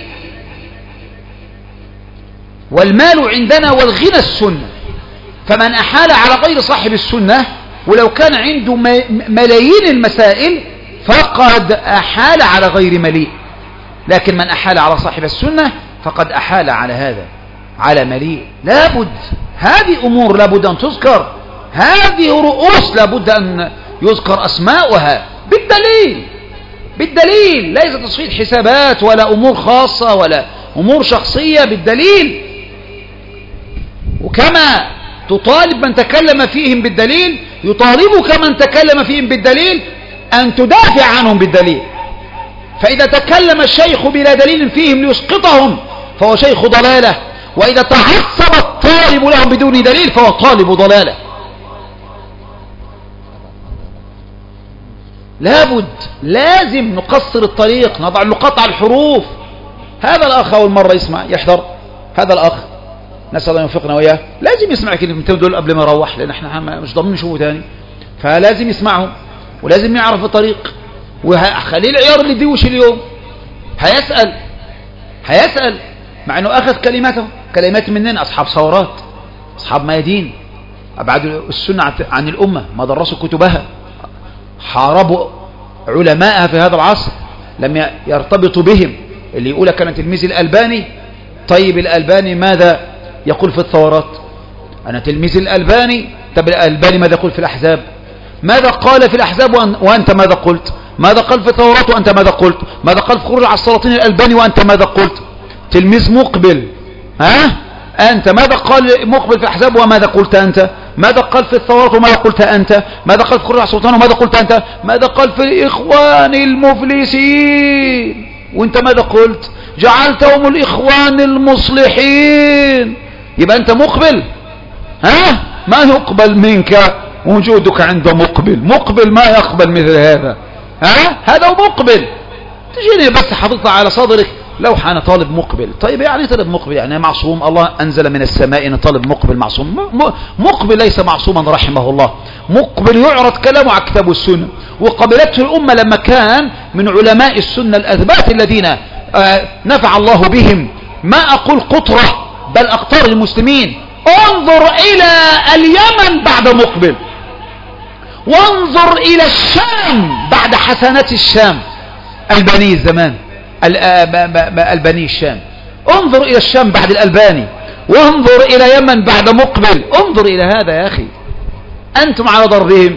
والمال عندنا والغنى السنة، فمن أحال على غير صاحب السنة ولو كان عنده ملايين المسائل فقد أحال على غير مليء، لكن من أحال على صاحب السنة فقد أحال على هذا على مليء. لابد هذه أمور لابد أن تذكر، هذه رؤوس لابد أن يذكر أسماؤها بالدليل، بالدليل، ليس تصفية حسابات ولا أمور خاصة ولا أمور شخصية، بالدليل. وكما تطالب من تكلم فيهم بالدليل يطالبك من تكلم فيهم بالدليل أن تدافع عنهم بالدليل. فإذا تكلم الشيخ بلا دليل فيهم ليسقطهم فهو شيخ ضلالة، وإذا تعصب الطالب لهم بدون دليل فهو طالب ضلالة. لابد لازم نقصر الطريق، نضع النقاط على الحروف. هذا الأخ أول مرة يسمع يحضر، هذا الأخ نسأل الله يوفقنا وإياه لازم يسمع كلمتين دول قبل ما يروح، لأن احنا مش ضامنين نشوفه تاني، فلازم يسمعهم ولازم يعرف الطريق. وخليه العيار اللي ديوش اليوم هيسأل هيسأل مع أنه أخذ كلماته كلمات مننا أصحاب ثورات، أصحاب ميادين، أبعدوا السنة عن الأمة، ما درسوا كتبها، حاربوا علماءها في هذا العصر، لم يرتبطوا بهم. اللي يقول كان تلميذ الألباني، طيب الألباني ماذا يقول في الثورات؟ أنا تلميذ الألباني، طب الألباني ماذا يقول في الأحزاب؟ ماذا قال في الأحزاب وأنت ماذا قلت؟ ماذا قال في الثورات وأنت ماذا قلت؟ ماذا قال في خروج على السلاطين الألباني وأنت ماذا قلت؟ تلميذ مقبل، ها أنت ماذا قال مقبل في الأحزاب وماذا قلت أنت؟ ماذا قال في الثورات وماذا قلت أنت؟ ماذا قال في خروج على السلطان وماذا قلت أنت؟ ماذا قال في الإخوان المفلسين وأنت ماذا قلت؟ جعلتهم الإخوان المصلحين. يبقى أنت مقبل، ها ما يقبل منك وجودك عند مقبل، مقبل ما يقبل مثل هذا، ها هذا مقبل. تجيني بس حاططها على صدرك لو حان طالب مقبل. طيب يعني طالب مقبل يعني معصوم؟ الله أنزل من السماء إن طالب مقبل معصوم؟ مقبل ليس معصوما رحمه الله. مقبل يعرض كلامه على كتاب السنة، وقبلته الأمة لما كان من علماء السنة الأثبات الذين آه نفع الله بهم، ما أقول قطرة بل أقطار المسلمين. انظر إلى اليمن بعد مقبل، وانظر إلى الشام بعد حسنات الشام، البني الزمان البني الشام. انظر إلى الشام بعد الألباني، وانظر إلى يمن بعد مقبل. انظر إلى هذا يا أخي، أنتم على ضربهم.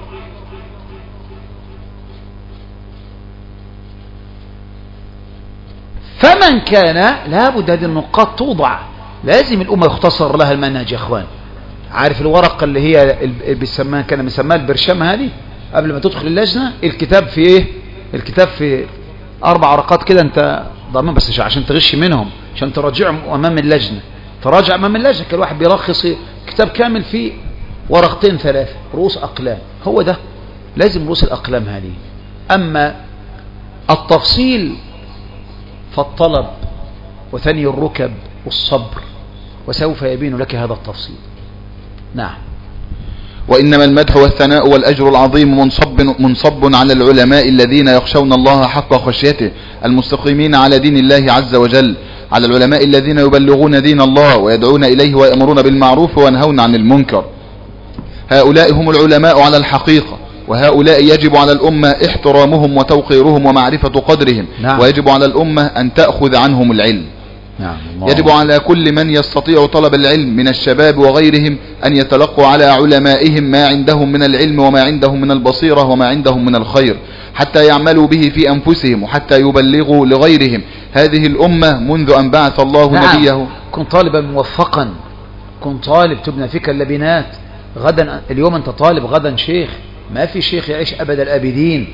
فمن كان لابد هذه النقاط توضع، لازم الأمة يختصر لها المنهج يا أخوان. عارف الورقة اللي هي بيسمها كان بيسمها البرشام هذه قبل ما تدخل اللجنة؟ الكتاب في ايه؟ الكتاب في أربع ورقات كده، أنت ضامن بس عشان تغش منهم، عشان تراجعهم أمام اللجنة، تراجع أمام اللجنة. كل واحد بيلخص كتاب كامل فيه ورقتين ثلاثة رؤوس أقلام، هو ده لازم رؤوس الأقلام هذه. أما التفصيل فالطلب وثني الركب والصبر، وسوف يبين لك هذا التفصيل. نعم. وإنما المدح والثناء والأجر العظيم منصب, منصب على العلماء الذين يخشون الله حق خشيته، المستقيمين على دين الله عز وجل، على العلماء الذين يبلغون دين الله ويدعون إليه ويأمرون بالمعروف وينهون عن المنكر. هؤلاء هم العلماء على الحقيقة، وهؤلاء يجب على الأمة احترامهم وتوقيرهم ومعرفة قدرهم. نعم. ويجب على الأمة أن تأخذ عنهم العلم. نعم. يجب على كل من يستطيع طلب العلم من الشباب وغيرهم أن يتلقوا على علمائهم ما عندهم من العلم وما عندهم من البصيرة وما عندهم من الخير، حتى يعملوا به في أنفسهم وحتى يبلغوا لغيرهم. هذه الأمة منذ أن بعث الله نعم. نبيه. كن طالبا موفقا، كن طالب تبنى فيك اللبنات. غدا اليوم أنت طالب، غدا شيخ. ما في شيخ يعيش أبد الآبدين.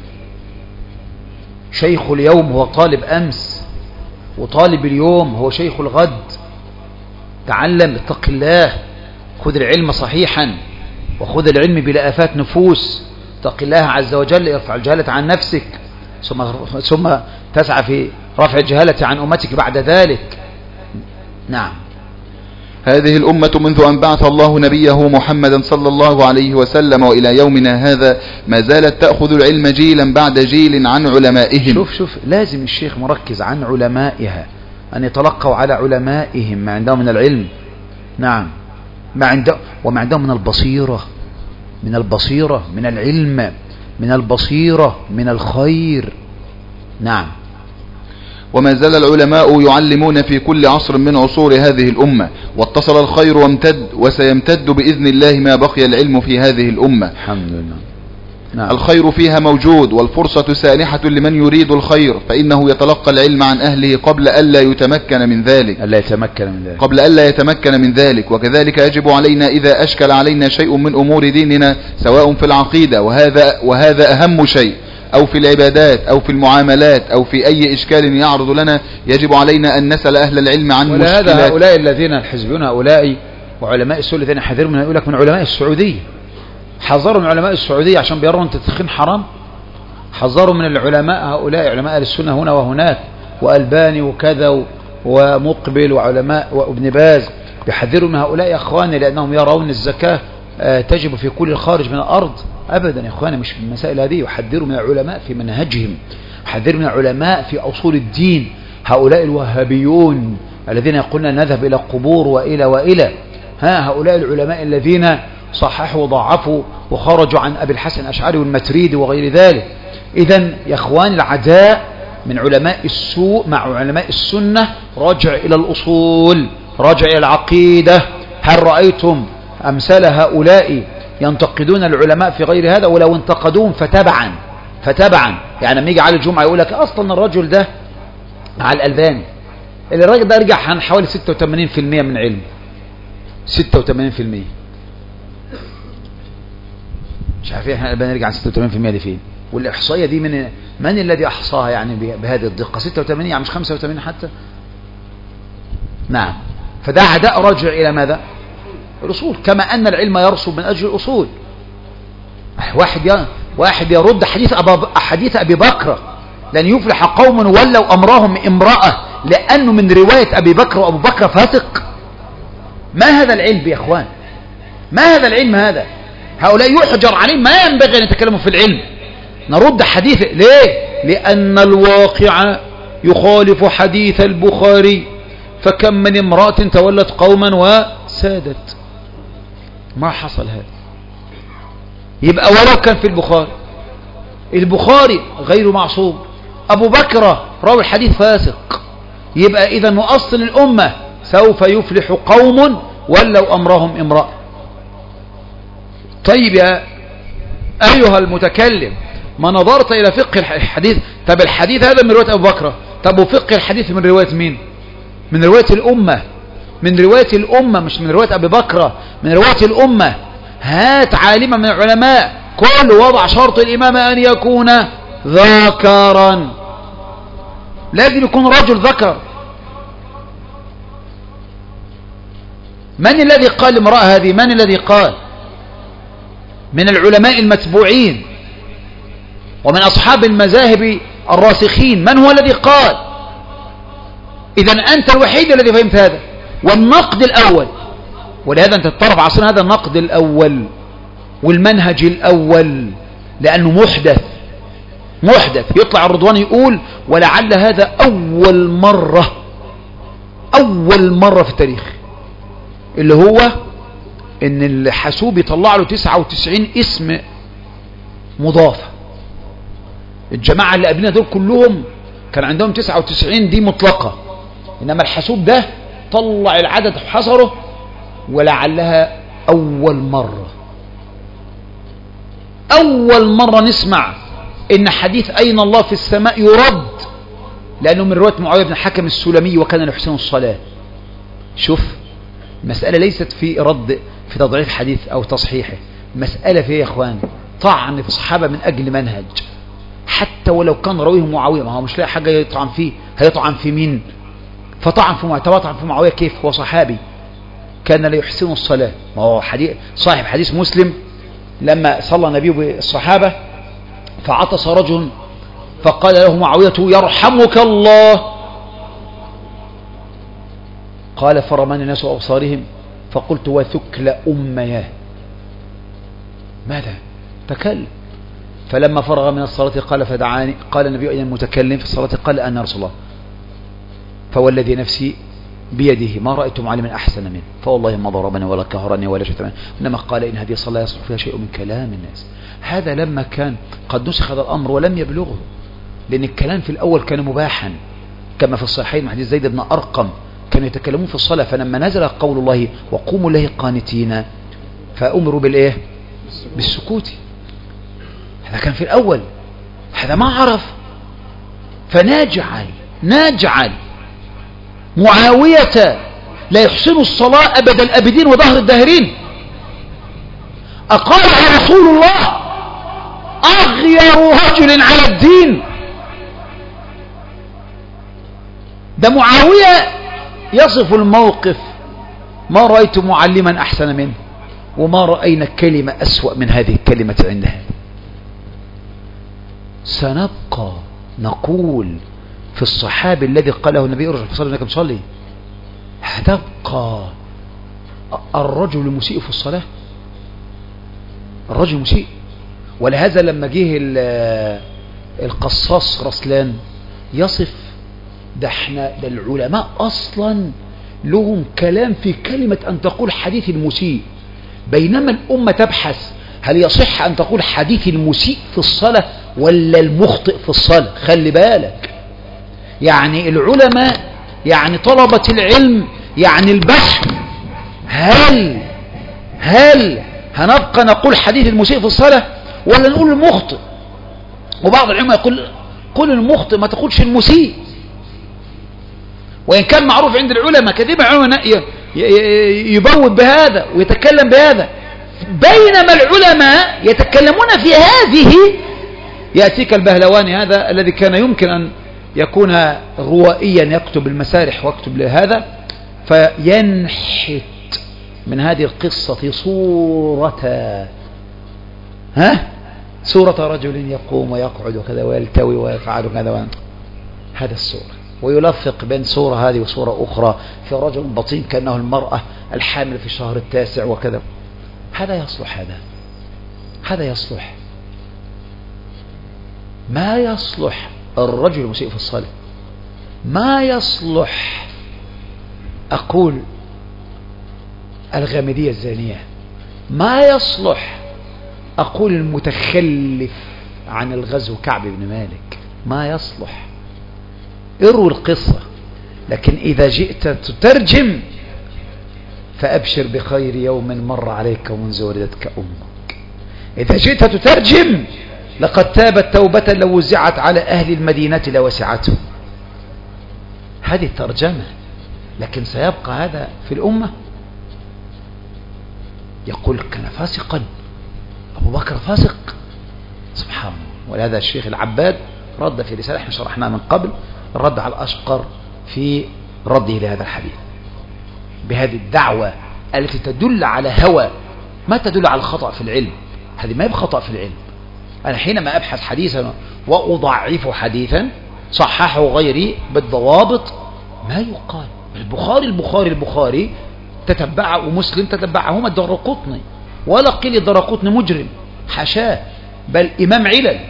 شيخ اليوم هو طالب أمس، وطالب اليوم هو شيخ الغد. تعلم، اتق الله، خذ العلم صحيحا، وخذ العلم بلا آفات نفوس. اتق الله عز وجل، ارفع الجهالة عن نفسك، ثم ثم تسعى في رفع الجهالة عن أمتك بعد ذلك. نعم. هذه الأمة منذ أن بعث الله نبيه محمدا صلى الله عليه وسلم وإلى يومنا هذا ما زالت تأخذ العلم جيلا بعد جيل عن علمائهم. شوف شوف لازم الشيخ مركز عن علمائها، أن يتلقوا على علمائهم ما عندهم من العلم. نعم. ما عنده وما عندهم من البصيرة، من البصيرة من العلم، من البصيرة من الخير. نعم. وما زال العلماء يعلمون في كل عصر من عصور هذه الأمة، واتصل الخير وامتد، وسيمتد بإذن الله ما بقي العلم في هذه الأمة. الحمد لله. نعم. الخير فيها موجود، والفرصة سانحة لمن يريد الخير، فإنه يتلقى العلم عن أهله قبل ألا يتمكن من ذلك ألا يتمكن من ذلك قبل ألا يتمكن من ذلك وكذلك يجب علينا إذا أشكل علينا شيء من أمور ديننا، سواء في العقيدة، وهذا وهذا أهم شيء، أو في العبادات، أو في المعاملات، أو في أي إشكال يعرض لنا، يجب علينا أن نسأل أهل العلم عن مشكلات. ولهذا هؤلاء الذين الحزبون هؤلاء وعلماء السوء الذين حذروا من، يقول لك من علماء السعودية، حذروا من علماء السعودية عشان بيروا أن التدخين حرام. حذروا من العلماء هؤلاء علماء أهل السنة هنا وهناك، وألباني وكذا ومقبل وعلماء وابن باز، بيحذروا من هؤلاء يا أخواني، لأنهم يرون الزكاة تجب في كل الخارج من الأرض. أبدا يا أخواني، مش في المسائل هذه. يحذروا من العلماء في منهجهم، يحذروا من العلماء في أصول الدين. هؤلاء الوهابيون الذين يقولون نذهب إلى القبور وإلى وإلى ها هؤلاء العلماء الذين صححوا وضعفوا وخرجوا عن أبي الحسن الأشعري والمتريدي وغير ذلك. إذن يا أخوان، العداء من علماء السوء مع علماء السنة رجع إلى الأصول، رجع إلى العقيدة. هل رأيتم أمثال هؤلاء ينتقدون العلماء في غير هذا؟ ولو انتقدوهم فتبعا فتبعا يعني لما يجي على الجمعة يقول لك أصلا الرجل ده مع الألباني، اللي الراجل ده رجع عن حوالي ستة وثمانين بالمئة من علم، ستة وثمانين بالمئة. مش عارفين احنا الألباني رجع عن ستة وثمانين بالمئة دي فين؟ والإحصائية دي من من الذي أحصاها يعني بهذه الدقة؟ ستة وثمانين يعني مش خمسة وثمانين حتى. نعم. فده عداء رجع إلى ماذا؟ الأصول، كما أن العلم يرسب من أجل الأصول. واحد واحد يرد حديث أبا حديث أبي بكر لن يفلح قوم ولوا أمرهم امرأة لأنه من رواية أبي بكر وأبو بكر فاسق. ما هذا العلم يا أخوان؟ ما هذا العلم هذا؟ هؤلاء يحجر عليهم، ما ينبغي أن يتكلموا في العلم. نرد حديث ليه؟ لأن الواقع يخالف حديث البخاري، فكم من امرأة تولت قوما وسادت. ما حصل هذا. يبقى ولو كان في البخاري، البخاري غير معصوم، أبو بكر راوي الحديث فاسق، يبقى إذا مؤصل الأمة سوف يفلح قوم ولوا أمرهم امرأة. طيب يا أيها المتكلم، ما نظرت إلى فقه الحديث؟ طب الحديث هذا من رواية أبو بكر، طب وفقه الحديث من رواية مين؟ من رواية الأمة، من رواية الأمة، مش من رواية أبي بكر، من رواية الأمة. هات عالما من العلماء كل وضع شرط الإمام أن يكون ذكرا، لازم يكون رجل ذكر. من الذي قال امرأة هذه؟ من الذي قال؟ من العلماء المتبوعين ومن أصحاب المذاهب الراسخين. من هو الذي قال؟ إذن أنت الوحيد الذي فهمت هذا. والنقد الأول، ولهذا أنت تطرف عصرنا هذا النقد الأول والمنهج الأول، لأنه محدث محدث. يطلع الرضوان يقول ولعل هذا أول مرة أول مرة في التاريخ، اللي هو ان الحاسوب يطلع له تسعة وتسعين اسم مضافة. الجماعة اللي قبلنا دول كلهم كان عندهم تسعة وتسعين دي مطلقة، انما الحاسوب ده طلع العدد حصره، ولعلها اول مرة اول مرة نسمع ان حديث اين الله في السماء يرد، لانه من رواية معاوية بن الحكم السلمي وكان يحسن الصلاة. شوف، مسألة ليست في رد في تضعيف حديث او تصحيحه، مسألة في يا اخوان طعن في الصحابة من اجل منهج، حتى ولو كان راويه معاوية، ما هو مش لاقي حاجة يطعن فيه، هيطعن في مين؟ فطعن في معاوية. طبعا في معاوية كيف؟ هو صحابي كان لا يحسن الصلاة. ما هو حديث صاحب حديث مسلم لما صلى النبي بالصحابة فعطس رجل فقال له معاوية يرحمك الله، قال فرمان الناس أبصارهم فقلت وثكل أمياه، ماذا تكلم؟ فلما فرغ من الصلاة قال فدعاني، قال النبي أين المتكلم في الصلاة؟ قال أنا رسول الله، فوالذي نفسي بيده ما رأيت معلما أحسن منه، فوالله ما ضربني ولا كهرني ولا شتمني، إنما قال إن هذه الصلاة يصلح فيها شيء من كلام الناس. هذا لما كان قد نسخ هذا الأمر ولم يبلغه، لأن الكلام في الأول كان مباحا كما في الصحيحين من حديث زيد بن أرقم كانوا يتكلمون في الصلاة، فلما نزل قول الله وقوموا له قانتين فأمروا بالإيه؟ بالسكوت. هذا كان في الأول، هذا ما عرف. فنجعل نجعل معاوية لا يحسن الصلاة أبد الأبدين وظهر الداهرين، أقالها رسول الله أغير رجل على الدين. ده معاوية يصف الموقف ما رأيت معلما أحسن منه وما رأينا كلمة أسوأ من هذه الكلمة عندها. سنبقى نقول في الصحابي الذي قاله النبي ارجع فصلي انك مصلي، هتبقى الرجل المسيء في الصلاة، الرجل مسيء. ولهذا لما جه القصاص رسلان يصف ده احنا ده العلماء اصلا لهم كلام في كلمة ان تقول حديث المسيء، بينما الامة تبحث هل يصح ان تقول حديث المسيء في الصلاة ولا المخطئ في الصلاة. خلي بالك، يعني العلماء يعني طلبة العلم يعني البحث، هل هل هنبقى نقول حديث المسيء في الصلاة ولا نقول المخطئ؟ وبعض العلماء يقول قل المخطئ ما تقولش المسيء، وإن كان معروف عند العلماء كثير من العلماء يبوب بهذا ويتكلم بهذا، بينما العلماء يتكلمون في هذه. يأتيك البهلواني هذا الذي كان يمكن أن يكون روائيا يكتب المسارح ويكتب لهذا، فينحت من هذه القصة صورة ها صورة رجل يقوم ويقعد وكذا ويلتوي ويفعل كذا، هذا الصورة، ويلفق بين صورة هذه وصورة أخرى في رجل بطين كأنه المرأة الحامل في الشهر التاسع وكذا. هذا يصلح، هذا هذا يصلح. ما يصلح الرجل المسيء في الصلاة، ما يصلح أقول الغامدية الزانية، ما يصلح أقول المتخلف عن الغزو كعب بن مالك، ما يصلح. اروا القصة، لكن إذا جئت تترجم فأبشر بخير يوم مر عليك ومنذ ولدتك أمك. إذا جئت تترجم لقد تابت توبة لو وزعت على أهل المدينة لوسعتهم. هذه الترجمة، لكن سيبقى هذا في الأمة. يقول كان فاسقا، أبو بكر فاسق، سبحان الله. ولهذا الشيخ العباد رد في رسالة احنا شرحناها من قبل، الرد على الأشقر في رده لهذا الحديث بهذه الدعوة التي تدل على هوى، ما تدل على الخطأ في العلم. هذه ما يبقى خطأ في العلم. أنا حينما أبحث حديثا وأضعف حديثا صححه غيري بالضوابط ما يقال. البخاري البخاري البخاري تتبعه، ومسلم تتبعهما الدرقطني، ولا قيل الدرقطني مجرم، حاشاه، بل إمام علل.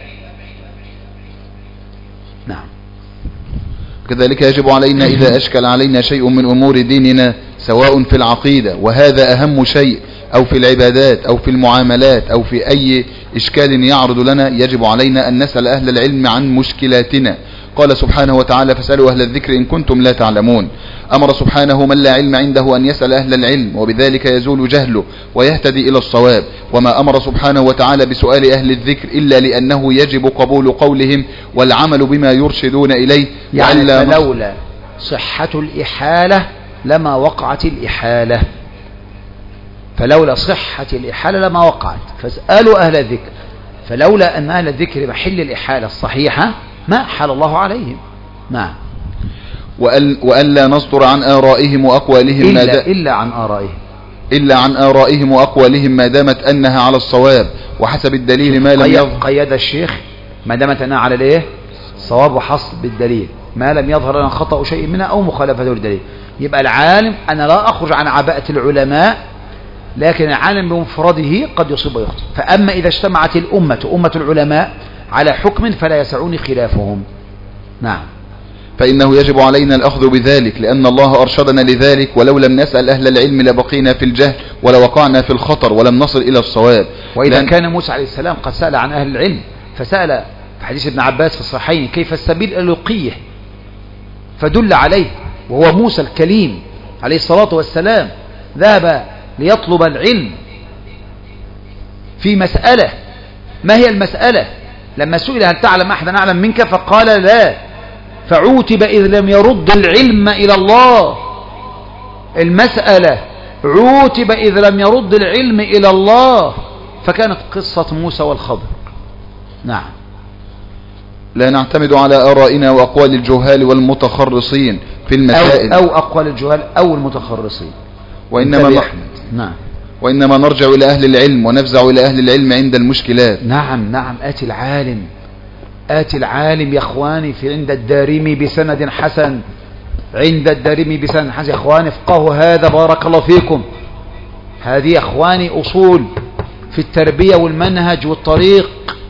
نعم. كذلك يجب علينا إذا أشكل علينا شيء من أمور ديننا سواء في العقيدة، وهذا أهم شيء، أو في العبادات أو في المعاملات أو في أي إشكال يعرض لنا يجب علينا أن نسأل أهل العلم عن مشكلاتنا. قال سبحانه وتعالى فاسألوا أهل الذكر إن كنتم لا تعلمون. أمر سبحانه من لا علم عنده أن يسأل أهل العلم وبذلك يزول جهله ويهتدي إلى الصواب. وما أمر سبحانه وتعالى بسؤال أهل الذكر إلا لأنه يجب قبول قولهم والعمل بما يرشدون إليه. يعني فلولا صحة الإحالة لما وقعت الإحالة، فلولا صحة الإحالة لما وقعت، فاسألوا أهل الذكر. فلولا أن أهل الذكر محل الإحالة الصحيحة ما حل الله عليهم. نعم. وألا نصدر عن آرائهم وأقوالهم إلا, ما دا إلا عن آرائهم إلا عن آرائهم وأقوالهم ما دامت أنها على الصواب وحسب الدليل ما لم يظهر. قيد الشيخ ما دامت أنها على الايه الصواب وحسب الدليل ما لم يظهر لنا خطأ شيء منها أو مخالفته للدليل. يبقى العالم أنا لا أخرج عن عباءة العلماء، لكن العالم بمفرده قد يصيب ويخطئ. فأما إذا اجتمعت الأمة أمة العلماء على حكم فلا يسعني خلافهم. نعم. فإنه يجب علينا الأخذ بذلك لأن الله أرشدنا لذلك، ولو لم نسأل أهل العلم لبقينا في الجهل ولوقعنا في الخطر ولم نصل إلى الصواب. وإذا لأن كان موسى عليه السلام قد سأل عن أهل العلم، فسأل في حديث ابن عباس في الصحيحين كيف السبيل اللقيه، فدل عليه، وهو موسى الكليم عليه الصلاة والسلام ذهب ليطلب العلم في مسألة. ما هي المسألة؟ لما سئل هل تعلم أحدا أعلم منك فقال لا، فعوتب إذ لم يرد العلم إلى الله. المسألة عوتب إذ لم يرد العلم إلى الله، فكانت قصة موسى والخضر. نعم. لا نعتمد على آرائنا وأقوال الجهال والمتخرصين في المسائل أو, أو أقوال الجهال أو المتخرصين، وإنما ن... نعم. وإنما نرجع إلى أهل العلم ونفزع إلى أهل العلم عند المشكلات. نعم نعم. آتي العالم آتي العالم يا أخواني في عند الدارمي بسند حسن، عند الدارمي بسند حسن. يا أخواني افقهوا هذا بارك الله فيكم. هذه يا أخواني أصول في التربية والمنهج والطريق.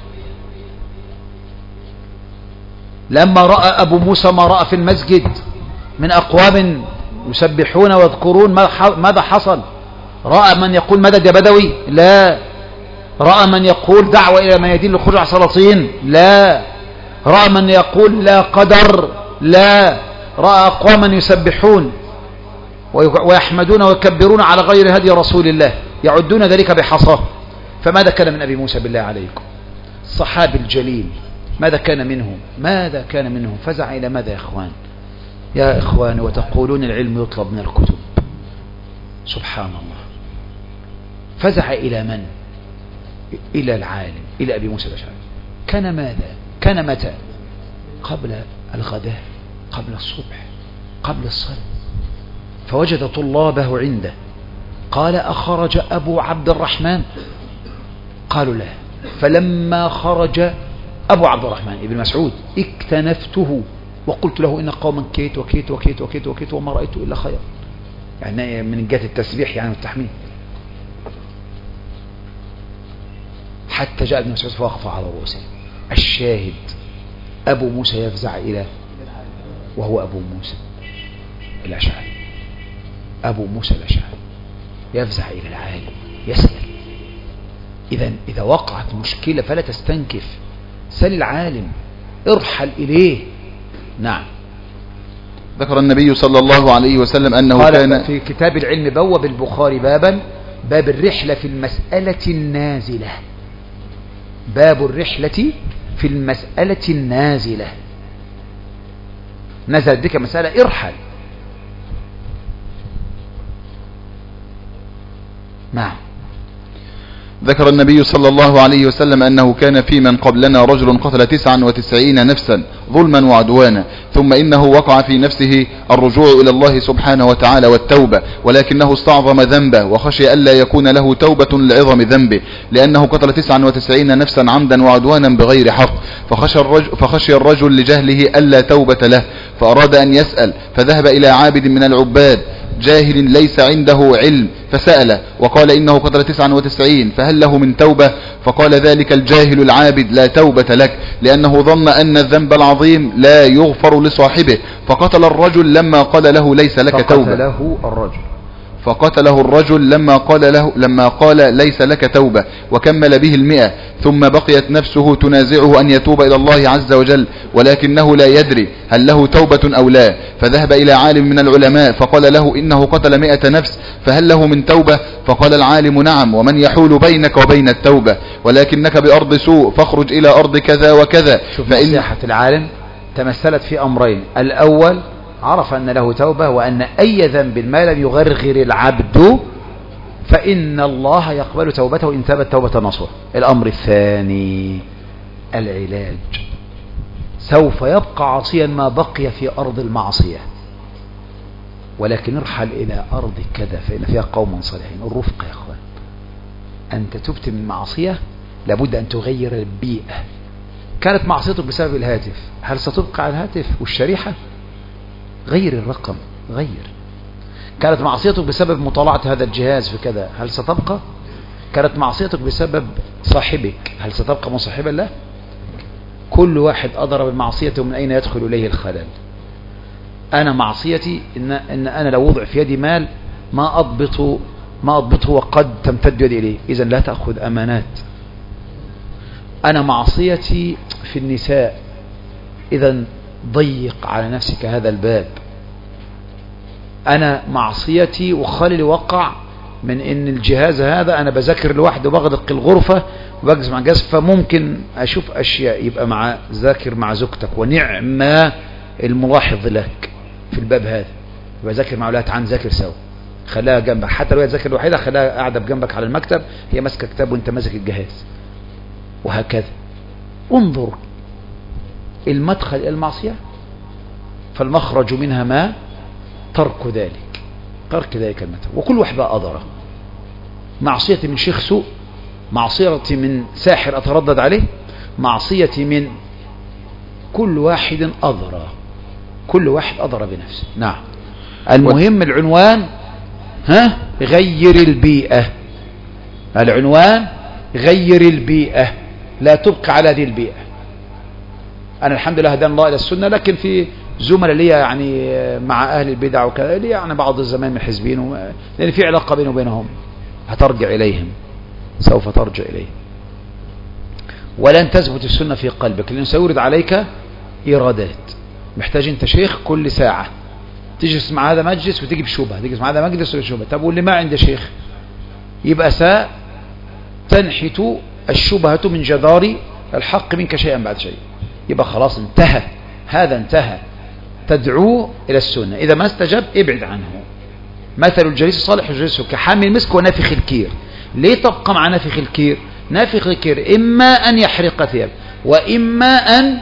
لما رأى أبو موسى ما رأى في المسجد من أقوام يسبحون ويذكرون ماذا حصل؟ رأى من يقول مدد يا بدوي؟ لا. رأى من يقول دعوة إلى ما يدين للخروج على سلاطين؟ لا. رأى من يقول لا قدر؟ لا. رأى أقواما يسبحون ويحمدون ويكبرون على غير هدي رسول الله يعدون ذلك بحصاه. فماذا كان من أبي موسى بالله عليكم الصحابي الجليل؟ ماذا كان منهم؟ ماذا كان منهم؟ فزع إلى ماذا يا إخوان؟ يا إخوان وتقولون العلم يطلب من الكتب. سبحان الله. فزع إلى من؟ إلى العالم، إلى أبي موسى الأشعري. كان ماذا؟ كان متى؟ قبل الغداء، قبل الصبح، قبل الصلاة. فوجد طلابه عنده. قال أخرج أبو عبد الرحمن؟ قالوا لا. فلما خرج أبو عبد الرحمن ابن مسعود اكتنفته وقلت له إن قوما كيت وكيت وكيت وكيت وكيت وما رأيت إلا خير. يعني من جهة التسبيح يعني والتحميد. حتى جاء ابن مسعود فوقف على رؤوسه. الشاهد أبو موسى يفزع إلى، وهو أبو موسى الأشعري، أبو موسى الأشعري يفزع إلى العالم يسأل. إذا إذا وقعت مشكلة فلا تستنكف، سل العالم، ارحل إليه. نعم. ذكر النبي صلى الله عليه وسلم أنه قال كان في كتاب العلم بوب البخاري بابا باب الرحلة في المسألة النازلة. باب الرحلة في المسألة النازلة. نزلت بك مسألة ارحل. نعم. ذكر النبي صلى الله عليه وسلم أنه كان في من قبلنا رجل قتل تسعا وتسعين نفسا ظلما وعدوانا، ثم إنه وقع في نفسه الرجوع إلى الله سبحانه وتعالى والتوبة، ولكنه استعظم ذنبه وخشي ألا يكون له توبة لعظم ذنبه، لأنه قتل تسعا وتسعين نفسا عمدا وعدوانا بغير حق، فخشى الرجل, فخشي الرجل لجهله ألا توبة له، فأراد أن يسأل، فذهب إلى عابد من العباد جاهل ليس عنده علم فسأله وقال إنه قتل تسعا وتسعين فهل له من توبة؟ فقال ذلك الجاهل العابد لا توبة لك، لأنه ظن أن الذنب العظيم لا يغفر لصاحبه، فقتل الرجل لما قال له ليس لك توبة. فقتله الرجل فقتله الرجل لما قال له لما قال ليس لك توبة، وكمل به المئة، ثم بقيت نفسه تنازعه أن يتوب إلى الله عز وجل، ولكنه لا يدري هل له توبة أو لا، فذهب إلى عالم من العلماء فقال له إنه قتل مئة نفس فهل له من توبة؟ فقال العالم نعم، ومن يحول بينك وبين التوبة؟ ولكنك بأرض سوء فاخرج إلى أرض كذا وكذا. شوف نصيحة العالم تمثلت في أمرين: الأول عرف أن له توبة، وأن أي ذنب ما لم يغرغر العبد فإن الله يقبل توبته إن تابت توبة نصوح. الأمر الثاني العلاج. سوف يبقى عاصيا ما بقي في أرض المعصية، ولكن ارحل إلى أرض كذا فإن فيها قوم صالحين. الرفق يا أخوان، أنت تبت من معصية لابد أن تغير البيئة. كانت معصيتك بسبب الهاتف، هل ستبقى على الهاتف والشريحة؟ غير الرقم، غير. كانت معصيتك بسبب مطالعة هذا الجهاز في كذا، هل ستبقى؟ كانت معصيتك بسبب صاحبك، هل ستبقى مصاحبا له؟ كل واحد أضرب بمعصيته من أين يدخل إليه الخلل. أنا معصيتي إن, إن أنا لو وضع في يدي مال ما أضبطه ما أضبطه وقد تمتد يدي إليه، إذن لا تأخذ أمانات. أنا معصيتي في النساء، إذن ضيق على نفسك هذا الباب. أنا معصيتي وخلل وقع من إن الجهاز هذا أنا بذاكر لوحده وبغلق الغرفة وبجلس مع جهاز، فممكن أشوف أشياء. يبقى مع ذاكر مع زوجتك، ونعم الملاحظ لك في الباب هذا. يبقى ذاكر مع أولاد، عن ذاكر سوا، خلاها جنبك، حتى لو هي تذاكر لوحدها خلاها قاعدة بجنبك على المكتب، هي ماسكة كتاب وانت ماسك الجهاز، وهكذا. انظر المدخل إلى المعصية فالمخرج منها ما ترك ذلك، ترك ذلك المدخل. وكل واحد بقى أضره. معصيتي من شيخ سوء، معصيتي من ساحر أتردد عليه، معصيتي من كل واحد أضره، كل واحد أضره بنفسه. نعم. المهم العنوان، ها، غير البيئة. العنوان غير البيئة، لا تبقى على هذه البيئة. أنا الحمد لله هدانا الله إلى السنة، لكن في زملاء لي يعني مع أهل البدع وكذا، لي يعني بعض الزمان من حزبين و... لأن في علاقة بينه وبينهم، هترجع إليهم، سوف ترجع إليهم. ولن تثبت السنة في قلبك، لأنه سيورد عليك إيرادات. محتاج أنت شيخ كل ساعة تجلس مع هذا مجلس وتجيب شبهة، تجلس مع هذا مجلس وتجيب شبهة. طب واللي ما عنده شيخ يبقى ستنحت الشبهة من جدار الحق منك شيئا بعد شيء، يبقى خلاص انتهى، هذا انتهى. تدعوه إلى السنة، إذا ما استجاب ابعد عنه. مثل الجليس الصالح والجليس كحامل المسك ونافخ الكير. ليه تبقى مع نافخ الكير؟ نافخ الكير إما أن يحرق ثياب، وإما أن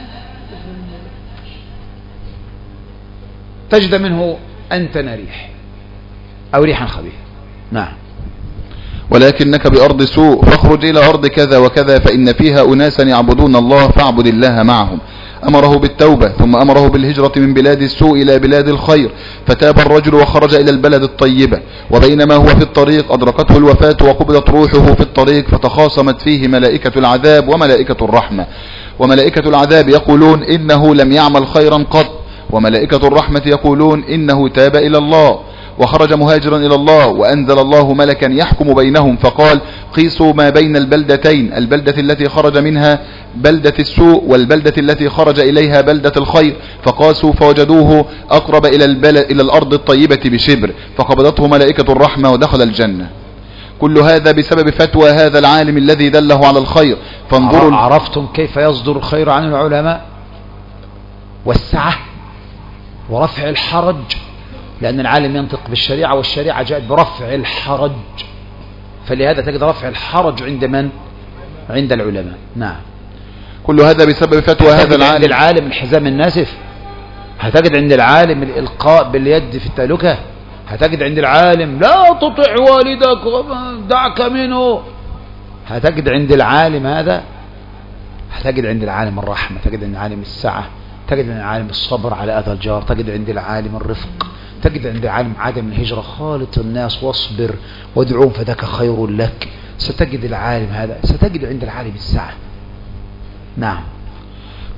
تجد منه أنتن ريح أو ريحا خبيث. نعم. ولكنك بأرض سوء فاخرج إلى أرض كذا وكذا فإن فيها أناسا يعبدون الله فاعبد الله معهم. أمره بالتوبة، ثم أمره بالهجرة من بلاد السوء إلى بلاد الخير، فتاب الرجل وخرج إلى البلد الطيبة، وبينما هو في الطريق أدركته الوفاة وقبضت روحه في الطريق، فتخاصمت فيه ملائكة العذاب وملائكة الرحمة. وملائكة العذاب يقولون إنه لم يعمل خيرا قط، وملائكة الرحمة يقولون إنه تاب إلى الله. وخرج مهاجرا إلى الله، وأنزل الله ملكا يحكم بينهم فقال قيسوا ما بين البلدتين، البلدة التي خرج منها بلدة السوء والبلدة التي خرج إليها بلدة الخير، فقاسوا فوجدوه أقرب إلى, إلى الأرض الطيبة بشبر، فقبضته ملائكة الرحمة ودخل الجنة. كل هذا بسبب فتوى هذا العالم الذي دله على الخير. فانظروا. عرفتم كيف يصدر الخير عن العلماء؟ والسعة ورفع الحرج، لأن العالم ينطق بالشريعة والشريعة جاءت برفع الحرج، فلهذا تجد رفع الحرج عند من؟ عند العلماء. نعم. كل هذا بسبب فتوى هذا العالم. عند العالم الحزام الناسف، هتجد عند العالم الإلقاء باليد في التهلكة، هتجد عند العالم لا تطع والدك دعك منه، هتجد عند العالم هذا، هتجد عند العالم الرحمة، تجد عند العالم السعة، تجد عند العالم الصبر على أذى الجار، تجد عند العالم الرفق، تجد عند العالم عدم الهجرة، خالط الناس واصبر وادعوهم فذاك خير لك. ستجد العالم هذا، ستجد عند العالم السعة. نعم.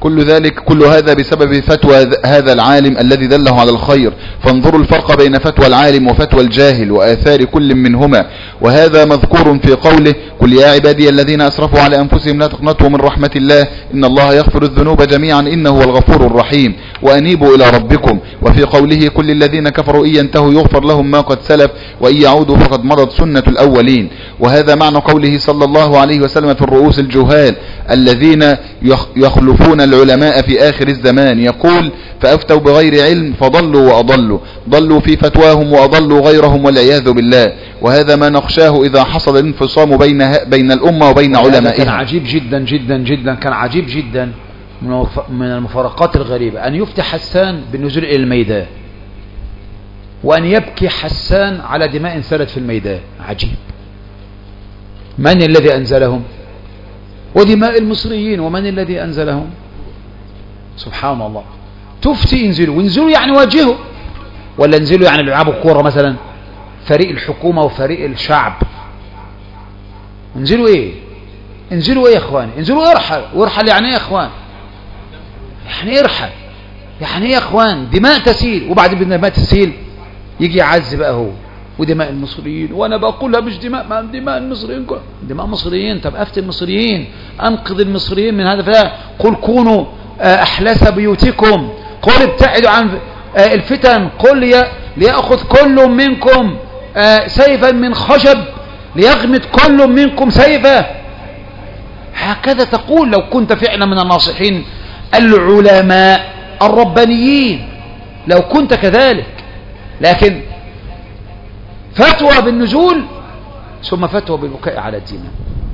كل ذلك كل هذا بسبب فتوى هذا العالم الذي دله على الخير. فانظروا الفرق بين فتوى العالم وفتوى الجاهل وآثار كل منهما. وهذا مذكور في قوله: قل يا عبادي الذين أسرفوا على أنفسهم لا تقنطوا من رحمة الله إن الله يغفر الذنوب جميعا إنه هو الغفور الرحيم وأنيبوا إلى ربكم. وفي قوله: كل الذين كفروا إن ينتهوا يغفر لهم ما قد سلف وإن يعودوا فقد مضت سنة الأولين. وهذا معنى قوله صلى الله عليه وسلم في الرؤوس الجهال الذين يخلفون العلماء في آخر الزمان، يقول: فأفتوا بغير علم فضلوا وأضلوا، ضلوا في فتواهم وأضلوا غيرهم والعياذ بالله. وهذا ما نخشاه إذا حصل الانفصام بين بين الأمة وبين علمائها. كان عجيب جدا جدا جدا كان عجيب جدا من المفارقات الغريبة أن يفتح حسان بالنزول إلى الميدان وأن يبكي حسان على دماء سالت في الميدان. عجيب. من الذي أنزلهم؟ ودماء المصريين. ومن الذي أنزلهم؟ سبحان الله. تفتي انزلوا، وانزلوا يعني واجهوا، ولا انزلوا يعني لعبوا كورة مثلا، فريق الحكومة وفريق الشعب. انزلوا ايه؟ انزلوا ايه يا اخواني؟ انزلوا ارحل. وارحل يعني ايه يا اخوان؟ يعني ارحل يعني ايه يا اخوان؟ دماء تسيل، وبعد دماء تسيل يجي يعز بقى هو ودماء المصريين. وانا بقولها مش دماء، ما دماء المصريين، دماء المصريين. طب افتي المصريين، انقذ المصريين من هذا. فلا قل كونوا احلس بيوتكم، قل ابتعدوا عن الفتن، قل ليأخذ كل منكم سيفا من خشب ليغمد كل منكم سيفا. هكذا تقول لو كنت فعلا من الناصحين العلماء الربانيين، لو كنت كذلك. لكن فتوى بالنزول ثم فتوى بالبكاء على الدين.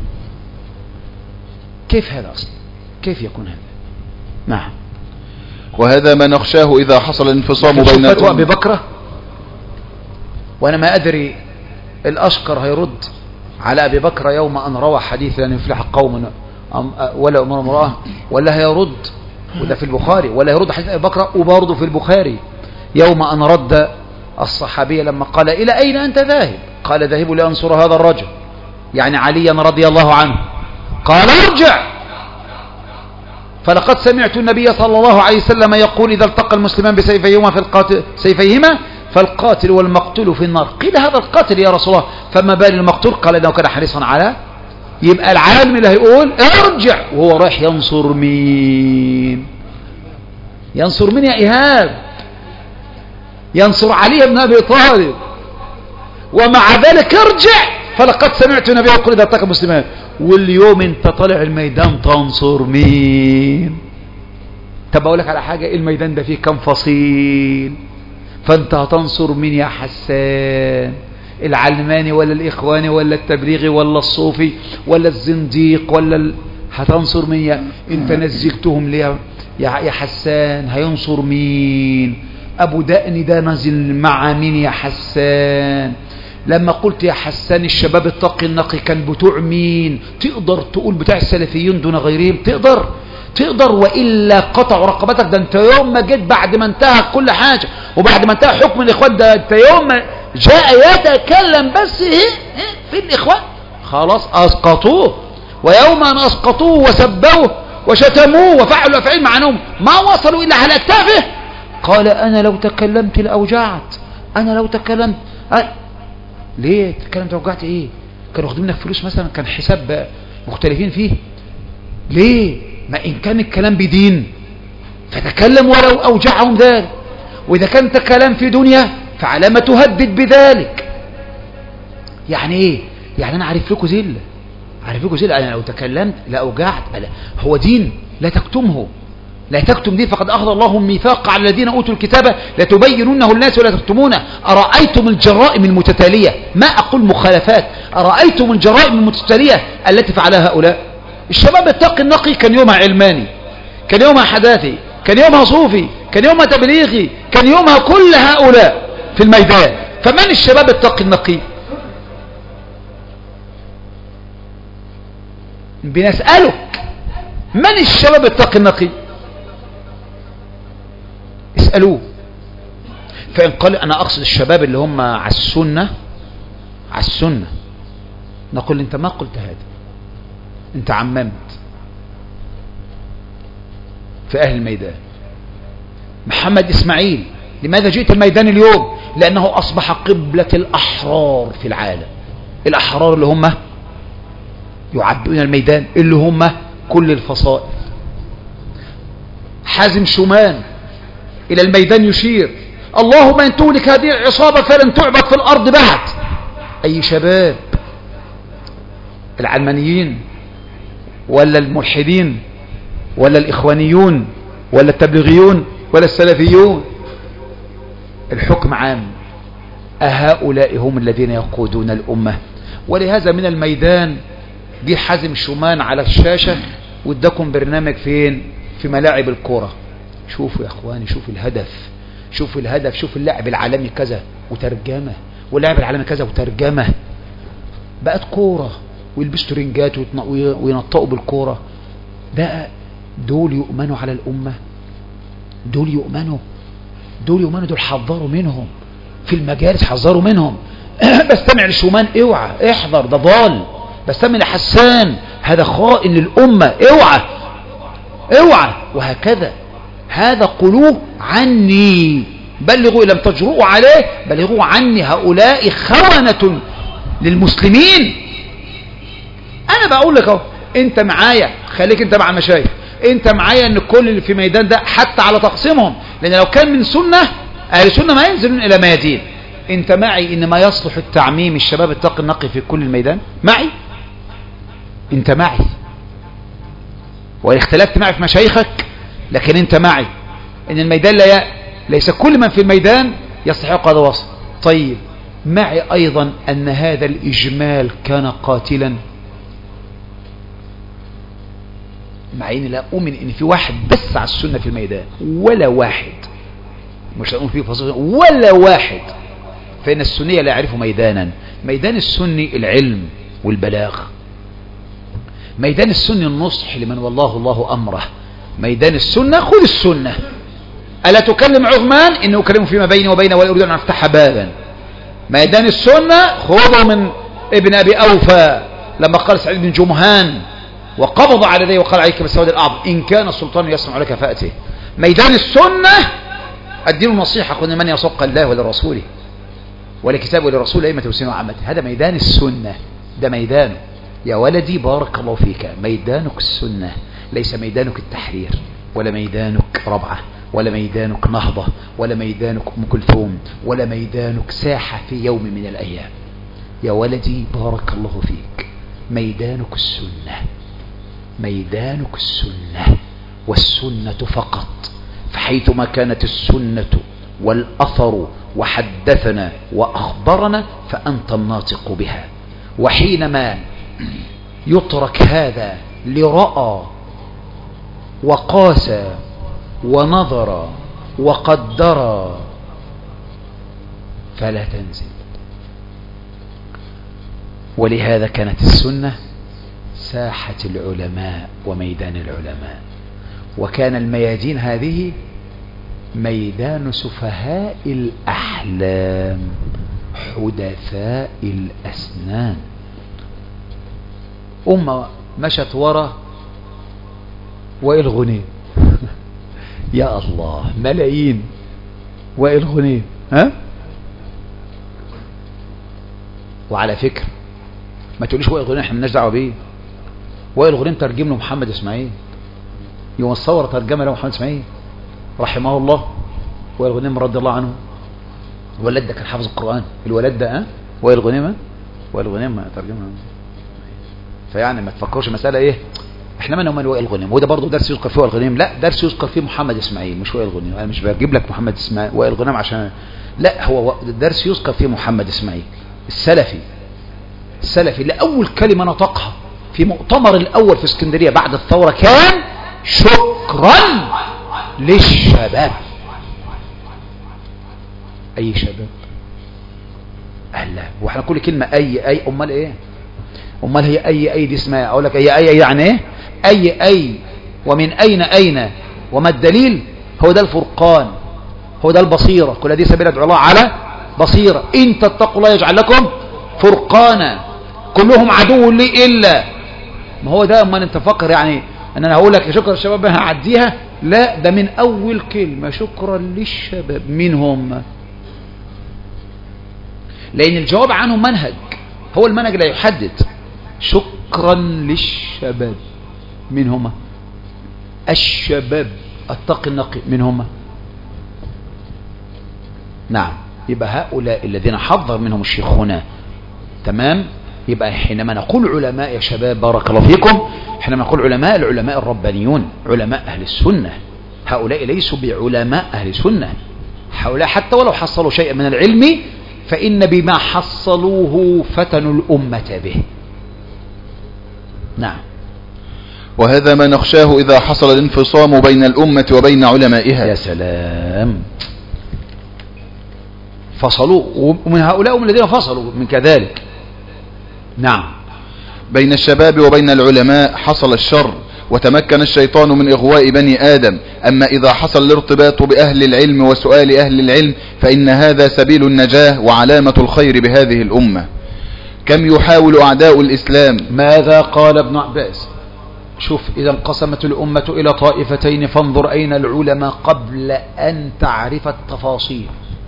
كيف هذا أصلا؟ كيف يكون هذا؟ نعم. وهذا ما نخشاه إذا حصل انفصام بين فتوى أبي بكر، وأنا ما أدري الأشقر هيرد على أبي بكر يوم أن روى حديث لن يفلح قوم ولا أمر امرأة، ولا هيرد، وده في البخاري، ولا يرد حديث أبي بكر وبرضه في البخاري يوم أن رد الصحابية لما قال: إلى أين أنت ذاهب؟ قال: ذاهب لأنصر هذا الرجل، يعني عليا رضي الله عنه. قال: ارجع، فلقد سمعت النبي صلى الله عليه وسلم يقول: إذا التقى المسلمان بسيفيهما في القاتل سيفيهما فالقاتل والمقتول في النار. قيل: هذا القاتل يا رسول الله، فما بال المقتول؟ قال: إنه كان حريصا على. يبقى العالم اللي هيقول ارجع وهو رايح ينصر مين؟ ينصر مين يا إيهاب؟ ينصر علي بن أبي طالب. ومع ذلك ارجع، فلقد سمعت النبي يقول: إذا التقى المسلمان. واليوم انت طالع الميدان تنصر مين؟ طب اقول لك على حاجة، الميدان ده فيه كم فصيل؟ فانت هتنصر مين يا حسان؟ العلماني ولا الإخواني ولا التبليغي ولا الصوفي ولا الزنديق ولا ال... هتنصر مين يا... انت نزلتهم ليه يا حسان؟ هينصر مين؟ أبو دقن ده نزل مع مين يا حسان؟ لما قلت يا حسان الشباب التقي النقي كان بتوع مين؟ تقدر تقول بتاع السلفيين دون غيرهم؟ تقدر تقدر وإلا قطعوا رقبتك. ده انت يوم ما جيت بعد ما انتهى كل حاجة وبعد ما انتهى حكم الإخوان، ده انت يوم ما جاء يتكلم بس ايه في الإخوان خلاص أسقطوه. ويوم أن أسقطوه وسبوه وشتموه وفعلوا أفعال معنهم ما وصلوا إلا على أكتافه. قال: أنا لو تكلمت لأوجعت، أنا لو تكلمت أه. ليه تكلمت لأوجعت؟ إيه؟ كانوا واخدين منك فلوس مثلا؟ كان حساب مختلفين فيه؟ ليه؟ ما إن كان الكلام بدين فتكلم ولو أوجعهم ذلك، وإذا كان كلام في دنيا فعلى ما تهدد بذلك. يعني إيه؟ يعني أنا عارف لكم ذلة، عارف لكم ذلة، أنا لو تكلمت لأوجعت. هو دين لا تكتمه، لا تكتم دين، فقد أخذ الله ميثاق على الذين أوتوا الكتاب لتبينونه الناس ولا تكتمونه. أرأيتم الجرائم المتتالية، ما أقول مخالفات، أرأيتم الجرائم المتتالية التي فعلها هؤلاء؟ الشباب التقي النقي كان يومها علماني، كان يومها حداثي، كان يومها صوفي، كان يومها تبليغي، كان يومها كل هؤلاء في الميدان. فمن الشباب التقي النقي؟ بنسألك من الشباب التقي النقي؟ اسألوه. فإن قال أنا أقصد الشباب اللي هم على السنة، على السنة، نقول أنت ما قلت هذا، أنت عممت. في أهل الميدان. محمد إسماعيل، لماذا جئت الميدان اليوم؟ لأنه أصبح قبلة الأحرار في العالم. الأحرار اللي هم يعبئون الميدان، اللي هم كل الفصائل. حازم شومان إلى الميدان يشير: اللهم إن تهلك هذه العصابة فلن تعبد في الأرض بعد. أي شباب؟ العلمانيين ولا الملحدين ولا الإخوانيون ولا التبليغيون ولا السلفيون؟ الحكم عام. أهؤلاء هم الذين يقودون الأمة. ولهذا من الميدان دي حازم شومان على الشاشة واداكم برنامج فين؟ في ملاعب الكرة. شوفوا يا اخواني، شوفوا الهدف، شوفوا الهدف، شوفوا اللاعب العالمي كذا وترجمة، واللاعب العالمي كذا وترجمة. بقت كورة ويلبسوا رنجات وينطقوا بالكورة. بقى دول يؤمنوا على الأمة؟ دول يؤمنوا؟ دول يؤمنوا؟ دول حذروا منهم في المجالس، حذروا منهم. بستمع لشومان اوعى احذر ده ضال، بستمع لحسان هذا خائن للأمة اوعى اوعى، وهكذا. هذا قلوه عني، بلغوا إن لم تجرؤوا عليه بلغوا عني، هؤلاء خونة للمسلمين. أنا بقول لك اهو، أنت معايا، خليك أنت مع المشايخ، أنت معايا أن كل اللي في ميدان ده حتى على تقسيمهم، لأن لو كان من سنة أهل السنة ما ينزلون إلى ميادين. أنت معي إن ما يصلح التعميم الشباب التقي النقي في كل الميدان؟ معي؟ أنت معي، وإن اختلفت معي في مشايخك لكن أنت معي إن الميدان لا ي... ليس كل من في الميدان يستحق هذا الوصف. طيب معي أيضا أن هذا الإجمال كان قاتلا. مع إن لا أؤمن إن في واحد بس على السنة في الميدان، ولا واحد، مش هنقول فيه فصيل، ولا واحد. فإن السنية لا يعرف ميدانا. ميدان السني العلم والبلاغ، ميدان السني النصح لمن والله الله أمره، ميدان السنة خذ السنة. ألا تكلم عثمان إنه أكلمه فيما بيني وبينه ولا أريد أن أفتح بابا. ميدان السنة خذه من ابن أبي أوفى لما قال سعيد بن جمهان وقبض على يديه وقال عليك بالسواد الأعظم إن كان السلطان يسمع لك فأته. ميدان السنة الدين النصيحة، قلنا من يصق الله ولرسوله ولكتابه ولرسوله أئمة المسلمين وعامته. هذا ميدان السنة، ده ميدانه يا ولدي بارك الله فيك. ميدانك السنة، ليس ميدانك التحرير ولا ميدانك ربعة ولا ميدانك نهضة ولا ميدانك أم كلثوم ولا ميدانك ساحة في يوم من الأيام. يا ولدي بارك الله فيك، ميدانك السنة، ميدانك السنة والسنة فقط. فحيثما كانت السنة والأثر وحدثنا وأخبرنا فأنت الناطق بها. وحينما يترك هذا لرأى وقاس ونظر وقدر فلا تنزل. ولهذا كانت السنة ساحة العلماء وميدان العلماء، وكان الميادين هذه ميدان سفهاء الأحلام حدثاء الأسنان. أمة مشت وراء وائل غنيم يا الله، ملايين وائل غنيم. ها؟ وعلى فكرة ما تقوليش وائل غنيم احنا مالناش دعوه بيه. وائل غنيم ترجم له محمد اسماعيل، يوم الثوره ترجمه له محمد اسماعيل رحمه الله. وائل غنيم رضي الله عنه، الولد ده كان حافظ القرآن، الولد ده ها وائل غنيم، وائل غنيم ترجمه. فيعني ما تفكرش مسألة ايه احنا ما نؤمن وائل غنيم وده برضه درس يذكر فيه وائل غنيم، لا درس يذكر فيه محمد اسماعيل مش وائل غنيم. انا مش بجيب لك محمد اسماعيل وائل غنيم عشان لا، هو درس يذكر فيه محمد اسماعيل السلفي، السلفي اللي اول كلمة نطقها في مؤتمر الاول في اسكندرية بعد الثورة كان شكرا للشباب. اي شباب؟ اهلا. واحنا كل كلمة اي اي امال ايه؟ امال هي اي اي دي اسمها اقول لك اي اي يعني ايه؟ اي اي ومن اين اين وما الدليل؟ هو ده الفرقان، هو ده البصيرة. كل هذه سبيل ادعو الله على بصيرة. ان تتقوا الله يجعل لكم فرقانا كلهم عدو لي الا. ما هو ده. امال انت فكر يعني ان انا هقول لك شكرا الشباب هعديها؟ لا، ده من أول كلمة شكرا للشباب. مين هم؟ لأن الجواب عنهم منهج، هو المنهج لا يحدد. شكرا للشباب، مين هم؟ الشباب التقي النقي، مين هم؟ نعم، يبقى هؤلاء الذين حضر منهم الشيخ هنا. تمام. يبقى حينما نقول علماء يا شباب بارك الله فيكم، حينما نقول علماء، العلماء الربانيون، علماء أهل السنة. هؤلاء ليسوا بعلماء أهل السنة، هؤلاء حتى ولو حصلوا شيئا من العلم فإن بما حصلوه فتنوا الأمة به. نعم. وهذا ما نخشاه إذا حصل الانفصام بين الأمة وبين علمائها. يا سلام، فصلوا، ومن هؤلاء ومن الذين فصلوا من كذلك. نعم. بين الشباب وبين العلماء حصل الشر وتمكن الشيطان من إغواء بني آدم. أما إذا حصل الارتباط بأهل العلم وسؤال أهل العلم فإن هذا سبيل النجاة وعلامة الخير بهذه الأمة. كم يحاول أعداء الإسلام. ماذا قال ابن عباس؟ شوف، إذا انقسمت الأمة إلى طائفتين فانظر أين العلماء قبل أن تعرف التفاصيل.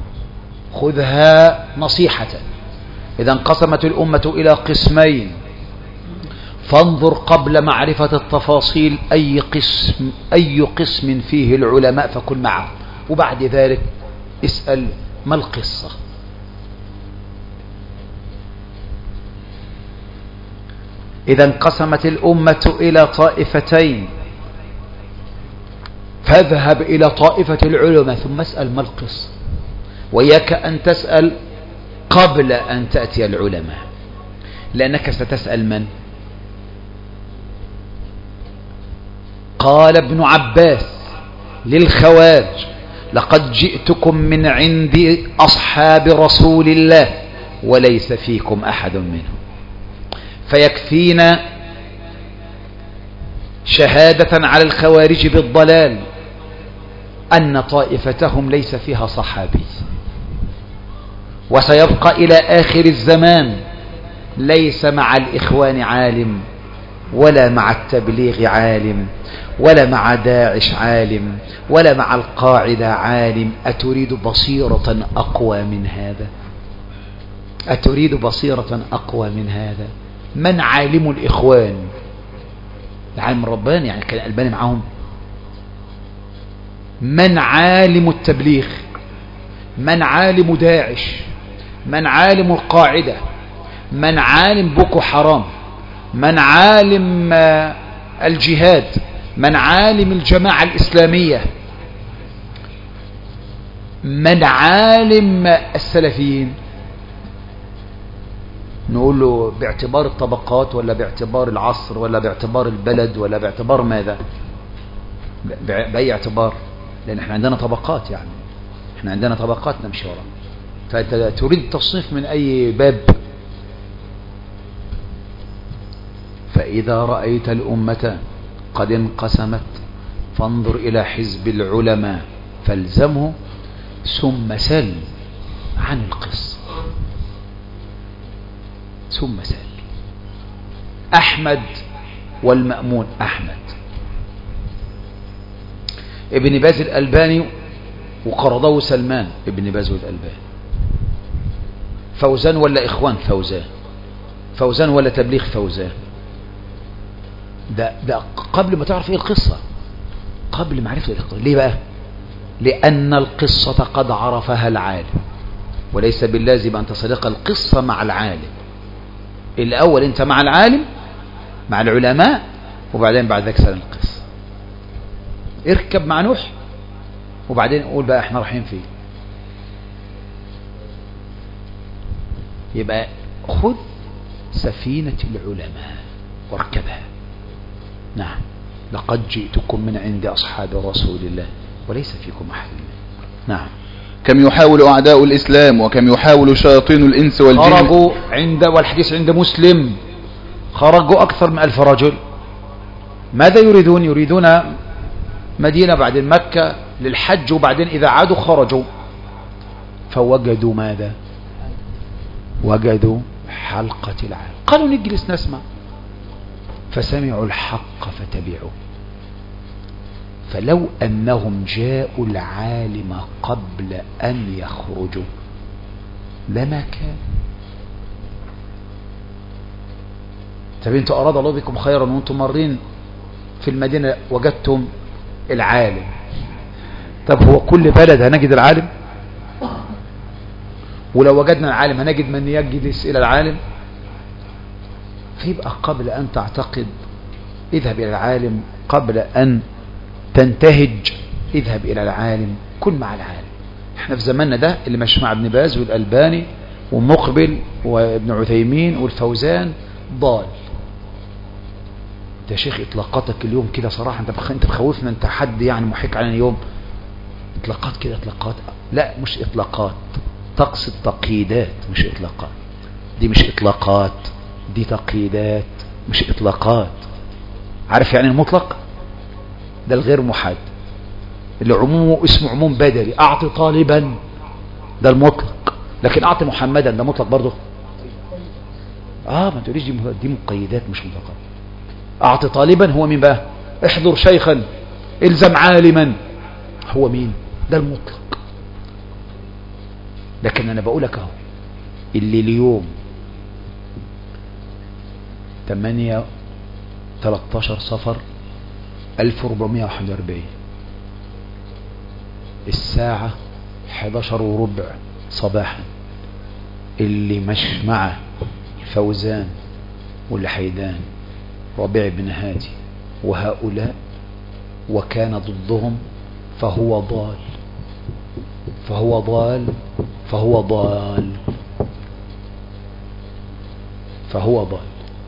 خذها نصيحة. إذا انقسمت الأمة إلى قسمين فانظر قبل معرفة التفاصيل أي قسم أي قسم فيه العلماء فكن معه، وبعد ذلك اسأل ما القصة. إذا انقسمت الأمة إلى طائفتين فاذهب إلى طائفة العلماء ثم اسأل ما القصة، وإياك أن تسأل قبل أن تأتي العلماء، لأنك ستسأل من؟ قال ابن عباس للخوارج: لقد جئتكم من عند أصحاب رسول الله وليس فيكم أحد منهم. فيكفينا شهادة على الخوارج بالضلال أن طائفتهم ليس فيها صحابي، وسيبقى إلى آخر الزمان ليس مع الإخوان عالم، ولا مع التبليغ عالم، ولا مع داعش عالم، ولا مع القاعدة عالم. أتريد بصيرة أقوى من هذا؟ أتريد بصيرة أقوى من هذا؟ من عالم الإخوان؟ العالم الرباني، يعني كان الألباني معهم. من عالم التبليغ؟ من عالم داعش؟ من عالم القاعدة؟ من عالم بوكو حرام؟ من عالم الجهاد؟ من عالم الجماعة الإسلامية؟ من عالم السلفيين؟ نقول له باعتبار الطبقات ولا باعتبار العصر ولا باعتبار البلد ولا باعتبار ماذا؟ بأي اعتبار؟ لأن احنا عندنا طبقات، يعني احنا عندنا طبقات نمشي وراء. فأنت تريد التصنيف من أي باب؟ فإذا رأيت الأمة قد انقسمت فانظر إلى حزب العلماء فالزمه ثم سل عن القصة، ثم سل. أحمد والمأمون، أحمد ابن باز الألباني وقرضه سلمان ابن باز الألباني. فوزان ولا إخوان؟ فوزان. فوزان ولا تبليغ؟ فوزان. ده, ده قبل ما تعرف ايه القصة، قبل معرفة القصة. ليه بقى؟ لأن القصة قد عرفها العالم، وليس باللازم أن تصدق القصة مع العالم. الأول أنت مع العالم مع العلماء، وبعدين بعد ذلك سأل القصة. اركب مع نوح وبعدين قول بقى احنا رايحين فين. يبقى خذ سفينة العلماء واركبها. نعم، لقد جئتكم من عند أصحاب رسول الله وليس فيكم أحد منهم. نعم. كم يحاول أعداء الإسلام وكم يحاول شياطين الإنس والجن. خرجوا عند، والحديث عند مسلم، خرجوا أكثر من ألف رجل. ماذا يريدون؟ يريدون مدينة بعد مكة للحج، وبعدين إذا عادوا خرجوا فوجدوا ماذا؟ وجدوا حلقة العالم. قالوا نجلس نسمع، فسمعوا الحق فتبعوا، فلو أنهم جاءوا العالم قبل أن يخرجوا لما كان. طب انتوا أراد الله بكم خيرا وانتم مارين في المدينة وجدتم العالم، طب هو كل بلد هنجد العالم؟ ولو وجدنا العالم هنجد من يجلس إلى العالم؟ فيبقى قبل أن تعتقد اذهب إلى العالم، قبل أن تنتهج اذهب إلى العالم، كن مع العالم. احنا في زماننا ده اللي ماشي مع ابن باز والألباني ومقبل وابن عثيمين والفوزان ضال. يا شيخ اطلاقاتك اليوم كده صراحة انت بخ... انت بخوفنا، انت حد يعني محيك علينا اليوم. اطلاقات كده اطلاقات، لا مش اطلاقات، تقصد تقييدات مش اطلاقات. دي مش اطلاقات، دي تقييدات مش اطلاقات. عارف يعني المطلق ده الغير محدد، اللي عمومه اسمه عموم بدري. اعطي طالبا ده المطلق، لكن اعطي محمدا ده مطلق برضه. اه ما تقوليش دي دي مقيدات مش مطلقات. اعطي طالبا هو مين بقى؟ احضر شيخا، الزم عالما، هو مين؟ ده المطلق. لكن انا بقولك اهو اللي اليوم ثمانية ثلاثة عشر صفر ألف وأربعمائة وواحد وأربعين الساعة احد عشر وربع صباحا، اللي مش مع فوزان واللي حيدان ربيع بن هادي وهؤلاء وكان ضدهم فهو ضال فهو ضال فهو ضال فهو ضال.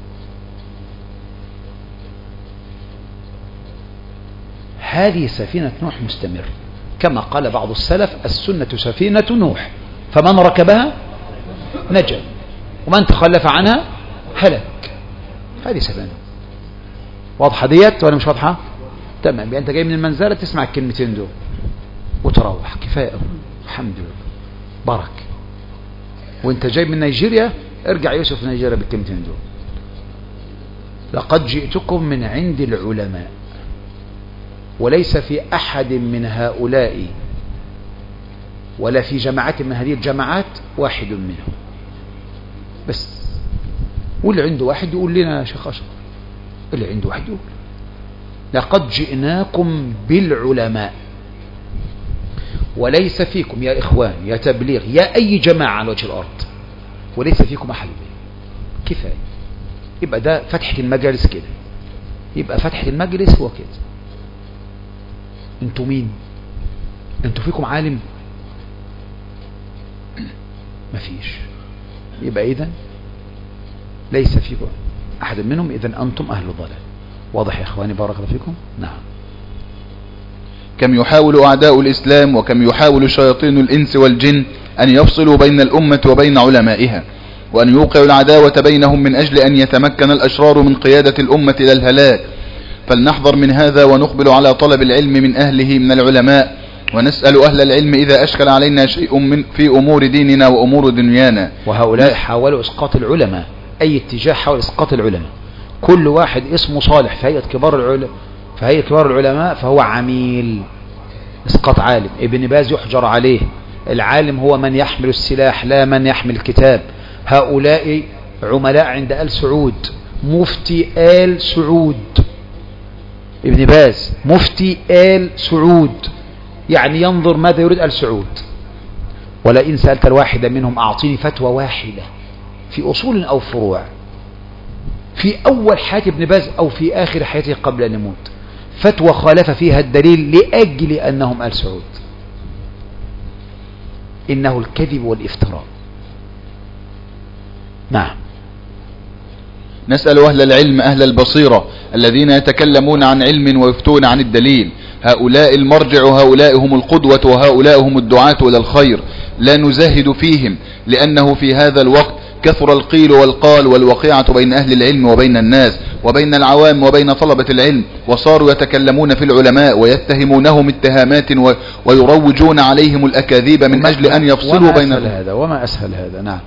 هذه سفينة نوح مستمر، كما قال بعض السلف السنة سفينة نوح، فمن ركبها نجا ومن تخلف عنها هلك. هذه سفينة واضحة ديت ولا مش واضحة؟ تمام. يبقى انت جاي من المنزلة تسمع الكلمتين دول وتروح كفاية، الحمد لله برك. وانت جاي من نيجيريا ارجع يوسف نيجيريا بالكلمتين دول. لقد جئتكم من عند العلماء وليس في أحد من هؤلاء ولا في جماعة من هذه الجماعات واحد منهم بس. واللي عنده واحد يقول لنا يا شيخ أشرف، اللي عنده واحد يقول لقد جئناكم بالعلماء وليس فيكم يا إخوان يا تبليغ يا أي جماعة على وجه الأرض وليس فيكم أحد منهم. كفاية. يبقى ده فتحة المجالس كده، يبقى فتحة المجلس هو كده. انتوا مين؟ انتوا فيكم عالم؟ مفيش. يبقى إذن ليس فيكم أحد منهم، إذن أنتم أهل ضلال. واضح يا إخواني بارك الله فيكم؟ نعم. كم يحاول أعداء الإسلام وكم يحاول شياطين الإنس والجن أن يفصلوا بين الأمة وبين علمائها، وأن يوقعوا العداوة بينهم من أجل أن يتمكن الأشرار من قيادة الأمة إلى الهلاك. فلنحذر من هذا ونقبل على طلب العلم من أهله من العلماء، ونسأل أهل العلم إذا أشكل علينا شيء من في أمور ديننا وأمور دنيانا. وهؤلاء حاولوا إسقاط العلماء، أي اتجاه حاول إسقاط العلماء. كل واحد اسمه صالح في هيئة كبار العلماء في هيئة كبار العلماء فهو عميل إسقاط عالم. ابن باز يحجر عليه. العالم هو من يحمل السلاح لا من يحمل الكتاب. هؤلاء عملاء عند آل سعود، مفتي آل سعود ابن باز مفتي آل سعود، يعني ينظر ماذا يريد آل سعود. ولئن سألت الواحد منهم أعطيني فتوى واحدة في أصول أو فروع في أول حياة ابن باز أو في آخر حياته قبل أن يموت، فتوى خالف فيها الدليل لأجل أنهم آل سعود، إنه الكذب والافتراء. نعم. نسأل أهل العلم أهل البصيرة الذين يتكلمون عن علم ويفتون عن الدليل، هؤلاء المرجع وهؤلاء هم القدوة وهؤلاء هم الدعاة إلى الخير، لا نزاهد فيهم، لأنه في هذا الوقت كثر القيل والقال والوقيعة بين أهل العلم وبين الناس وبين العوام وبين طلبة العلم، وصاروا يتكلمون في العلماء ويتهمونهم اتهامات ويروجون عليهم الأكاذيب من أجل أن يفصلوا بين هذا. وما أسهل هذا. نعم.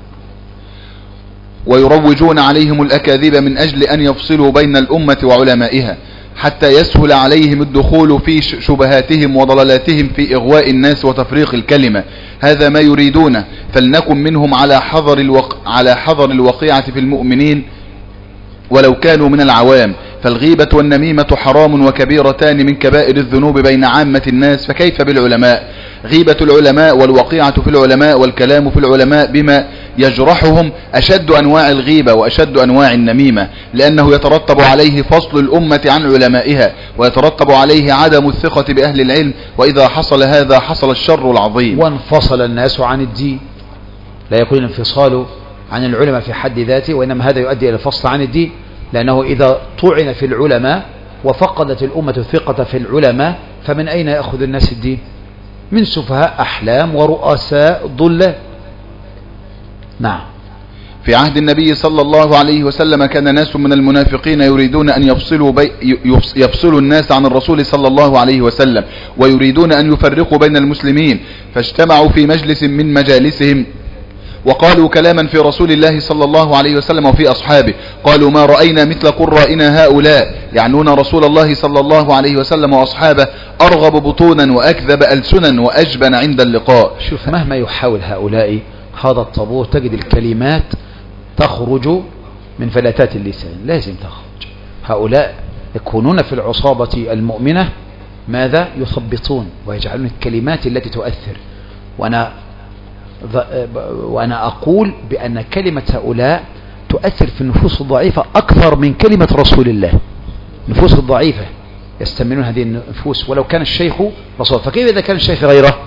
ويروجون عليهم الأكاذيب من أجل أن يفصلوا بين الأمة وعلمائها. حتى يسهل عليهم الدخول في شبهاتهم وضلالاتهم في إغواء الناس وتفريق الكلمة. هذا ما يريدونه، فلنكن منهم على حذر الوق... على حذر الوقيعة في المؤمنين ولو كانوا من العوام، فالغيبة والنميمة حرام وكبيرتان من كبائر الذنوب بين عامة الناس، فكيف بالعلماء؟ غيبة العلماء والوقيعة في العلماء والكلام في العلماء بما يجرحهم أشد أنواع الغيبة وأشد أنواع النميمة، لأنه يترتب عليه فصل الأمة عن علمائها، ويترتب عليه عدم الثقة بأهل العلم، وإذا حصل هذا حصل الشر العظيم. وانفصل الناس عن الدين. لا يكون الانفصال عن العلماء في حد ذاته، وإنما هذا يؤدي إلى الفصل عن الدين، لأنه إذا طعن في العلماء وفقدت الأمة الثقة في العلماء فمن أين يأخذ الناس الدين؟ من سفهاء أحلام ورؤساء ضلال. نعم. في عهد النبي صلى الله عليه وسلم كان ناس من المنافقين يريدون أن يفصلوا, بي يفصلوا الناس عن الرسول صلى الله عليه وسلم، ويريدون أن يفرقوا بين المسلمين، فاجتمعوا في مجلس من مجالسهم وقالوا كلاما في رسول الله صلى الله عليه وسلم وفي أصحابه. قالوا ما رأينا مثل قرائنا هؤلاء، يعنون رسول الله صلى الله عليه وسلم وأصحابه، أرغب بطونا وأكذب ألسنا وأجبن عند اللقاء. شوف، مهما يحاول هؤلاء هذا الطابور تجد الكلمات تخرج من فلتات اللسان، لازم تخرج. هؤلاء يكونون في العصابة المؤمنة ماذا؟ يثبطون ويجعلون الكلمات التي تؤثر. وأنا وأنا أقول بأن كلمة هؤلاء تؤثر في النفوس الضعيفة أكثر من كلمة رسول الله. النفوس الضعيفة يستمنون هذه النفوس ولو كان الشيخ رسول، فكيف إذا كان الشيخ غيره؟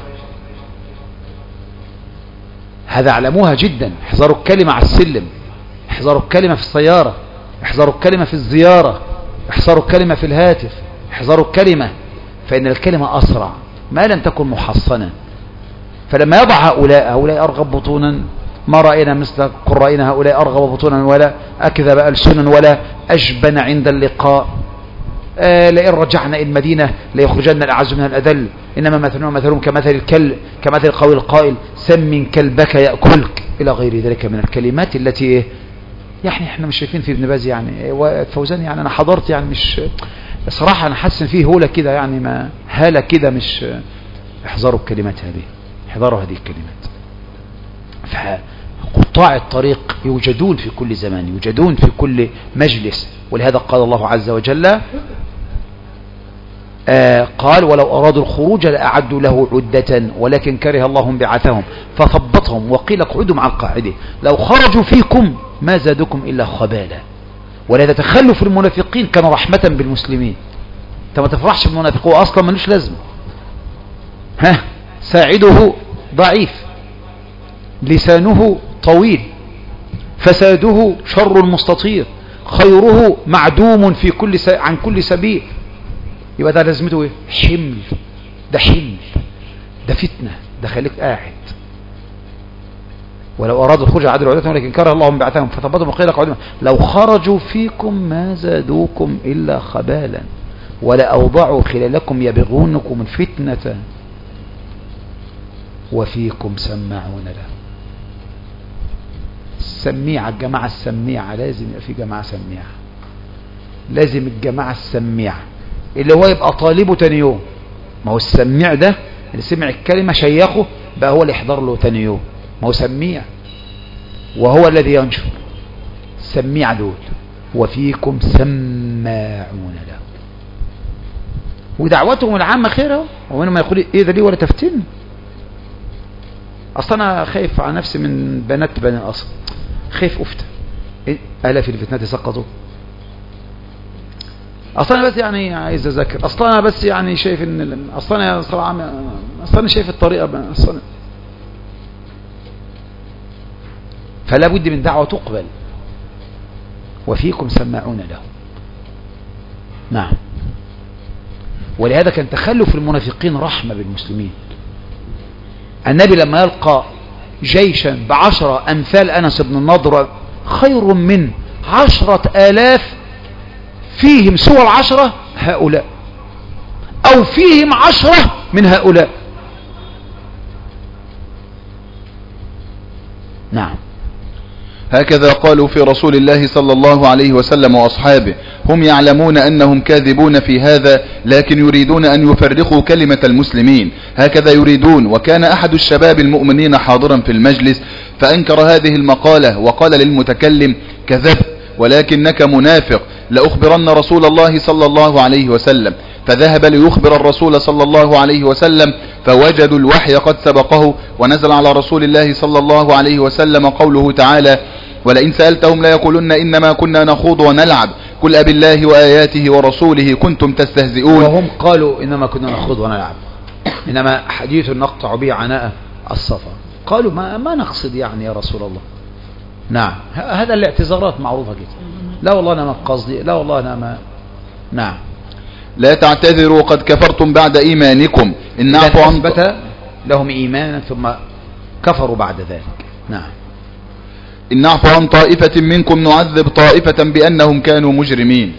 هذا علموها جدا. احذروا الكلمة على السلم، احذروا الكلمة في السيارة، احذروا الكلمة في الزيارة، احذروا الكلمة في الهاتف، احذروا الكلمة، فإن الكلمة أسرع ما لم تكن محصنة. فلما يضع هؤلاء هؤلاء أرغب بطونا، ما رأينا مثل قرائنا هؤلاء أرغب بطونا ولا أكذب ألسنا ولا أجبن عند اللقاء. آه لئن رجعنا المدينة ليخرجن الأعز من الأذل، إنما مثلهم مثلهم كمثل الكلب كمثل قول القائل سم كلبك يأكلك، إلى غير ذلك من الكلمات التي يعني احنا مش شايفين في ابن باز يعني وفوزان. يعني أنا حضرت يعني مش صراحة أنا حاسس فيه هولة كده، يعني ما هالة كده. مش احذروا الكلمات هذه، احذروا هذه الكلمات. فقطاع الطريق يوجدون في كل زمان، يوجدون في كل مجلس. ولهذا قال الله عز وجل آه قال ولو أرادوا الخروج لأعدوا له عدة ولكن كره الله بعثهم فثبطهم وقيل اقعدوا مع القاعدين لو خرجوا فيكم ما زادكم إلا خبالا. ولهذا تخلف المنافقين كان رحمة بالمسلمين. انت ما تفرحش بالمنافق، هو أصلا ملوش لازمة. ها ساعده ضعيف، لسانه طويل، فساده شر مستطير، خيره معدوم في كل س... عن كل سبيل. يبقى ده لازمته ايه؟ حمل. ده حمل، ده فتنة، ده خليك قاعد. ولو أرادوا الخروج عدل عدتهم لكن كره الله بعثهم فثبتهم وقيل اقعدوا لو خرجوا فيكم ما زادوكم إلا خبالا ولا أوضعوا خلالكم يبغونكم الفتنة وفيكم سماعون له. السميعة، الجماعة السميعة، لازم يبقى في جماعة سميعة. لازم الجماعة السميعة اللي هو يبقى طالبه تاني يوم. ما هو السميع ده اللي سمع الكلمة شيخه بقى هو اللي يحضر له تاني يوم، ما هو سميع وهو الذي ينشر. السميع دول وفيكم سماعون له، ودعوتهم العامة خير. ومنهم ما يقول ايه ده ليه ولا تفتن. اصلا انا خايف على نفسي من بنات بني الاصل، خايف افتى إيه؟ الا في الفتنات سقطوا. اصلا انا بس يعني عايز اذاكر، اصلا انا بس يعني شايف ان اصلا انا صراحه اصلا انا شايف الطريقه اصلا. فلا بد من دعوه تقبل. وفيكم سماعون له. نعم. ولهذا كان تخلف المنافقين رحمه بالمسلمين. النبي لما يلقى جيشا بعشرة أمثال أنس بن النضر خير من عشرة آلاف فيهم سوى العشرة هؤلاء أو فيهم عشرة من هؤلاء. نعم. هكذا قالوا في رسول الله صلى الله عليه وسلم وأصحابه، هم يعلمون أنهم كاذبون في هذا لكن يريدون أن يفرقوا كلمة المسلمين، هكذا يريدون. وكان أحد الشباب المؤمنين حاضرا في المجلس فأنكر هذه المقالة وقال للمتكلم: كذبت ولكنك منافق، لأخبرن رسول الله صلى الله عليه وسلم. فذهب ليخبر الرسول صلى الله عليه وسلم فوجدوا الوحي قد سبقه، ونزل على رسول الله صلى الله عليه وسلم قوله تعالى: ولئن سألتهم ليقولن إنما كنا نخوض ونلعب قل أب الله وآياته ورسوله كنتم تستهزئون. وهم قالوا إنما كنا نخوض ونلعب، إنما حديث نقطع به عناء الصفا. قالوا ما, ما نقصد يعني يا رسول الله. نعم، هذا الاعتذارات معروفة جدا. لا والله أنا ما قصدي، لا والله أنا ما. نعم. لا تعتذروا قد كفرتم بعد إيمانكم إن نعفو عن أثبت لهم إيمانا ثم كفروا بعد ذلك. نعم. إن نعفو عن طائفة منكم نعذب طائفة بأنهم كانوا مجرمين،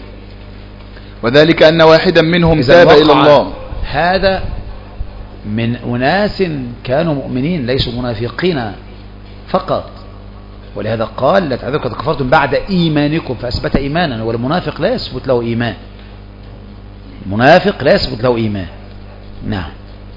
وذلك أن واحدا منهم تاب إلى الله. هذا من أناس كانوا مؤمنين ليسوا منافقين فقط، ولهذا قال لا تعتذروا قد كفرتم بعد إيمانكم، فأثبت إيمانا، والمنافق لا يثبت له إيمان، المنافق لا يثبت له إيمان. نعم.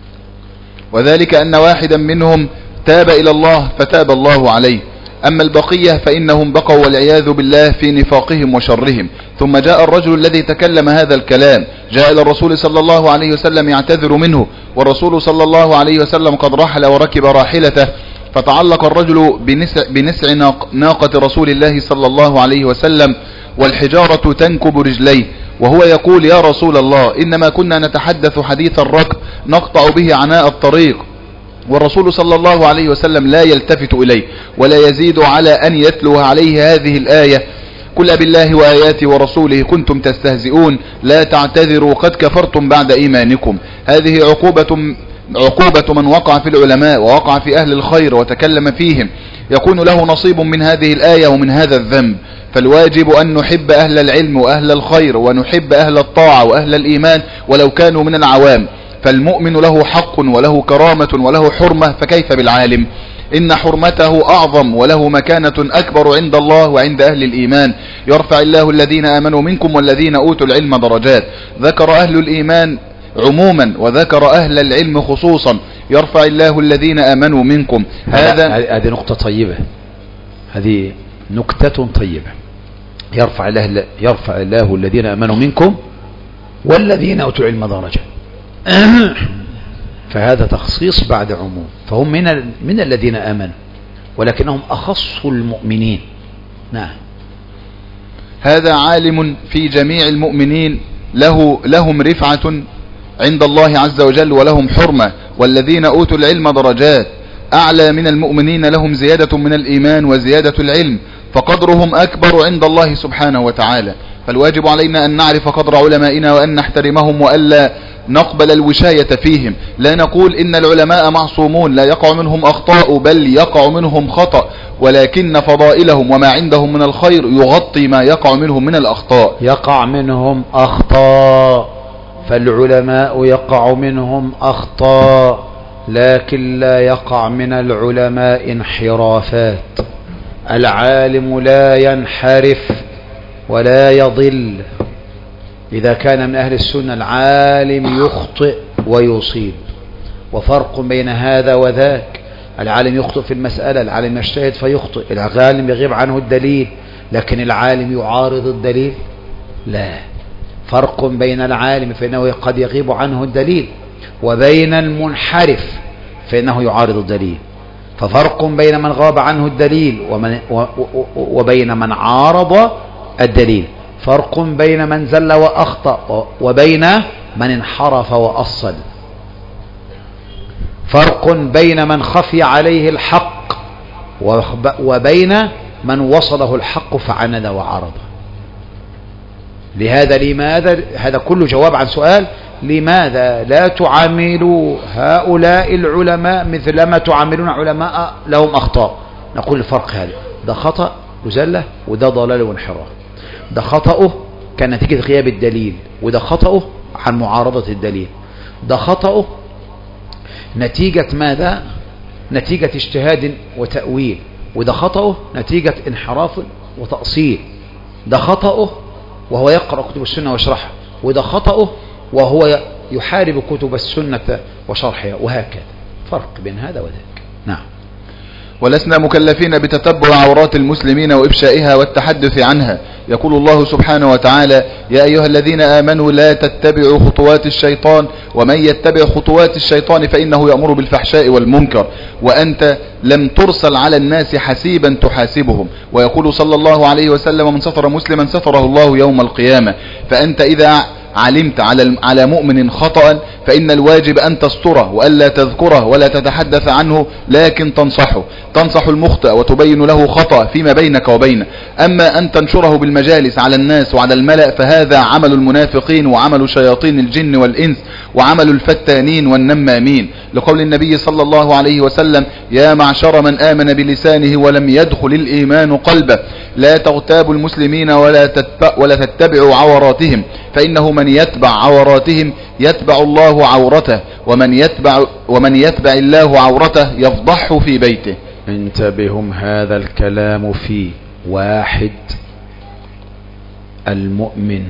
وذلك أن واحدا منهم تاب إلى الله فتاب الله عليه، أما البقية فإنهم بقوا والعياذ بالله في نفاقهم وشرهم. ثم جاء الرجل الذي تكلم هذا الكلام، جاء إلى الرسول صلى الله عليه وسلم يعتذر منه، والرسول صلى الله عليه وسلم قد رحل وركب راحلته، فتعلق الرجل بنسع, بنسع ناقة رسول الله صلى الله عليه وسلم والحجارة تنكب رجليه، وهو يقول: يا رسول الله إنما كنا نتحدث حديث الركب نقطع به عناء الطريق. والرسول صلى الله عليه وسلم لا يلتفت إليه ولا يزيد على أن يتلو عليه هذه الآية: قل بالله وآياته ورسوله كنتم تستهزئون لا تعتذروا قد كفرتم بعد إيمانكم. هذه عقوبة عقوبة من وقع في العلماء ووقع في أهل الخير وتكلم فيهم، يكون له نصيب من هذه الآية ومن هذا الذنب. فالواجب أن نحب أهل العلم وأهل الخير ونحب أهل الطاعة وأهل الإيمان ولو كانوا من العوام، فالمؤمن له حق وله كرامة وله حرمة، فكيف بالعالم؟ إن حرمته أعظم وله مكانة أكبر عند الله وعند أهل الإيمان. يرفع الله الذين آمنوا منكم والذين أوتوا العلم درجات. ذكر أهل الإيمان عموما وذكر أهل العلم خصوصا. يرفع الله الذين آمنوا منكم. هذا هذه نقطة طيبة، هذه نكتة طيبة. يرفع الله يرفع الله الذين آمنوا منكم والذين أوتوا العلم درجات. فهذا تخصيص بعد عموم، فهم من من الذين آمنوا ولكنهم أخص المؤمنين. نعم. هذا عالم في جميع المؤمنين له لهم رفعة عند الله عز وجل ولهم حرمة، والذين أوتوا العلم درجات أعلى من المؤمنين، لهم زيادة من الإيمان وزيادة العلم، فقدرهم أكبر عند الله سبحانه وتعالى. فالواجب علينا أن نعرف قدر علمائنا وأن نحترمهم وألا نقبل الوشاية فيهم. لا نقول إن العلماء معصومون لا يقع منهم أخطاء، بل يقع منهم خطأ، ولكن فضائلهم وما عندهم من الخير يغطي ما يقع منهم من الأخطاء. يقع منهم أخطاء، فالعلماء يقع منهم أخطاء، لكن لا يقع من العلماء انحرافات. العالم لا ينحرف ولا يضل. إذا كان من أهل السنة العالم يخطئ ويصيب، وفرق بين هذا وذاك. العالم يخطئ في المسألة، العالم يجتهد فيخطئ، العالم يغيب عنه الدليل، لكن العالم يعارض الدليل لا. فرق بين العالم فإنه قد يغيب عنه الدليل، وبين المنحرف فإنه يعارض الدليل. ففرق بين من غاب عنه الدليل ومن وبين من عارض الدليل. فرق بين من زل وأخطأ وبين من انحرف وأصل. فرق بين من خفي عليه الحق وبين من وصله الحق فعند وعرض. لهذا لماذا هذا كله جواب عن سؤال: لماذا لا تعاملوا هؤلاء العلماء مثل ما تعاملون علماء لهم أخطاء؟ نقول الفرق هذا: ده خطأ وزلة، وده ضلال وانحراف. ده خطأه كان نتيجة غياب الدليل، وده خطأه عن معارضة الدليل. ده خطأه نتيجة ماذا؟ نتيجة اجتهاد وتأويل، وده خطأه نتيجة انحراف وتأصيل. ده خطأه وهو يقرأ كتب السنة ويشرحها، وده خطأه وهو يحارب كتب السنة وشرحها، وهكذا فرق بين هذا وذاك. نعم. ولسنا مكلفين بتتبع عورات المسلمين وإفشائها والتحدث عنها. يقول الله سبحانه وتعالى: يا أيها الذين آمنوا لا تتبعوا خطوات الشيطان ومن يتبع خطوات الشيطان فإنه يأمر بالفحشاء والمنكر وأنت لم ترسل على الناس حسيبا تحاسبهم. ويقول صلى الله عليه وسلم: من ستر مسلما ستره الله يوم القيامة. فأنت إذا علمت على على مؤمن خطأ فإن الواجب أن تستره وألا تذكره ولا تتحدث عنه، لكن تنصحه تنصح المخطئ وتبين له خطأ فيما بينك وبينه. أما أن تنشره بالمجالس على الناس وعلى الملأ فهذا عمل المنافقين وعمل شياطين الجن والإنس وعمل الفتانين والنمامين، لقول النبي صلى الله عليه وسلم: يا معشر من آمن بلسانه ولم يدخل الإيمان قلبه لا تغتابوا المسلمين ولا ولا تتبعوا عوراتهم، فإنه من يتبع عوراتهم يتبع الله عورته، ومن يتبع ومن يتبع الله عورته يفضحه في بيته. انتبههم هذا الكلام فيه. واحد: المؤمن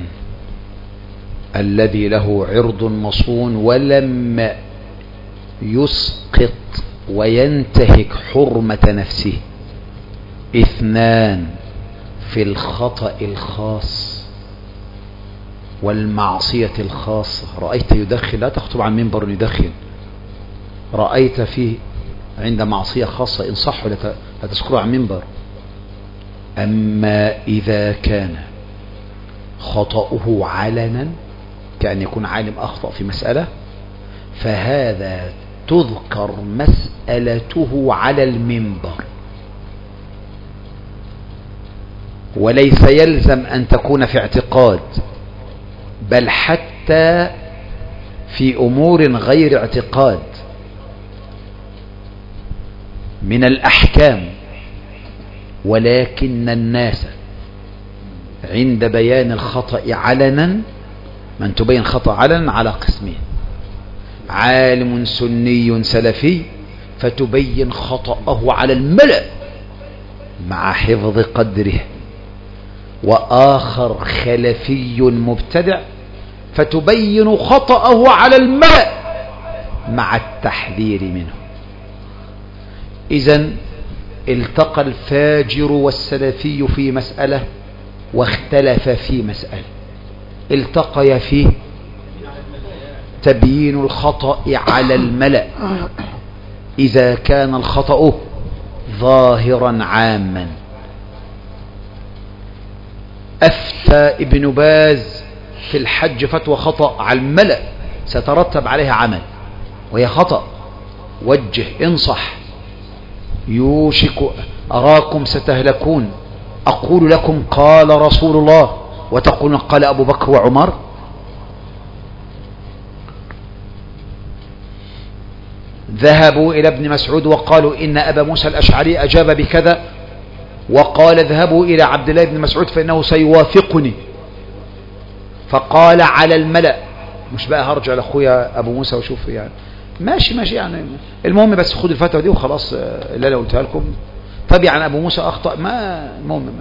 الذي له عرض مصون ولم يسقط وينتهك حرمة نفسه. اثنان: في الخطأ الخاص والمعصية الخاصة. رأيت يدخن، لا تخطب عن منبر يدخن. رأيت فيه عند معصية خاصة انصحه، لا تذكره عن منبر. أما إذا كان خطأه علنا كأن يكون عالم أخطأ في مسألة، فهذا تذكر مسألته على المنبر، وليس يلزم أن تكون في اعتقاد، بل حتى في أمور غير اعتقاد من الأحكام. ولكن الناس عند بيان الخطأ علنا، من تبين خطأ علنا على قسمين: عالم سني سلفي فتبين خطأه على الملأ مع حفظ قدره، وآخر خلفي مبتدع فتبين خطأه على الملأ مع التحذير منه. إذن التقى الفاجر والسلفي في مسألة واختلف في مسألة، التقيا فيه تبيين الخطأ على الملأ إذا كان الخطأ ظاهرا عاما. أفتى ابن باز في الحج فتوى خطأ على الملأ سترتب عليها عمل وهي خطأ، وجه انصح. يوشك أراكم ستهلكون أقول لكم قال رسول الله وتقولون قال أبو بكر وعمر. ذهبوا إلى ابن مسعود وقالوا إن أبا موسى الأشعري أجاب بكذا، وقال اذهبوا إلى عبد الله بن مسعود فإنه سيوافقني، فقال على الملأ. مش بقى هرجع لأخويا أبو موسى وشوف يعني ماشي ماشي يعني المهم بس خد الفتوى دي وخلاص اللي أنا قلتها لكم. طب يعني أبو موسى أخطأ، ما المهم ما.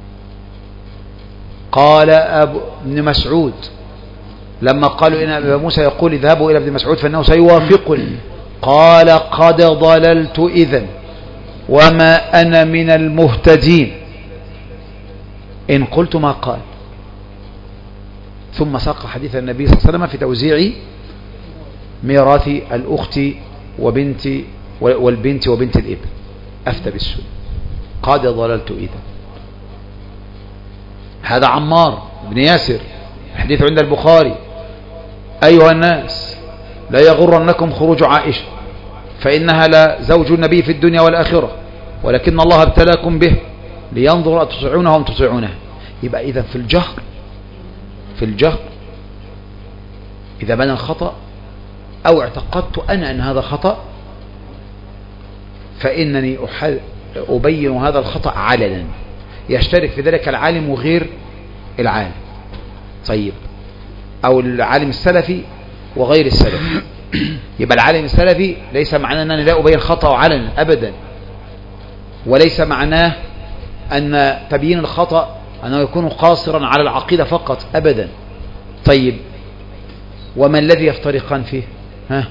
قال أبو ابن مسعود لما قالوا إن أبو موسى يقول اذهبوا إلى ابن مسعود فإنه سيوافقني، قال قد ضللت إذن وما أنا من المهتدين إن قلت ما قال. ثم ساق حديث النبي صلى الله عليه وسلم في توزيع ميراث الأخت وبنت والبنت وبنت الابن، أفتى بالسنة قد ضللت إذن. هذا عمار بن ياسر، الحديث عند البخاري: أيها الناس لا يغرنكم خروج عائشة فإنها لا زوج النبي في الدنيا والآخرة ولكن الله ابتلاكم به لينظر أتطيعونها وهم تطيعونها. يبقى إذا في الجهر في الجهر إذا بان الخطأ أو اعتقدت أنا أن هذا خطأ فإنني أبين هذا الخطأ علنا، يشترك في ذلك العالم وغير العالم. طيب، أو العالم السلفي وغير السلفي. يبقى العالم السلفي ليس معناه أنني لا أبين خطأ علنا أبدا، وليس معناه أن تبيين الخطأ أنه يكون قاصرا على العقيدة فقط أبدا. طيب وما الذي يفترقان فيه؟ ها؟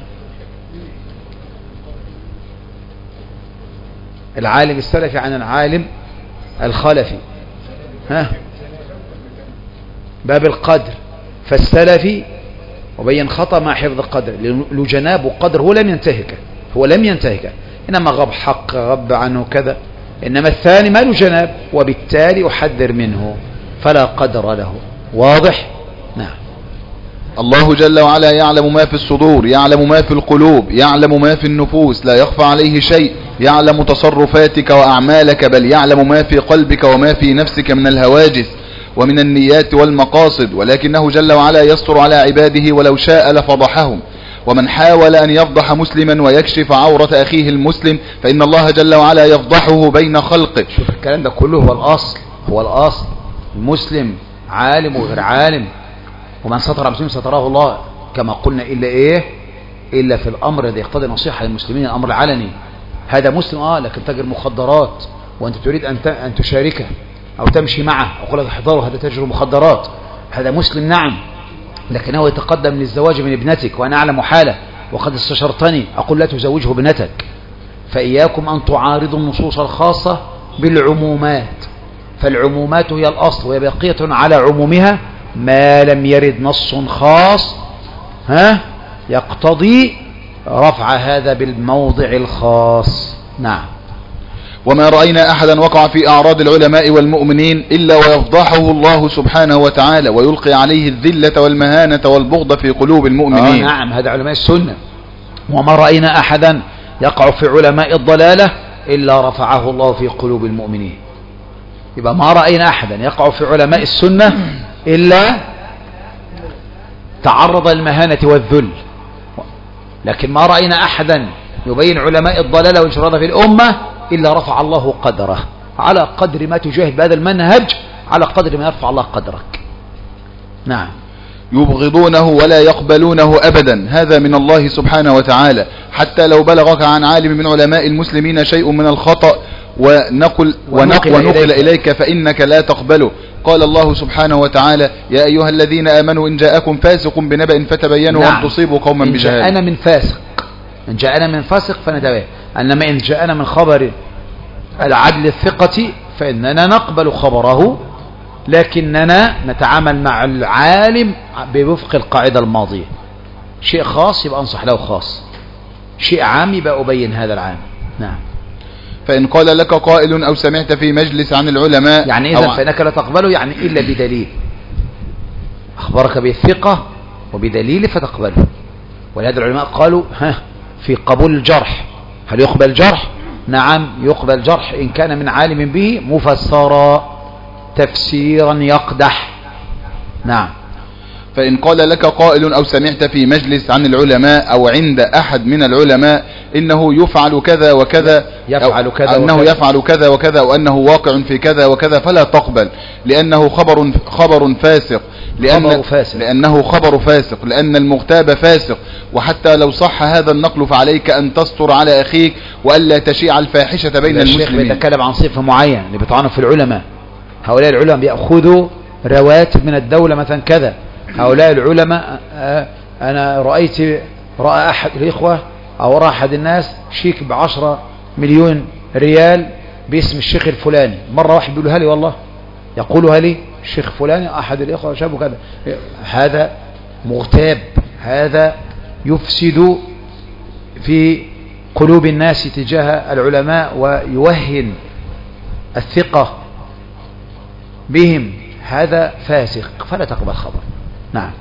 العالم السلفي عن العالم الخلفي. ها؟ باب القدر، فالسلفي وبين خطأ مع حفظ القدر، لو جناب قدر هو لم ينتهك، هو لم ينتهك، إنما غب حق غب عنه كذا، إنما الثاني ما له جناب وبالتالي أحذر منه فلا قدر له. واضح؟ نعم. الله جل وعلا يعلم ما في الصدور، يعلم ما في القلوب، يعلم ما في النفوس، لا يخفى عليه شيء، يعلم تصرفاتك وأعمالك، بل يعلم ما في قلبك وما في نفسك من الهواجس ومن النيات والمقاصد، ولكنه جل وعلا يستر على عباده ولو شاء لفضحهم. ومن حاول أن يفضح مسلما ويكشف عورة أخيه المسلم فإن الله جل وعلا يفضحه بين خلقه. شوف الكلام ده كله هو الأصل، هو الأصل. المسلم عالم وغير عالم، ومن ستر مسلم ستراه الله كما قلنا، إلا إيه؟ إلا في الأمر الذي يقتضي نصيحة للمسلمين، الأمر العلني. هذا مسلم آه لكن تاجر مخدرات وأنت تريد أن أن تشاركه أو تمشي معه، أقول لك احذروا هذا تاجر مخدرات. هذا مسلم نعم، لكنه يتقدم للزواج من ابنتك وأنا أعلم حاله وقد استشرتني، أقول لا تزوجه ابنتك. فإياكم أن تعارضوا النصوص الخاصة بالعمومات، فالعمومات هي الأصل وهي بقية على عمومها ما لم يرد نص خاص ها يقتضي رفع هذا بالموضع الخاص. نعم. وما رأينا أحدا وقع في أعراض العلماء والمؤمنين إلا ويفضحه الله سبحانه وتعالى ويلقي عليه الذلة والمهانة والبغض في قلوب المؤمنين. آه نعم، هذا علماء السنة. وما رأينا أحدا يقع في علماء الضلالة إلا رفعه الله في قلوب المؤمنين. يبقى ما رأينا أحدا يقع في علماء السنة إلا تعرض للمهانة والذل، لكن ما رأينا أحدا يبين علماء الضلالة وانشراها في الأمة إلا رفع الله قدره. على قدر ما تجاهد بهذا المنهج على قدر ما يرفع الله قدرك. نعم. يبغضونه ولا يقبلونه أبدا، هذا من الله سبحانه وتعالى. حتى لو بلغك عن عالم من علماء المسلمين شيء من الخطأ ونقل, ونقل, ونقل إليك فإنك لا تقبله. قال الله سبحانه وتعالى يا أيها الذين آمنوا إن جاءكم فاسق بنبأ فتبينوا نعم. أن تصيبوا قوما بجهالة. إن جاءنا من فاسق، إن جاءنا من فاسق فنتبين، أنما إن جاءنا من خبر العدل الثقة فإننا نقبل خبره، لكننا نتعامل مع العالم بوفق القاعدة الماضية. شيء خاص يبقى أنصح له خاص، شيء عام يبقى أبين هذا العام. نعم. فإن قال لك قائل أو سمعت في مجلس عن العلماء يعني إذا فإنك لا تقبله، يعني إلا بدليل، أخبرك بالثقة وبدليل فتقبله. ولهذا العلماء قالوا ها في قبول الجرح، هل يقبل الجرح؟ نعم يقبل الجرح إن كان من عالم به مفسرا تفسيرا يقدح. نعم. فإن قال لك قائل أو سمعت في مجلس عن العلماء أو عند أحد من العلماء إنه يفعل كذا وكذا يفعل كذا أنه وكذا. يفعل كذا وكذا وأنه واقع في كذا وكذا فلا تقبل، لأنه خبر خبر فاسق، لأن خبر فاسق. لأنه خبر فاسق، لأن المغتاب فاسق. وحتى لو صح هذا النقل فعليك أن تستر على أخيك وألا تشيع الفاحشة بين المسلمين. الشيخ بيتكلم عن صفة معين اللي بيطعنوا في العلماء، هؤلاء العلماء بيأخذوا رواتب من الدولة مثلا كذا. هؤلاء العلماء أنا رأيت رأى أحد الإخوة أو رأى أحد الناس شيك بعشرة مليون ريال باسم الشيخ الفلاني، مرة واحد بيقولها لي والله، يقولها لي الشيخ فلاني أحد الإخوة شابه كذا. هذا مغتاب، هذا يفسد في قلوب الناس تجاه العلماء ويوهن الثقة بهم، هذا فاسق فلا تقبل خبر. نعم.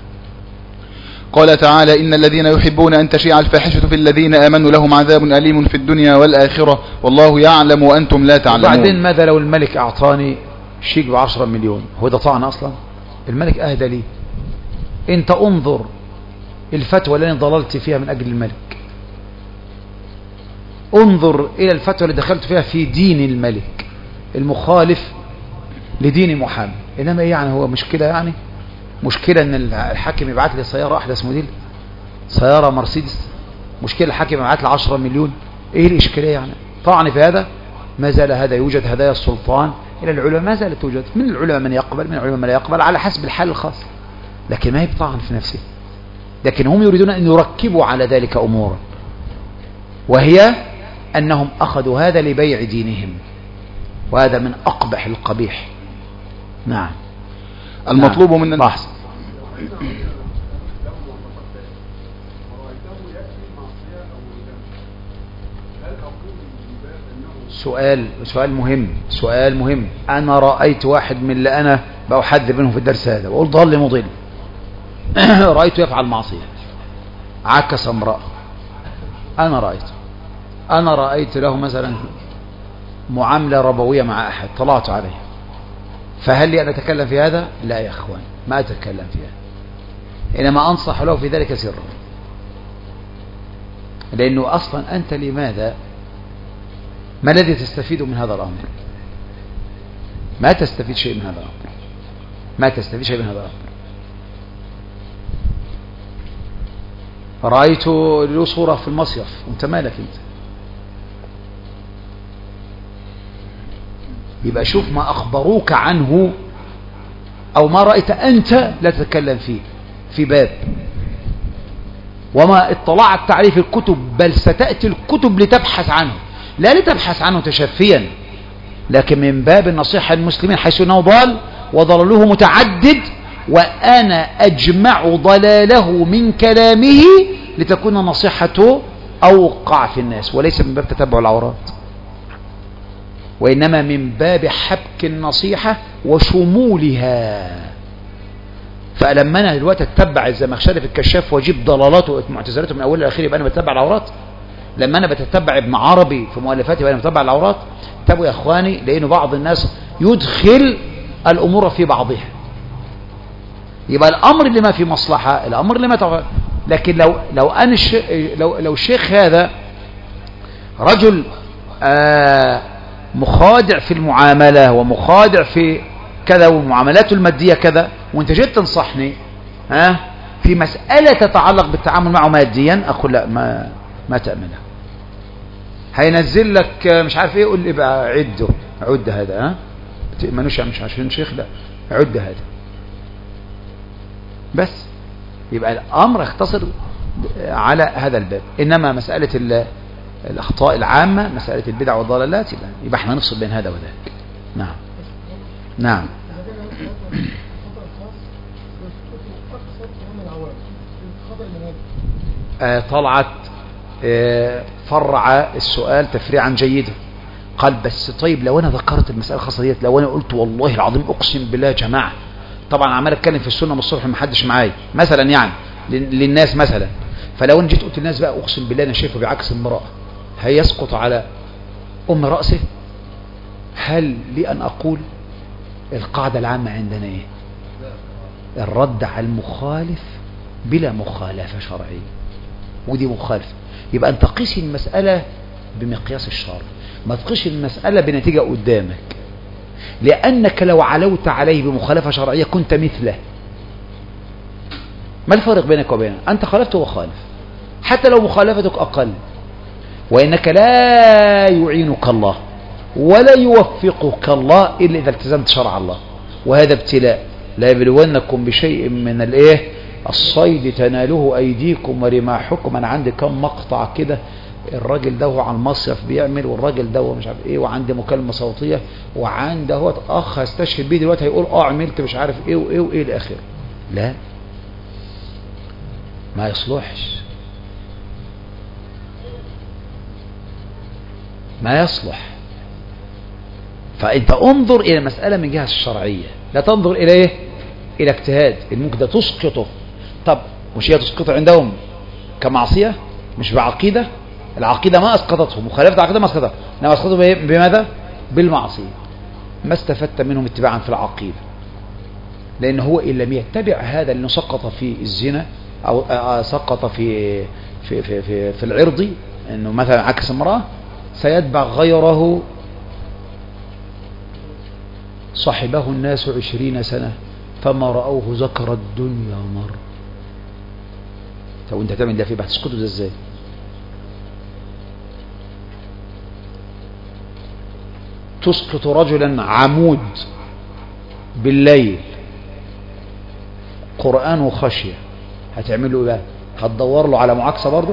قال تعالى إن الذين يحبون أن تشيع الفاحشة في الذين آمنوا لهم عذاب أليم في الدنيا والآخرة والله يعلم وأنتم لا تعلمون. وبعدين ماذا لو الملك أعطاني شيك بعشرة مليون؟ هو ده طعن أصلا؟ الملك أهدى لي. أنت انظر الفتوى اللي أنا ضللت فيها من أجل الملك، انظر إلى الفتوى اللي دخلت فيها في دين الملك المخالف لدين محمد. إنما إيه يعني؟ هو مشكلة يعني؟ مشكلة ان الحاكم يبعت لي سيارة احدث موديل، سيارة مرسيدس، مشكلة الحاكم يبعت لي عشرة مليون؟ ايه الاشكالية يعني؟ طعني في هذا؟ ما زال هذا يوجد هدايا السلطان إلى العلماء، ما زالت توجد، من العلماء من يقبل، من العلماء من لا يقبل، على حسب الحال الخاص، لكن ما يبطعن في نفسه. لكن هم يريدون أن يركبوا على ذلك أمورا، وهي أنهم أخذوا هذا لبيع دينهم، وهذا من أقبح القبيح. نعم. المطلوب نعم. من لحظة. سؤال سؤال مهم سؤال مهم أنا رأيت واحد من اللي أنا بأحذر منه في الدرس هذا وأقول ضل مضل رأيته يفعل معصية، عكس امرأة، أنا رأيت أنا رأيت له مثلا معاملة ربوية مع أحد، طلعت عليه، فهل لي أن أتكلم في هذا؟ لا يا أخوان، ما أتكلم في هذا، إنما أنصح له في ذلك سرا، لأنه أصلا أنت لماذا، ما الذي تستفيد من هذا الأمر؟ ما تستفيد شيء من هذا الأمر، ما تستفيد شيء من هذا الأمر. رأيت له صورة في المصيف، وانت مالك انت؟ يبقى شوف ما أخبروك عنه أو ما رأيت أنت لا تتكلم فيه في باب، وما اطلعت عليه في الكتب، بل ستأتي الكتب لتبحث عنه، لا لتبحث عنه تشفيا، لكن من باب النصيحة للمسلمين، حيث أنه ضال وضلله متعدد، وأنا أجمع ضلاله من كلامه لتكون نصيحته أوقع في الناس، وليس من باب تتبع العورات، وإنما من باب حبك النصيحة وشمولها. فلما أنا دلوقتي أتبع الزمخشري في الكشاف وأجيب ضلالاته ومعتزلاته من أولها لآخره، يبقى أنا بتتبع العورات. لما أنا بتتبع ابن عربي في مؤلفاته يبقى أنا بتتبع العورات. تابوا يا إخواني، لأنه بعض الناس يدخل الأمور في بعضها، يبقى الأمر اللي ما في مصلحة، الأمر اللي ما تغ... لكن لو لو أنا الش... لو لو الشيخ هذا رجل آه مخادع في المعاملة ومخادع في كذا ومعاملاته المادية كذا، وانت جيت تنصحني ها في مسألة تتعلق بالتعامل معه ماديا، أقول لا، ما ما تأمنها، هينزل لك مش عارف ايه، يقول لي بقى عده عد هذا، ها تأمنوش مش عشان شيخ، لا عد هذا بس. يبقى الأمر اختصر على هذا الباب. إنما مسألة الأخطاء العامة، مسألة البدع والضلالات، يبقى احنا نفصل بين هذا وذاك. نعم نعم. آه طلعت آه فرع السؤال تفريعا جيدا، قال بس طيب لو أنا ذكرت المسألة الخاصة ديت، لو أنا قلت والله العظيم أقسم بالله يا جماعة، طبعا عمال أتكلم في السنة من الصبح ما حدش معايا مثلا، يعني للناس مثلا، فلو أنا جيت قلت للناس بقى أقسم بالله أنا شايفه بعكس المرأة، هيسقط على أم رأسه؟ هل لي أن أقول القاعدة العامة عندنا إيه؟ الرد على المخالف بلا مخالفة شرعية، ودي مخالفة. يبقى أن تقيس المسألة بمقياس الشرع، ما تقيس المسألة بنتيجة قدامك، لأنك لو علوت عليه بمخالفة شرعية كنت مثله. ما الفرق بينك وبينه؟ أنت خالفته وخالف، حتى لو مخالفتك أقل، وإنك لا يعينك الله ولا يوفقك الله إلا إذا التزمت شرع الله، وهذا ابتلاء. لا يبلونكم بشيء من الايه الصيد تناله أيديكم ورماحكم. أنا عندي كم مقطع كده، الراجل ده هو على المصيف بيعمل، والراجل ده هو مش عارف ايه، وعندي مكالمة صوتية، وعنده هو اخ هستشهد بيه دلوقتي هيقول اه عملت مش عارف ايه وايه وايه الاخر. لا، ما يصلحش، ما يصلح. فانت انظر الى المسألة من جهة الشرعية، لا تنظر الى ايه، الى اجتهاد الممكن ده تسقطه. طب مش هي تسقطه عندهم كمعصية مش بعقيدة؟ العقيدة ما أسقطته، مخالفة العقيدة ما أسقطته، إنما أسقطته بماذا؟ بالمعصية. ما استفدت منهم اتباعا في العقيدة، لأن هو إن لم يتبع هذا اللي سقط في الزنا أو سقط في في في في, في العرض، إنه مثلا عكس امرأة، سيتبع غيره. صحبه الناس عشرين سنة فما رأوه ذكر الدنيا مرة. طب أنت تعمل ده في بحث تسقطه ده إزاي؟ تسقط رجلا عمود بالليل قرآن وخشية، هتعمل له ايه؟ هتدور له على معاكسة برضه؟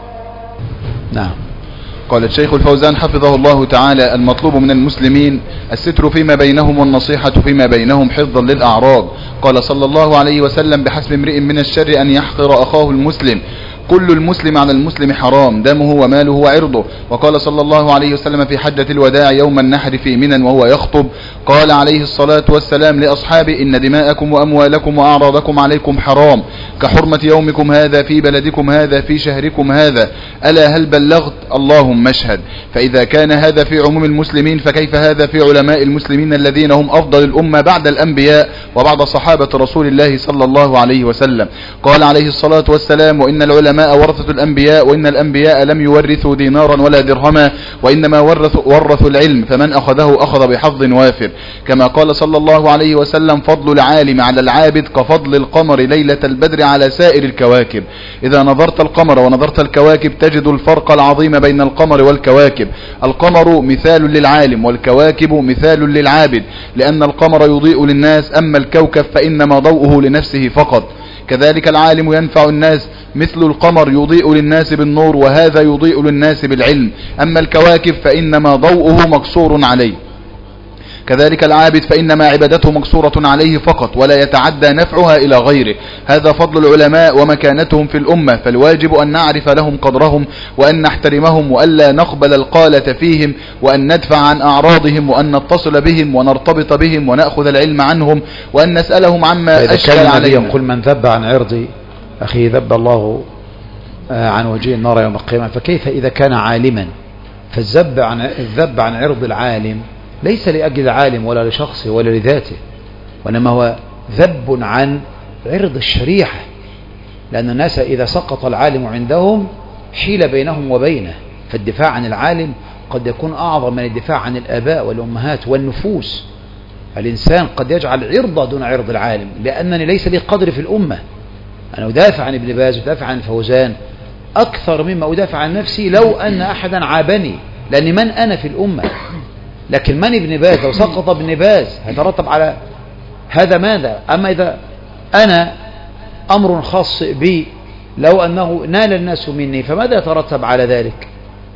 نعم. قال الشيخ الفوزان حفظه الله تعالى: المطلوب من المسلمين الستر فيما بينهم والنصيحة فيما بينهم حفظا للأعراض. قال صلى الله عليه وسلم: بحسب امرئ من الشر أن يحقر أخاه المسلم، كل المسلم على المسلم حرام، دمه وماله وعرضه. وقال صلى الله عليه وسلم في حجة الوداع يوم النحر في منى وهو يخطب، قال عليه الصلاة والسلام لأصحابه: إن دماءكم وأموالكم وأعراضكم عليكم حرام كحرمة يومكم هذا في بلدكم هذا في شهركم هذا، ألا هل بلغت؟ اللهم اشهد. فإذا كان هذا في عموم المسلمين فكيف هذا في علماء المسلمين الذين هم أفضل الأمة بعد الأنبياء وبعد صحابة رسول الله صلى الله عليه وسلم؟ قال عليه الصلاة والسلام: وإن العلماء ورثة الأنبياء، وإن الأنبياء لم يورثوا دينارا ولا درهما، وإنما ورثوا, ورثوا العلم، فمن أخذه أخذ بحظ وافر. كما قال صلى الله عليه وسلم: فضل العالم على العابد كفضل القمر ليلة البدر على سائر الكواكب. إذا نظرت القمر ونظرت الكواكب تجد الفرق العظيم بين القمر والكواكب. القمر مثال للعالم والكواكب مثال للعابد، لأن القمر يضيء للناس، أما الكوكب فإنما ضوءه لنفسه فقط. كذلك العالم ينفع الناس مثل القمر يضيء للناس بالنور، وهذا يضيء للناس بالعلم، أما الكواكب فإنما ضوءه مقصور عليه. كذلك العابد فإنما عبادته مقصورة عليه فقط، ولا يتعدى نفعها إلى غيره. هذا فضل العلماء ومكانتهم في الأمة، فالواجب أن نعرف لهم قدرهم وأن نحترمهم، وألا نقبل القالة فيهم، وأن ندفع عن أعراضهم، وأن نتصل بهم ونرتبط بهم ونأخذ العلم عنهم، وأن نسألهم عما أشكل علينا. يقول: من ذب عن عرضي أخي ذب الله عن وجه النار يوم القيامة. فكيف إذا كان عالما؟ فالذب عن الذب عن عرض العالم ليس لأجل العالم ولا لشخصه ولا لذاته، وإنما هو ذب عن عرض الشريعة، لأن الناس إذا سقط العالم عندهم حيل بينهم وبينه، فالدفاع عن العالم قد يكون أعظم من الدفاع عن الآباء والأمهات والنفوس. الإنسان قد يجعل عرضه دون عرض العالم، لأنني ليس لي قدر في الأمة. أنا أدافع عن ابن باز وأدافع عن الفوزان أكثر مما أدافع عن نفسي لو أن أحدا عابني، لأن من أنا في الأمة؟ لكن من ابن باز؟ لو سقط ابن باز هيترتب على هذا ماذا؟ أما إذا أنا أمر خاص بي لو أنه نال الناس مني فماذا يترتب على ذلك؟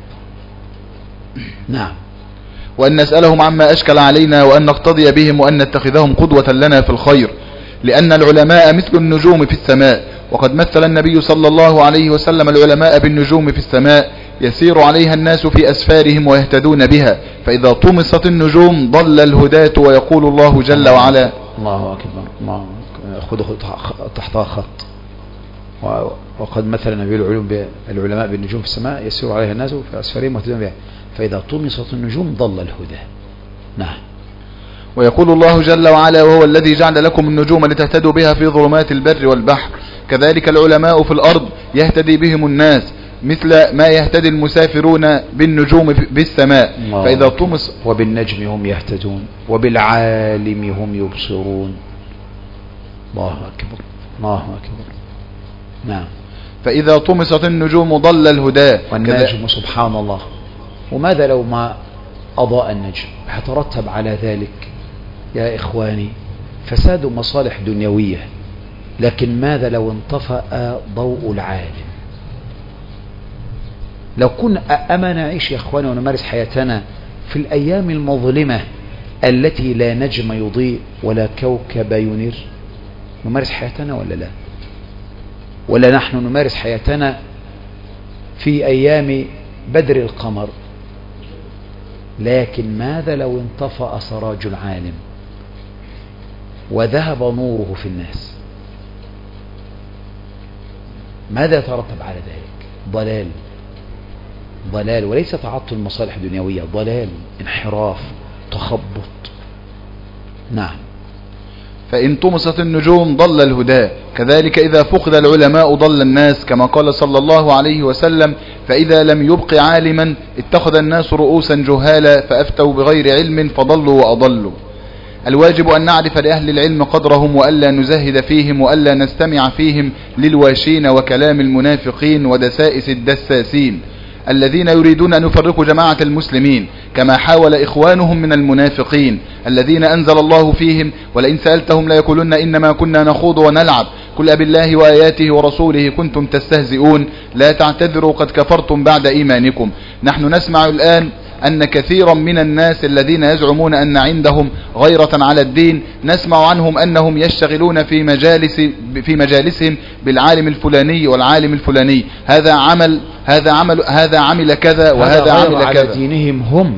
نعم. وأن نسألهم عما أشكل علينا، وأن نقتضي بهم، وأن نتخذهم قدوة لنا في الخير، لأن العلماء مثل النجوم في السماء. وقد مثل النبي صلى الله عليه وسلم العلماء بالنجوم في السماء، يسير عليها الناس في أسفارهم ويهتدون بها، فإذا طمست النجوم ضل الهداة، ويقول الله جل وعلا: الله أكبر، الله خذ تحتها خط. وقد مثل النبي العلوم بالعلماء بالنجوم في السماء، يسير عليها الناس في أسفارهم ويهتدون بها، فإذا طمست النجوم ضل الهدى. نعم. ويقول الله جل وعلا: وهو الذي جعل لكم النجوم لتهتدوا بها في ظلمات البر والبحر. كذلك العلماء في الأرض يهتدي بهم الناس مثل ما يهتدي المسافرون بالنجوم بالسماء، فإذا طمس. وبالنجم هم يهتدون وبالعالم هم يبصرون. الله أكبر، الله أكبر. نعم. فإذا طمست النجوم ضل الهدى. والنجم سبحان الله. وماذا لو ما أضاء النجم؟ هترتب على ذلك يا إخواني فساد مصالح دنيوية. لكن ماذا لو انطفأ ضوء العالم؟ لو كنا أما نعيش يا إخواني ونمارس حياتنا في الأيام المظلمة التي لا نجم يضيء ولا كوكب ينير، نمارس حياتنا ولا لا؟ ولا نحن نمارس حياتنا في أيام بدر القمر؟ لكن ماذا لو انطفأ سراج العالم وذهب نوره في الناس؟ ماذا يترتب على ذلك؟ ضلال، ضلال، وليس تعطل مصالح دنيوية، ضلال، انحراف، تخبط. نعم. فإن طمست النجوم ضل الهدى. كذلك إذا فقد العلماء ضل الناس، كما قال صلى الله عليه وسلم: فإذا لم يبق عالما اتخذ الناس رؤوسا جهالا فأفتوا بغير علم فضلوا وأضلوا. الواجب أن نعرف لأهل العلم قدرهم، وألا نزهد فيهم، وألا نستمع فيهم للواشين وكلام المنافقين ودسائس الدساسين. الذين يريدون أن يفرقوا جماعة المسلمين كما حاول إخوانهم من المنافقين الذين أنزل الله فيهم ولئن سألتهم ليقولن إنما كنا نخوض ونلعب قل أبالله وآياته ورسوله كنتم تستهزئون لا تعتذروا قد كفرتم بعد إيمانكم. نحن نسمع الآن أن كثيرا من الناس الذين يزعمون أن عندهم غيرة على الدين نسمع عنهم أنهم يشتغلون في مجالس في مجالسهم بالعالم الفلاني والعالم الفلاني، هذا عمل هذا عمل هذا عمل كذا وهذا عمل كذا. على دينهم هم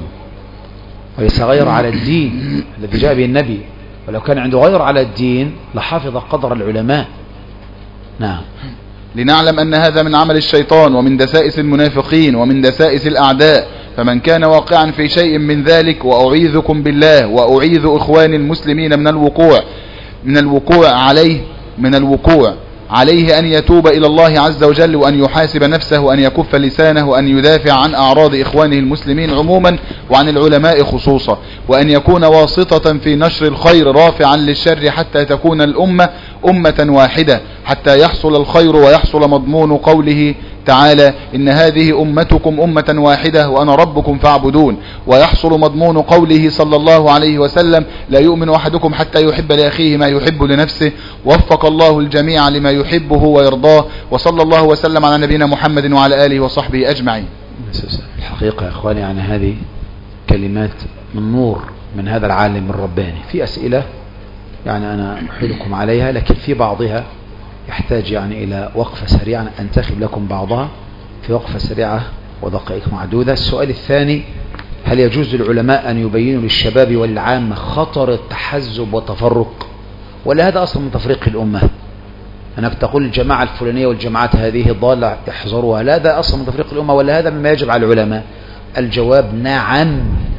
وليس غير على الدين الذي جاء به النبي، ولو كان عنده غير على الدين لحافظ قدر العلماء. نعم. لنعلم أن هذا من عمل الشيطان ومن دسائس المنافقين ومن دسائس الأعداء، فمن كان واقعا في شيء من ذلك وأعيذكم بالله وأعيذ إخواني المسلمين من الوقوع من الوقوع عليه من الوقوع عليه أن يتوب إلى الله عز وجل وأن يحاسب نفسه وأن يكف لسانه وأن يدافع عن أعراض إخوانه المسلمين عموما وعن العلماء خصوصا، وأن يكون واسطة في نشر الخير رافعا للشر حتى تكون الأمة أمة واحدة، حتى يحصل الخير ويحصل مضمون قوله تعالى إن هذه أمتكم أمة واحدة وأنا ربكم فاعبدون، ويحصل مضمون قوله صلى الله عليه وسلم لا يؤمن أحدكم حتى يحب لأخيه ما يحب لنفسه. وفق الله الجميع لما يحبه ويرضاه، وصلى الله وسلم على نبينا محمد وعلى آله وصحبه أجمعين. الحقيقة يا إخواني يعني هذه كلمات من نور من هذا العالم الرباني. في أسئلة يعني أنا أحيلكم عليها، لكن في بعضها يحتاج يعني إلى وقفة سريعة، أنتخب لكم بعضها في وقفة سريعة ودقائق معدودة. السؤال الثاني: هل يجوز للعلماء أن يبينوا للشباب والعامة خطر التحزب والتفرق، ولا هذا أصلا من تفريق الأمة؟ أنك تقول الجماعة الفلانية والجماعات هذه ضالة احذروها، لا ده أصلا من تفريق الأمة ولا هذا مما يجب على العلماء؟ الجواب: نعم،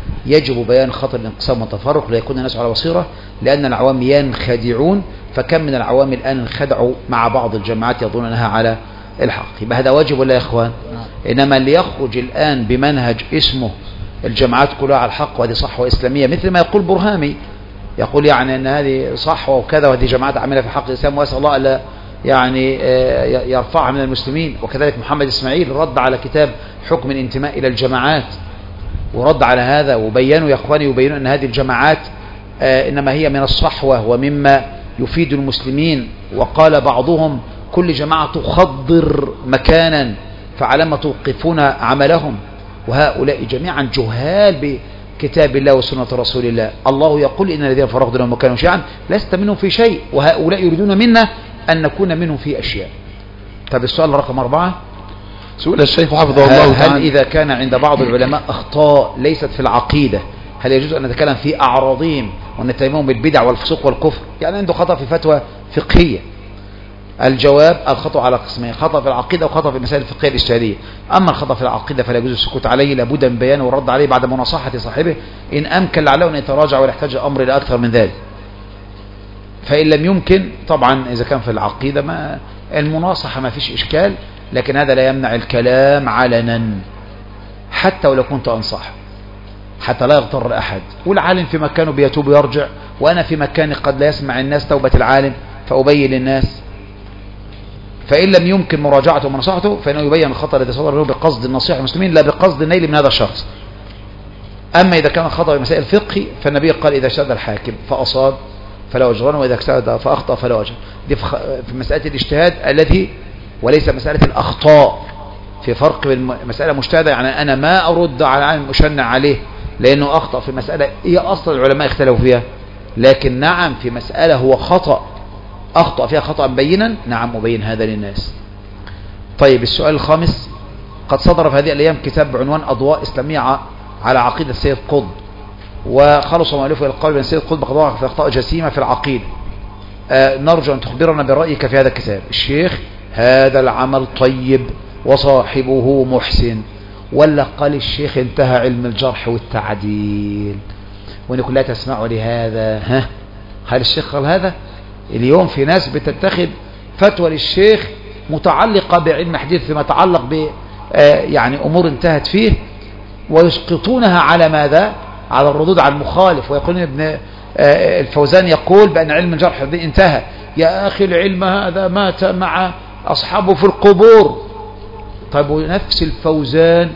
يجب بيان خطر الانقسام والتفرق ليكون الناس على بصيرة، لأن العوام ينخدعون، فكم من العوام الآن انخدعوا مع بعض الجماعات يظنون أنها على الحق. يبقى هذا واجب ولا يا إخوان؟ إنما اللي يخرج الآن بمنهج اسمه الجماعات كلها على الحق وهذه صحوة إسلامية، مثل ما يقول برهامي، يقول يعني أن هذه صحوة وكذا وهذه جماعات عاملة في حق الإسلام، وأسأل الله ألا يعني يرفعها من المسلمين. وكذلك محمد إسماعيل رد على كتاب حكم الانتماء إلى الجماعات ورد على هذا، وبينوا يا إخواني يبينوا أن هذه الجماعات إنما هي من الصحوة ومما يفيد المسلمين. وقال بعضهم كل جماعة تخضر مكانا فعلما توقفون عملهم، وهؤلاء جميعا جهال بكتاب الله وسنة رسول الله. الله يقول إن الذين فرقوا دينهم وكانوا شيعا لست منهم في شيء، وهؤلاء يريدون منا أن نكون منهم في أشياء. طب السؤال رقم أربعة: سؤال الشيخ حفظه الله تعالى: هل إذا كان عند بعض العلماء أخطاء ليست في العقيدة هل يجوز أن نتكلم في أعراضهم ونتهمهم بالبدع والفسوق والكفر؟ يعني عنده خطأ في فتوى فقهية. الجواب: الخطأ على قسمين: خطأ في العقيدة وخطأ في المسائل الفقهية الاجتهادية. أما الخطأ في العقيدة فلا يجوز السكوت عليه، لابد من بيانه والرد عليه بعد مناصحة صاحبه، إن أمكن لعله أن يتراجع ولا يحتاج الأمر إلى أكثر من ذلك. فإن لم يمكن طبعا إذا كان في العقيدة ما المناصحة ما فيش إشكال، لكن هذا لا يمنع الكلام علنا حتى ولو كنت أنصح، حتى لا يغتر أحد. والعالم في مكانه بيتوب ويرجع، وأنا في مكاني قد لا يسمع الناس توبة العالم فأبين للناس. فإن لم يمكن مراجعته ومنصحته فإنه يبين الخطأ الذي صدر له بقصد النصيحة المسلمين لا بقصد النيل من هذا الشخص. أما إذا كان الخطأ في مسائل الفقه فالنبي قال إذا اجتهد الحاكم فأصاب فلا أجران، وإذا اجتهد فأخطأ فلا أجر. دي في مسألة الاجتهاد التي وليس مسألة الأخطاء. في فرق بين مسألة مجتهدة يعني أنا ما أرد على عالم أشنع عليه لأنه أخطأ في مسألة هي أصلا العلماء اختلفوا فيها، لكن نعم في مسألة هو خطأ أخطأ فيها خطأ بينا، نعم أبين هذا للناس. طيب السؤال الخامس: قد صدر في هذه الأيام كتاب بعنوان أضواء إسلامية على عقيدة السيد قطب، وخلص مؤلفه إلى القول بأن السيد قطب قد وقع في أخطاء جسيمة في العقيدة. آه نرجو أن تخبرنا برأيك في هذا الكتاب. الشيخ: هذا العمل طيب وصاحبه محسن، ولا قال الشيخ انتهى علم الجرح والتعديل؟ ونقول لا تسمعوا لهذا. ها هل الشيخ قال هذا؟ اليوم في ناس بتتخذ فتوى للشيخ متعلقة بعلم حديث فيما يتعلق ب يعني أمور انتهت فيه، ويسقطونها على ماذا؟ على الردود على المخالف، ويقولون ابن الفوزان يقول بأن علم الجرح انتهى. يا أخي العلم هذا مات مع أصحابه في القبور. طيب ونفس الفوزان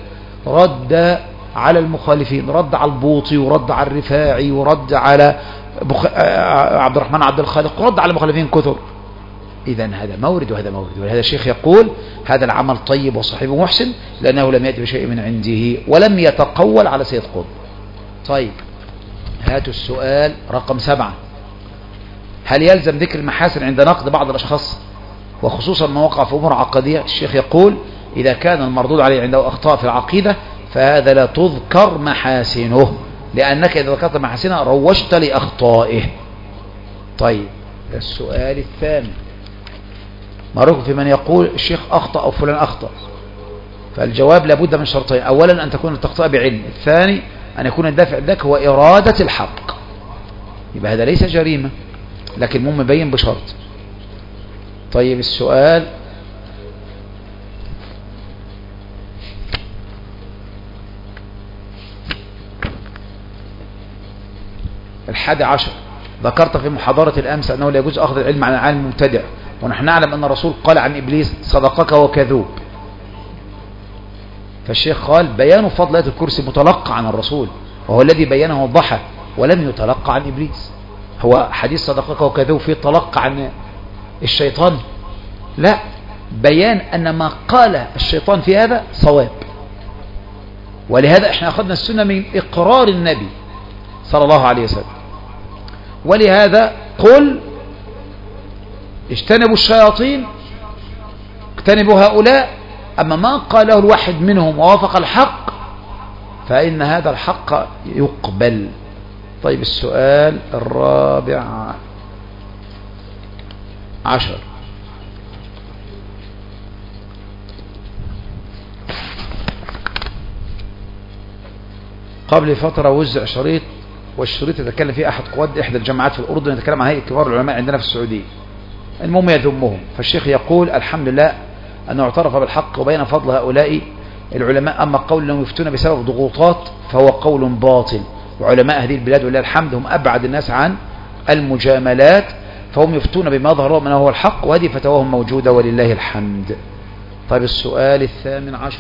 رد على المخالفين، رد على البوطي ورد على الرفاعي ورد على بخ... عبد الرحمن عبد الخالق ورد على المخالفين كثر. إذا هذا مورد وهذا مورد. ولهذا الشيخ يقول هذا العمل طيب وصحيح ومحسن لأنه لم يأتي بشيء من عنده ولم يتقول على سيد قطب. طيب هاتوا السؤال رقم سبعة. هل يلزم ذكر المحاسن عند نقد بعض الأشخاص وخصوصا ما وقع في أمور عقدية؟ الشيخ يقول إذا كان المردود عليه عنده أخطاء في العقيدة فهذا لا تذكر محاسنه، لأنك إذا ذكرت محاسنه روجت لأخطائه. طيب السؤال الثاني، ما رأيكم في من يقول الشيخ أخطأ أو فلان أخطأ؟ فالجواب لابد من شرطين: أولا أن تكون التخطئة بعلم، الثاني أن يكون الدافع ذاك هو إرادة الحق. يبقى هذا ليس جريمة لكن مو مبين بشرط. طيب السؤال الحادي عشر، ذكرت في محاضرة الأمس أنه لا يجوز أخذ العلم عن العالم المبتدع، ونحن نعلم أن الرسول قال عن إبليس صدقك وكذوب. فالشيخ قال بيان فضل آية الكرسي متلقى عن الرسول، وهو الذي بينه الضحى ولم يتلقى عن إبليس. هو حديث صدقك وكذوب فيه تلقى عن الشيطان؟ لا، بيان أن ما قال الشيطان في هذا صواب. ولهذا احنا أخذنا السنة من إقرار النبي صلى الله عليه وسلم. ولهذا قل اجتنبوا الشياطين، اجتنبوا هؤلاء، أما ما قاله الواحد منهم ووافق الحق فإن هذا الحق يقبل. طيب السؤال الرابع عشر، قبل فترة وزع شريط، والشريط يتكلم فيه أحد قواد إحدى الجامعات في الأردن، يتكلم عن هيئة كبار العلماء عندنا في السعودية، المهم يذمهم. فالشيخ يقول الحمد لله أنه اعترف بالحق وبين فضل هؤلاء العلماء، أما قول أنهم يفتون بسبب ضغوطات فهو قول باطل، وعلماء هذه البلاد ولله الحمد هم أبعد الناس عن المجاملات، فهم يفتون بما ظهر منه هو الحق، وهذه فتواهم موجودة ولله الحمد. طيب السؤال الثامن عشر،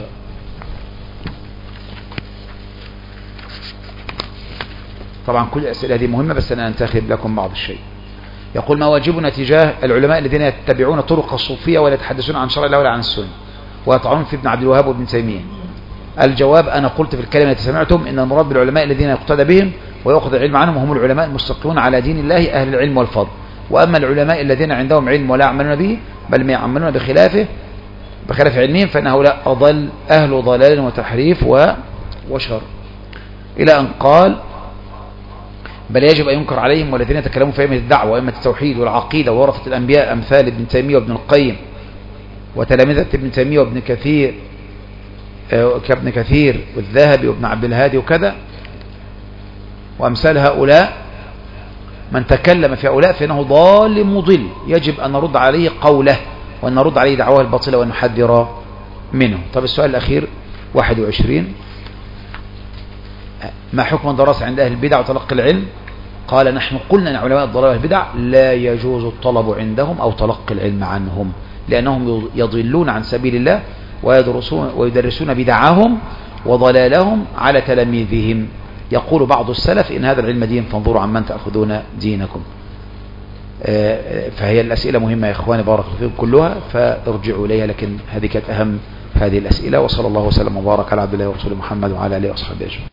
طبعا كل الأسئلة هذه مهمة بس أنا أنتخب لكم بعض الشيء. يقول ما واجبنا تجاه العلماء الذين يتبعون طرق الصوفية ولا يتحدثون عن شرع الله ولا عن السنة ويطعنون في ابن عبد الوهاب وابن تيمية؟ الجواب أنا قلت في الكلمة التي سمعتم إن المراد بالعلماء الذين يقتدى بهم ويأخذ العلم عنهم هم العلماء المستقيمون على دين الله أهل العلم والفضل. وأما العلماء الذين عندهم علم ولا يعملون به بل ما يعملون بخلافه بخلاف علمهم فإن هؤلاء أضل أهل ضلال وتحريف وشر، إلى أن قال بل يجب أن ينكر عليهم والذين يتكلمون في أئمة الدعوة وأئمة التوحيد والعقيدة وورثة الأنبياء أمثال ابن تيمية وابن القيم وتلامذة ابن تيمية وابن كثير كابن كثير والذهبي وابن عبد الهادي وكذا وأمثال هؤلاء. من تكلم في هؤلاء فإنه ضال مضل، يجب أن نرد عليه قوله وأن نرد عليه دعواه الباطلة وأن نحذر منه. طب السؤال الأخير واحد وعشرين، ما حكم الدراسة عند أهل البدع وتلقي العلم؟ قال نحن قلنا أن علماء الضلال والبدع لا يجوز الطلب عندهم أو تلقي العلم عنهم، لأنهم يضلون عن سبيل الله ويدرسون ويدرسون بدعهم وضلالهم على تلاميذهم. يقول بعض السلف إن هذا العلم دين فانظروا عمن تأخذون دينكم. فهي الأسئلة مهمة يا إخواني بارك الله فيكم كلها، فارجعوا إليها، لكن هذه كانت أهم هذه الأسئلة. وصلى الله وسلم وبارك على عبد الله ورسوله محمد وعلى آله وصحبه أجمعين.